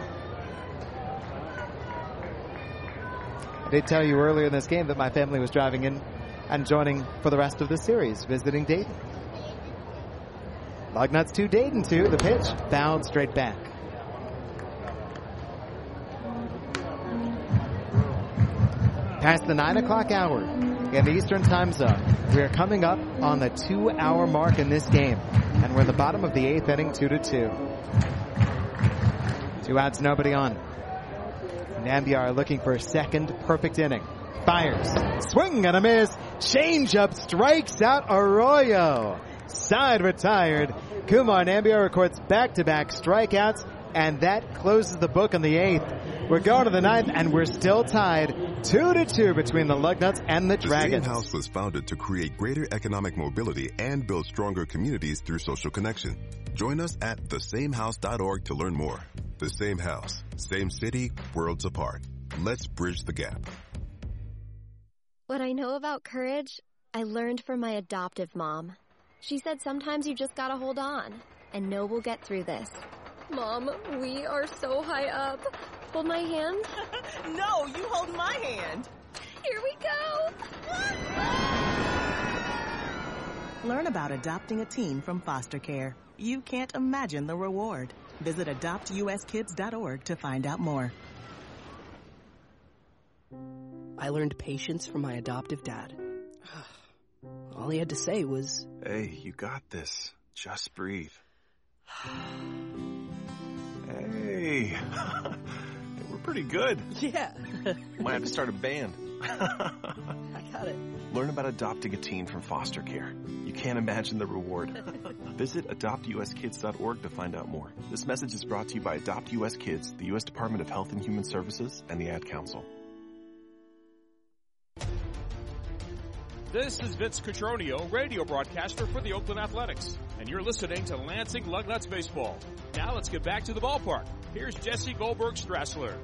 I did tell you earlier in this game that my family was driving in and joining for the rest of the series, visiting Dayton. Lugnuts 2, Dayton 2. The pitch fouled straight back. Past the 9 o'clock hour in the Eastern Time Zone. We are coming up on the 2-hour mark in this game. And we're in the bottom of the 8th inning, 2-2. 2 outs, nobody on. Nambiar looking for a second perfect inning. Fires. Swing and a miss. Change-up strikes out Arroyo. Side retired. Kumar Nambiar records back-to-back strikeouts, and that closes the book in the 8th. We're going to the 9th, and we're still tied 2-2 between the Lugnuts and the Dragons. The Same House was founded to create greater economic mobility and build stronger communities through social connection. Join us at thesamehouse.org to learn more. The Same House, same city, worlds apart. Let's bridge the gap. What I know about courage, I learned from my adoptive mom. She said sometimes you just gotta hold on and know we'll get through this. Mom, we are so high up. Hold my hand. No, you hold my hand. Here we go. Learn about adopting a teen from foster care. You can't imagine the reward. Visit adoptuskids.org to find out more. I learned patience from my adoptive dad. All he had to say was, "Hey, you got this. Just breathe." Hey, we're pretty good. Yeah. Might have to start a band. I got it. Learn about adopting a teen from foster care. You can't imagine the reward. Visit adoptuskids.org to find out more. This message is brought to you by Adopt US Kids, the U.S. Department of Health and Human Services, and the Ad Council. This is Vince Cotroneo, radio broadcaster for the Oakland Athletics, and you're listening to Lansing Lugnuts Baseball. Now let's get back to the ballpark. Here's Jesse Goldberg-Strassler.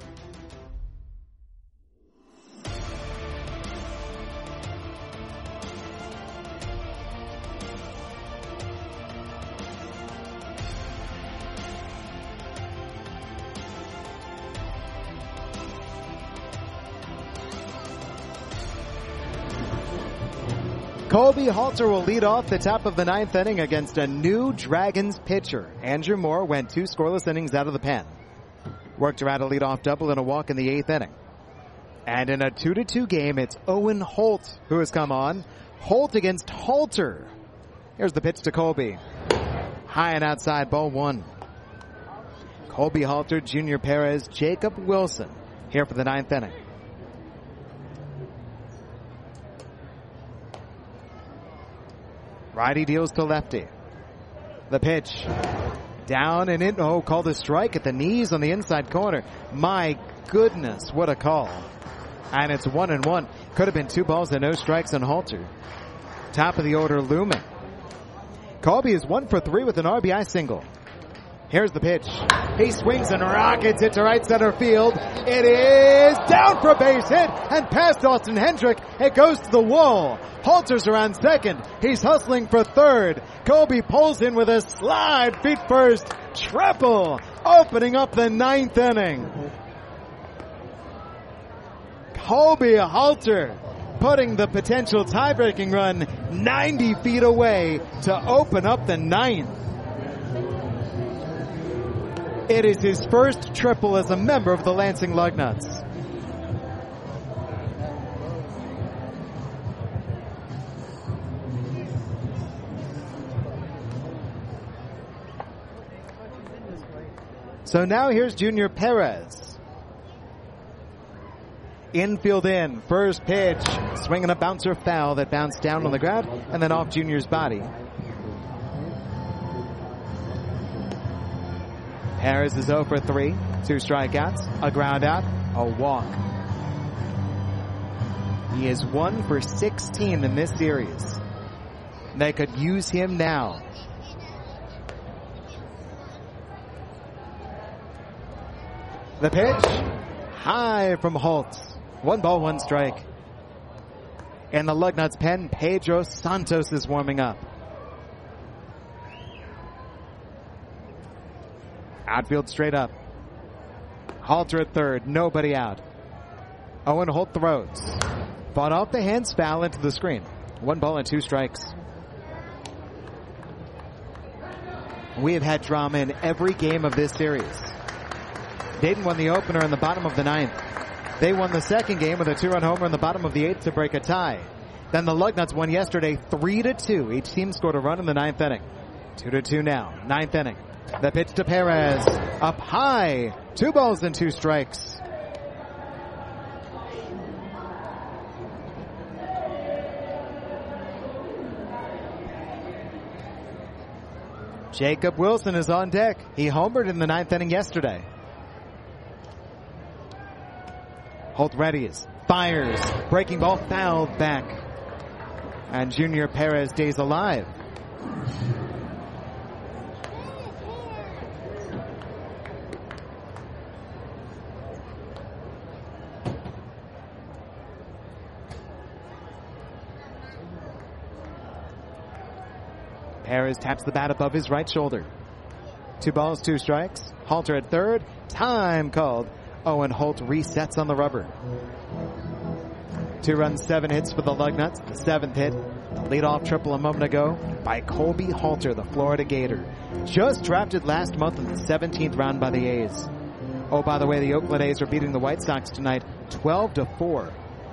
Colby Halter will lead off the top of the 9th inning against a new Dragons pitcher. Andrew Moore went 2 scoreless innings out of the pen. Worked around a leadoff double and a walk in the 8th inning. And in a 2-2 game, it's Owen Holt who has come on. Holt against Halter. Here's the pitch to Colby. High and outside, ball 1. Colby Halter, Junior Perez, Jacob Wilson here for the 9th inning. Righty deals to lefty. The pitch. Down and in. Oh, called a strike at the knees on the inside corner. My goodness, what a call. And it's 1-1. Could have been 2 balls and no strikes on Halter. Top of the order looming. Colby is 1 for 3 with an RBI single. Here's the pitch. He swings and rockets it to right center field. It is down for a base hit and past Austin Hendrick. It goes to the wall. Halter's around second. He's hustling for third. Colby pulls in with a slide, feet first, triple, opening up the 9th inning. Colby Halter putting the potential tie-breaking run 90 feet away to open up the 9th. It is his first triple as a member of the Lansing Lugnuts. So now here's Junior Perez. Infield in, first pitch, swinging a bouncer foul that bounced down on the ground and then off Junior's body. Perez is 0 for 3, 2 strikeouts, a ground out, a walk. He is 1 for 16 in this series. They could use him now. The pitch, high from Holtz. 1 ball, 1 strike. In the Lugnuts pen, Pedro Santos is warming up. Outfield straight up. Halter at third, nobody out. Owen Holt throws. Fought off the hands, foul into the screen. 1 ball and 2 strikes. We have had drama in every game of this series. Dayton won the opener in the bottom of the 9th. They won the second game with a 2-run homer in the bottom of the 8th to break a tie. Then the Lugnuts won yesterday 3-2. Each team scored a run in the 9th inning. 2-2 now, 9th inning. The pitch to Perez. Up high. 2 balls and 2 strikes. Jacob Wilson is on deck. He homered in the 9th inning yesterday. Holt readies, fires, breaking ball fouled back. And Junior Perez stays alive. Perez taps the bat above his right shoulder. 2 balls, 2 strikes. Halter at third. Time called. Owen Holt resets on the rubber. 2 runs, 7 hits for the Lugnuts. The 7th hit, the leadoff triple a moment ago by Colby Halter, the Florida Gator. Just drafted last month in the 17th round by the A's. Oh, by the way, the Oakland A's are beating the White Sox tonight 12-4.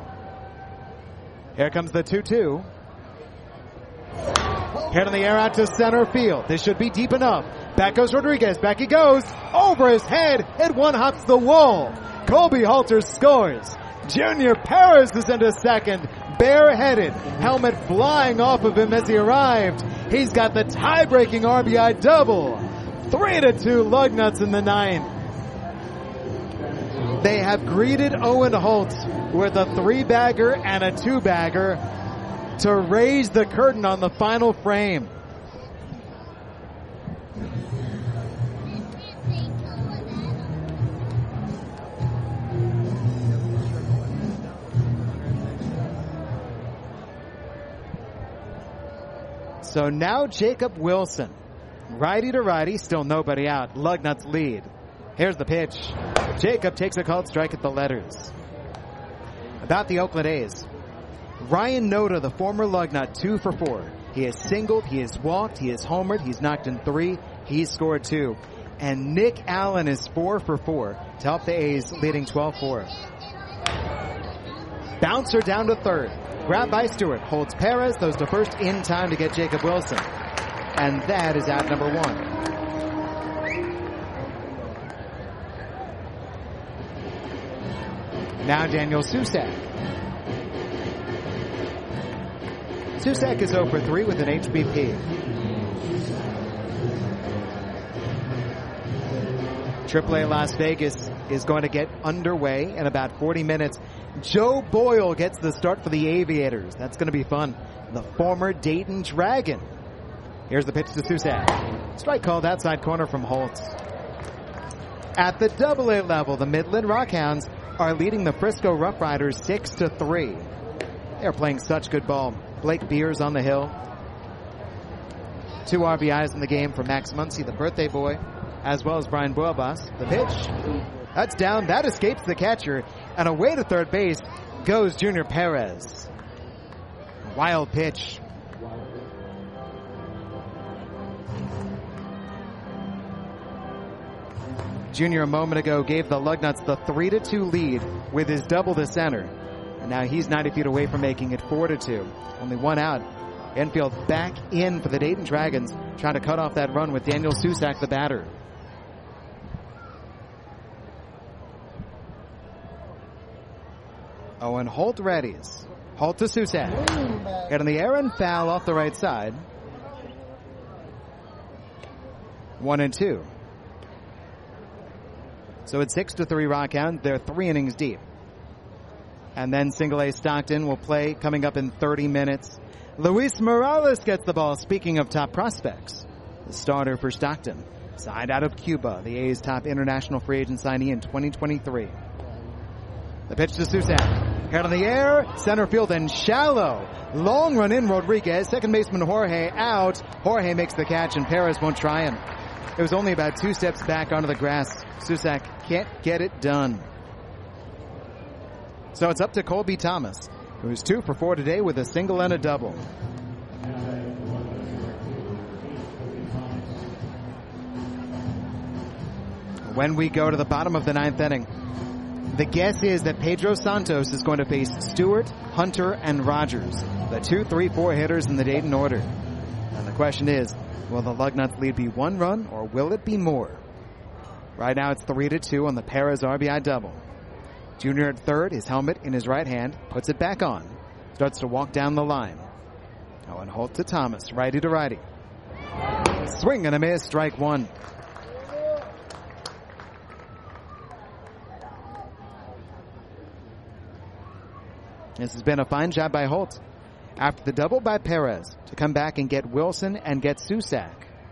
Here comes the 2-2. Hit in the air out to center field. This should be deep enough. Back goes Rodriguez. Back he goes. Over his head. It one-hops the wall. Colby Halter scores. Junior Perez is into second. Bareheaded. Helmet flying off of him as he arrived. He's got the tie-breaking RBI double. 3-2 Lugnuts in the 9th. They have greeted Owen Holt with a 3-bagger and a 2-bagger to raise the curtain on the final frame. So now Jacob Wilson, righty to righty, still nobody out. Lugnuts lead. Here's the pitch. Jacob takes a called strike at the letters. About the Oakland A's. Ryan Noda, the former Lugnut, 2 for 4. He has singled, he has walked, he has homered, he's knocked in 3, he's scored 2. And Nick Allen is 4 for 4 to help the A's, leading 12-4. Bouncer down to third. Grabbed by Stewart. Holds Perez. Throws to first in time to get Jacob Wilson. And that is out number 1. Now Daniel Susac. Susac is 0 for 3 with an HBP. AAA Las Vegas is going to get underway in about 40 minutes. Joe Boyle gets the start for the Aviators. That's going to be fun. The former Dayton Dragon. Here's the pitch to Susac. Strike called outside corner from Holtz. At the AA level, the Midland Rockhounds are leading the Frisco Rough Riders 6-3. They're playing such good ball. Blake Beers on the hill. 2 RBIs in the game for Max Muncy, the birthday boy, as well as Brian Buelbas. The pitch. That's down. That escapes the catcher. And away to third base goes Junior Perez. Wild pitch. Junior a moment ago gave the Lugnuts the 3-2 lead with his double to center. And now he's 90 feet away from making it 4-2. Only 1 out. Infield back in for the Dayton Dragons, trying to cut off that run with Daniel Susac, the batter. Owen Holt readies. Holt to Susac. Hit in the air and foul off the right side. 1-2. So it's 6-3 Rockhound. They're 3 innings deep. And then Single A Stockton will play coming up in 30 minutes. Luis Morales gets the ball. Speaking of top prospects, the starter for Stockton, signed out of Cuba, the A's top international free agent signee in 2023. The pitch to Susac. Head in the air, center field and shallow. Long run in Rodriguez. Second baseman Jorge out. Jorge makes the catch and Perez won't try him. It was only about 2 steps back onto the grass. Susac can't get it done. So it's up to Colby Thomas, who's 2 for 4 today with a single and a double. When we go to the bottom of the 9th inning, the guess is that Pedro Santos is going to face Stewart, Hunter, and Rogers, the 2, 3, 4 hitters in the Dayton order. And the question is, will the Lugnuts lead be 1 run or will it be more? Right now it's 3-2 on the Perez RBI double. Junior at third, his helmet in his right hand, puts it back on. Starts to walk down the line. Owen Holt to Thomas, righty to righty. Swing and a miss, strike one. This has been a fine job by Holt. After the double by Perez to come back and get Wilson and get Susac.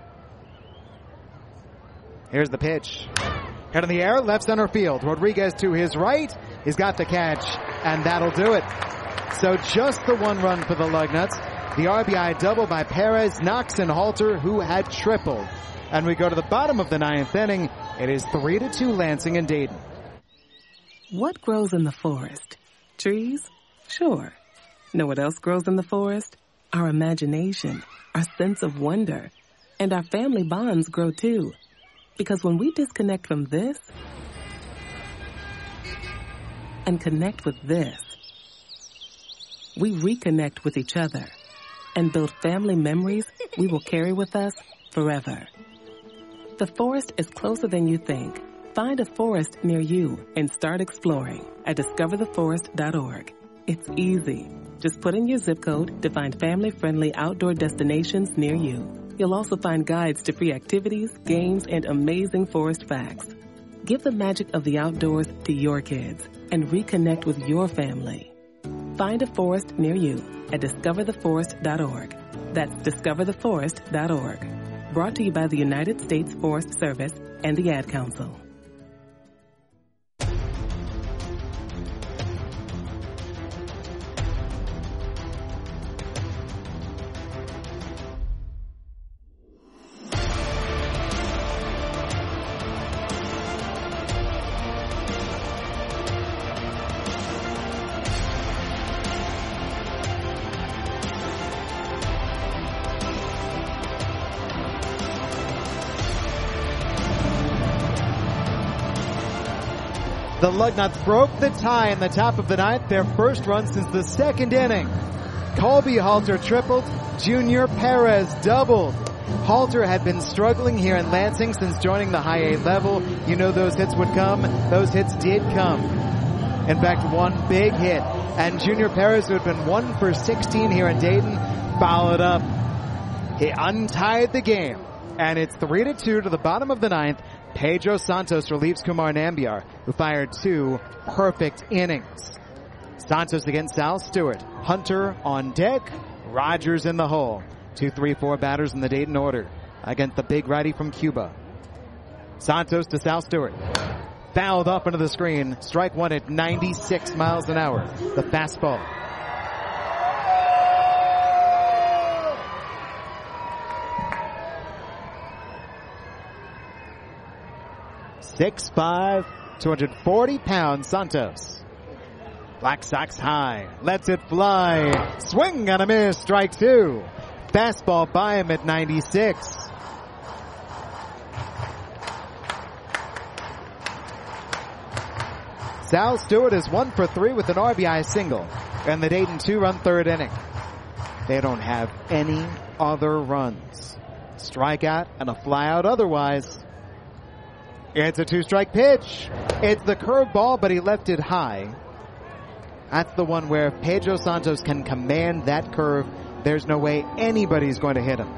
Here's the pitch. Head in the air, left center field. Rodriguez to his right. He's got the catch, and that'll do it. So just the one run for the Lugnuts. The RBI double by Perez, Knox, and Halter, who had tripled. And we go to the bottom of the ninth inning. It is 3-2 Lansing and Dayton. What grows in the forest? Trees? Sure. Know what else grows in the forest? Our imagination, our sense of wonder, and our family bonds grow too. Because when we disconnect from this and connect with this, we reconnect with each other and build family memories we will carry with us forever. The forest is closer than you think. Find a forest near you and start exploring at discovertheforest.org. It's easy. Just put in your zip code to find family-friendly outdoor destinations near you. You'll also find guides to free activities, games, and amazing forest facts. Give the magic of the outdoors to your kids and reconnect with your family. Find a forest near you at discovertheforest.org. That's discovertheforest.org. Brought to you by the United States Forest Service and the Ad Council. The Lugnuts broke the tie in the top of the ninth, their first run since the second inning. Colby Halter tripled, Junior Perez doubled. Halter had been struggling here in Lansing since joining the high A level. You know those hits would come. Those hits did come. In fact, one big hit. And Junior Perez, who had been 1 for 16 here in Dayton, followed up. He untied the game. And it's 3-2 to the bottom of the ninth. Pedro Santos relieves Kumar Nambiar, who fired 2 perfect innings. Santos against Sal Stewart. Hunter on deck. Rogers in the hole. 2, 3, 4 batters in the Dayton order against the big righty from Cuba. Santos to Sal Stewart. Fouled off into the screen. Strike one at 96 miles an hour. The fastball. .65, 240 pounds, Santos. Black Sox high, lets it fly. Swing and a miss, strike two. Fastball by him at 96. Sal Stewart is 1 for 3 with an RBI single in the Dayton 2-run third inning. They don't have any other runs. Strikeout and a flyout otherwise. It's a 2-strike pitch. It's the curveball, but he left it high. That's the one where if Pedro Santos can command that curve, there's no way anybody's going to hit him.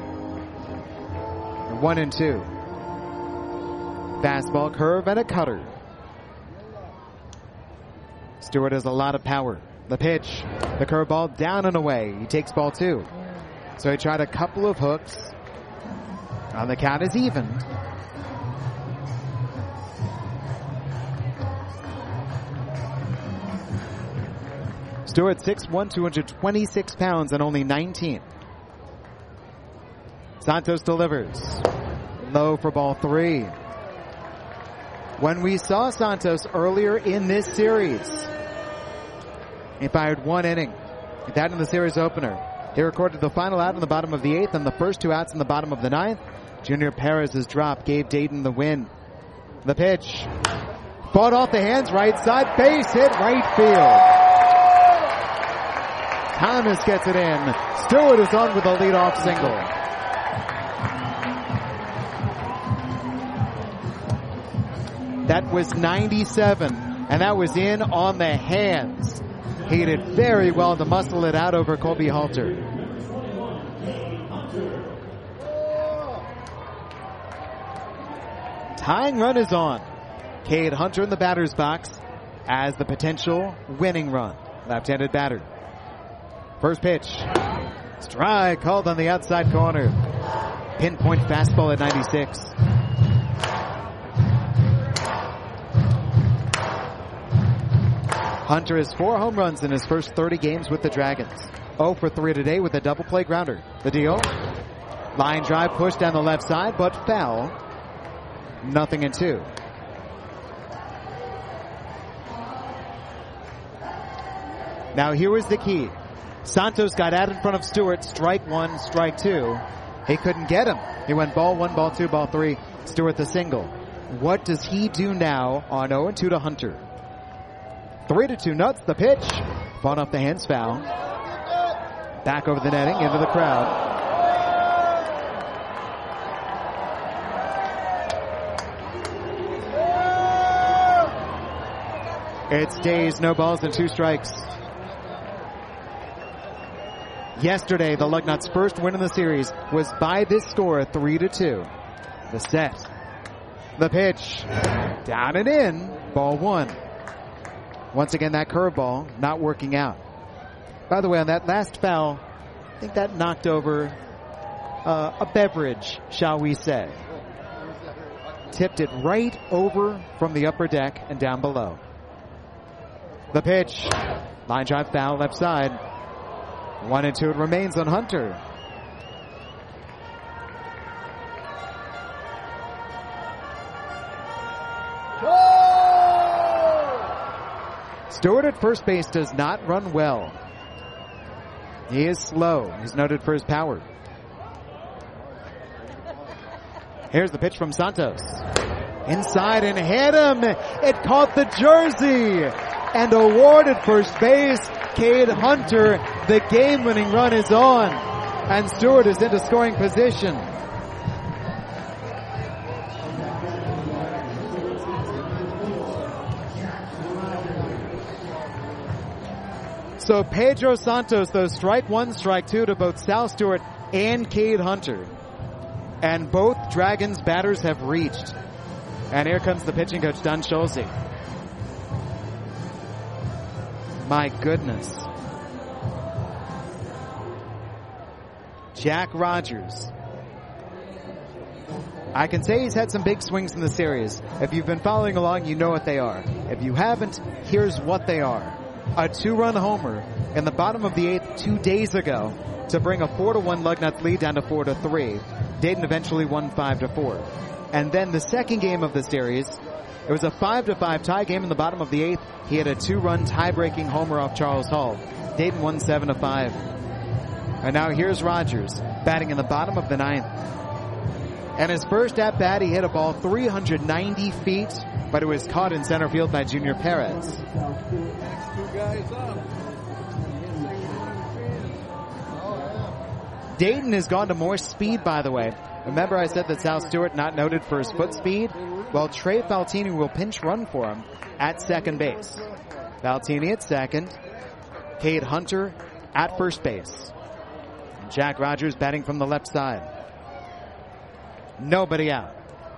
1-2. Fastball, curve, and a cutter. Stewart has a lot of power. The pitch, the curveball down and away. He takes ball 2. So he tried a couple of hooks. The count is evened. Stewart 6'1", 226 pounds and only 19. Santos delivers. Low for ball 3. When we saw Santos earlier in this series, he fired 1 inning. That in the series opener. He recorded the final out in the bottom of the 8th and the first 2 outs in the bottom of the 9th. Junior Perez's drop gave Dayton the win. The pitch. Fought off the hands, right side, base hit, right field. Thomas gets it in. Stewart is on with a leadoff single. That was 97, and that was in on the hands. He did very well to muscle it out over Colby Halter. tying run is on. Cade Hunter in the batter's box as the potential winning run. Left-handed batter. First pitch. Strike called on the outside corner. Pinpoint fastball at 96. Hunter has 4 home runs in his first 30 games with the Dragons. 0 for 3 today with a double play grounder. The deal. Line drive pushed down the left side, but foul. 0-2. Now here was the key. Santos got out in front of Stewart. Strike 1, strike 2. He couldn't get him. He went ball 1, ball 2, ball 3. Stewart the single. What does he do now on 0-2 to Hunter? 3-2 nuts. The pitch. Fought off the hands, foul. Back over the netting, into the crowd. It's Days, no balls and 2 strikes. Yesterday, the Lugnuts' first win in the series was by this score, 3-2. The set. The pitch. Down and in. Ball 1. Once again, that curveball not working out. By the way, on that last foul, I think that knocked over a beverage, shall we say. Tipped it right over from the upper deck and down below. The pitch. Line drive foul left side. 1-2 it remains on Hunter. Stewart at first base does not run well. He is slow. He's noted for his power. Here's the pitch from Santos. Inside and hit him. It caught the jersey and awarded first base. Cade Hunter, the game-winning run is on, and Stewart is into scoring position. So Pedro Santos, though, strike 1, strike 2 to both Sal Stewart and Cade Hunter. And both Dragons batters have reached. And here comes the pitching coach, Don Schulze. My goodness. Jack Rogers. I can say he's had some big swings in the series. If you've been following along, you know what they are. If you haven't, here's what they are. A 2-run homer in the bottom of the 8th 2 days ago to bring a 4-1 Lugnuts lead down to 4-3. Dayton eventually won 5-4. And then the second game of the series, it was a 5-5 tie game in the bottom of the 8th. He had a 2-run tie-breaking homer off Charles Hall. Dayton won 7-5. And now here's Rogers batting in the bottom of the 9th. And his first at-bat, he hit a ball 390 feet, but it was caught in center field by Junior Perez. Dayton has gone to more speed, by the way. Remember I said that Sal Stewart not noted for his foot speed? Well, Trey Faltini will pinch run for him at second base. Faltini at second. Cade Hunter at first base. And Jack Rogers batting from the left side. Nobody out.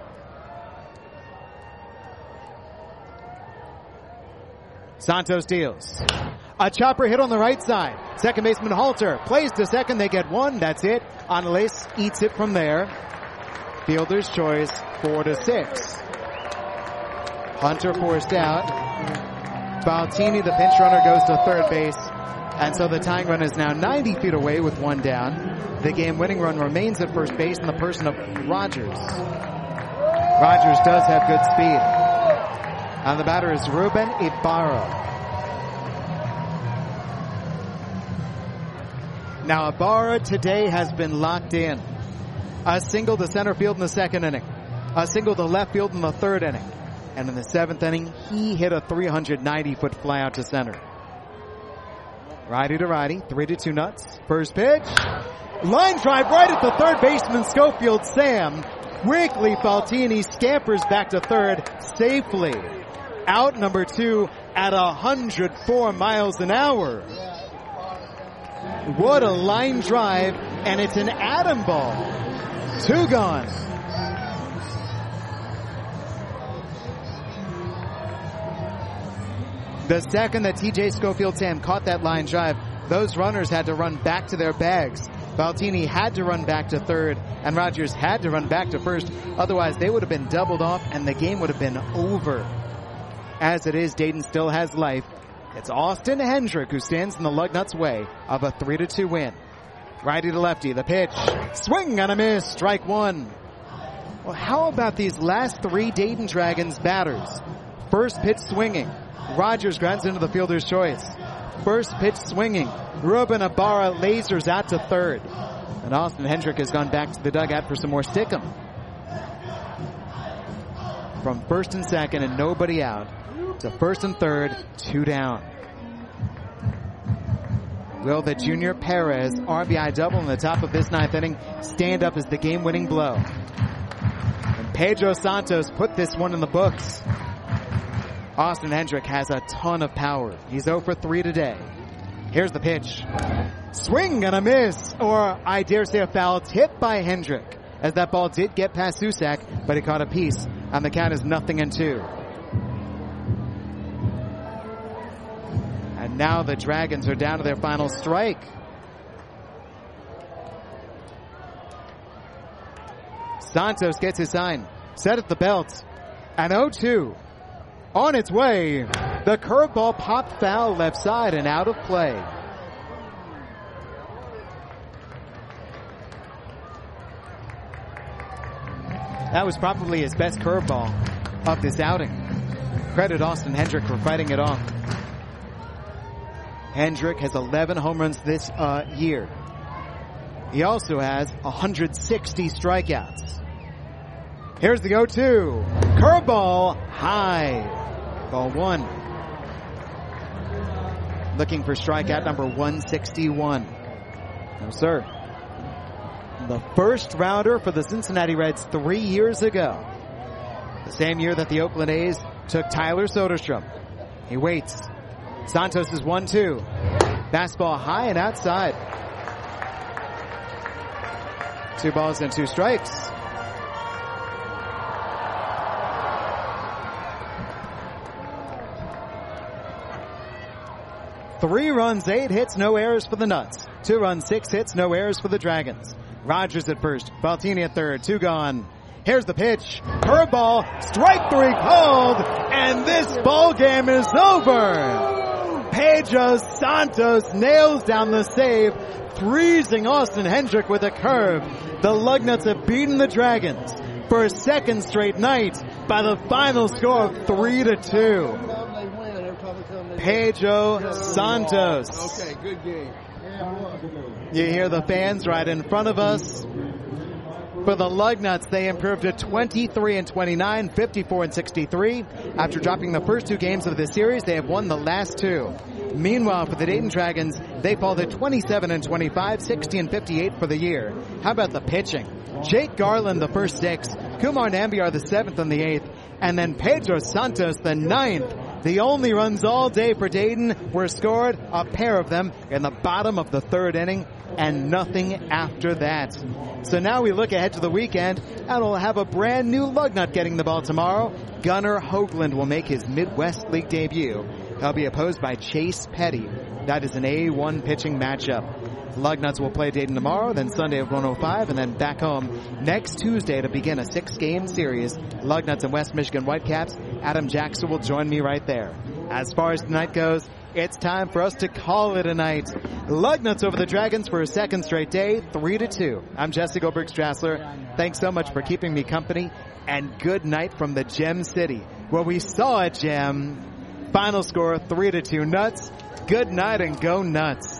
Santos deals. A chopper hit on the right side. Second baseman Halter plays to second. They get one. That's it. Angeles eats it from there. Fielder's choice, 4-6. Hunter forced out. Faltini, the pinch runner, goes to third base. And so the tying run is now 90 feet away with one down. The game-winning run remains at first base in the person of Rogers. Rogers does have good speed. And the batter is Ruben Ibarra. Now Ibarra today has been locked in. A single to center field in the second inning. A single to left field in the third inning. And in the seventh inning, he hit a 390-foot fly out to center. Righty to righty, 3-2 nuts. First pitch. Line drive right at the third baseman, Schofield Sam. Quickly, Faltini scampers back to third safely. Out number 2 at 104 miles an hour. What a line drive, and it's an atom ball. 2 gone. The second that TJ Schofield-Sam caught that line drive, those runners had to run back to their bags. Valtini had to run back to third, and Rogers had to run back to first. Otherwise, they would have been doubled off, and the game would have been over. As it is, Dayton still has life. It's Austin Hendrick who stands in the Lugnuts' way of a 3-2 win. Righty to lefty, the pitch. Swing and a miss, strike one. Well, how about these last three Dayton Dragons batters? First pitch swinging. Rogers grounds into the fielder's choice. First pitch swinging. Ruben Ibarra lasers out to third. And Austin Hendrick has gone back to the dugout for some more stickum. From first and second and nobody out to first and third, 2 down. Will the Junior Perez RBI double in the top of this ninth inning stand up as the game-winning blow? And Pedro Santos put this one in the books. Austin Hendrick has a ton of power. He's 0 for 3 today. Here's the pitch. Swing and a miss, or I dare say a foul tip by Hendrick, as that ball did get past Susak, but he caught a piece, and the count is 0-2. And now the Dragons are down to their final strike. Santos gets his sign, set at the belt, and 0-2. On its way, the curveball popped foul left side and out of play. That was probably his best curveball of this outing. Credit Austin Hendrick for fighting it off. Hendrick has 11 home runs this year. He also has 160 strikeouts. Here's the 0-2. Curveball high. Ball one. Looking for strikeout number 161. No, sir. The first rounder for the Cincinnati Reds 3 years ago. The same year that the Oakland A's took Tyler Soderstrom. He waits. Santos is 1-2. Fastball high and outside. 2 balls and 2 strikes. Three runs, 8 hits, no errors for the Nuts. 2 runs, 6 hits, no errors for the Dragons. Rogers at first, Valtini at third, 2 gone. Here's the pitch. Curveball, strike 3 called, and this ball game is over. Pedro Santos nails down the save, freezing Austin Hendrick with a curve. The Lugnuts have beaten the Dragons for a second straight night by the final score of 3-2. Pedro Santos. Okay, good game. You hear the fans right in front of us. For the Lugnuts, they improved to 23-29, 54-63. After dropping the first 2 games of this series, they have won the last 2. Meanwhile, for the Dayton Dragons, they fall to 27-25, 60-58 for the year. How about the pitching? Jake Garland, the first 6. Kumar Nambiar, the 7th and the 8th. And then Pedro Santos, the 9th. The only runs all day for Dayton were scored, a pair of them, in the bottom of the 3rd inning, and nothing after that. So now we look ahead to the weekend, and we'll have a brand new Lugnut getting the ball tomorrow. Gunnar Hoagland will make his Midwest League debut. He'll be opposed by Chase Petty. That is an A1 pitching matchup. Lugnuts will play Dayton tomorrow, then Sunday at 1:05, and then back home next Tuesday to begin a 6-game series. Lugnuts and West Michigan Whitecaps. Adam Jackson will join me right there. As far as tonight goes, it's time for us to call it a night. Lugnuts over the Dragons for a second straight day, 3-2. I'm Jesse Goldberg-Strassler. Thanks so much for keeping me company, and good night from the Gem City, where we saw a gem. Final score, 3-2 Nuts. Good night and go Nuts.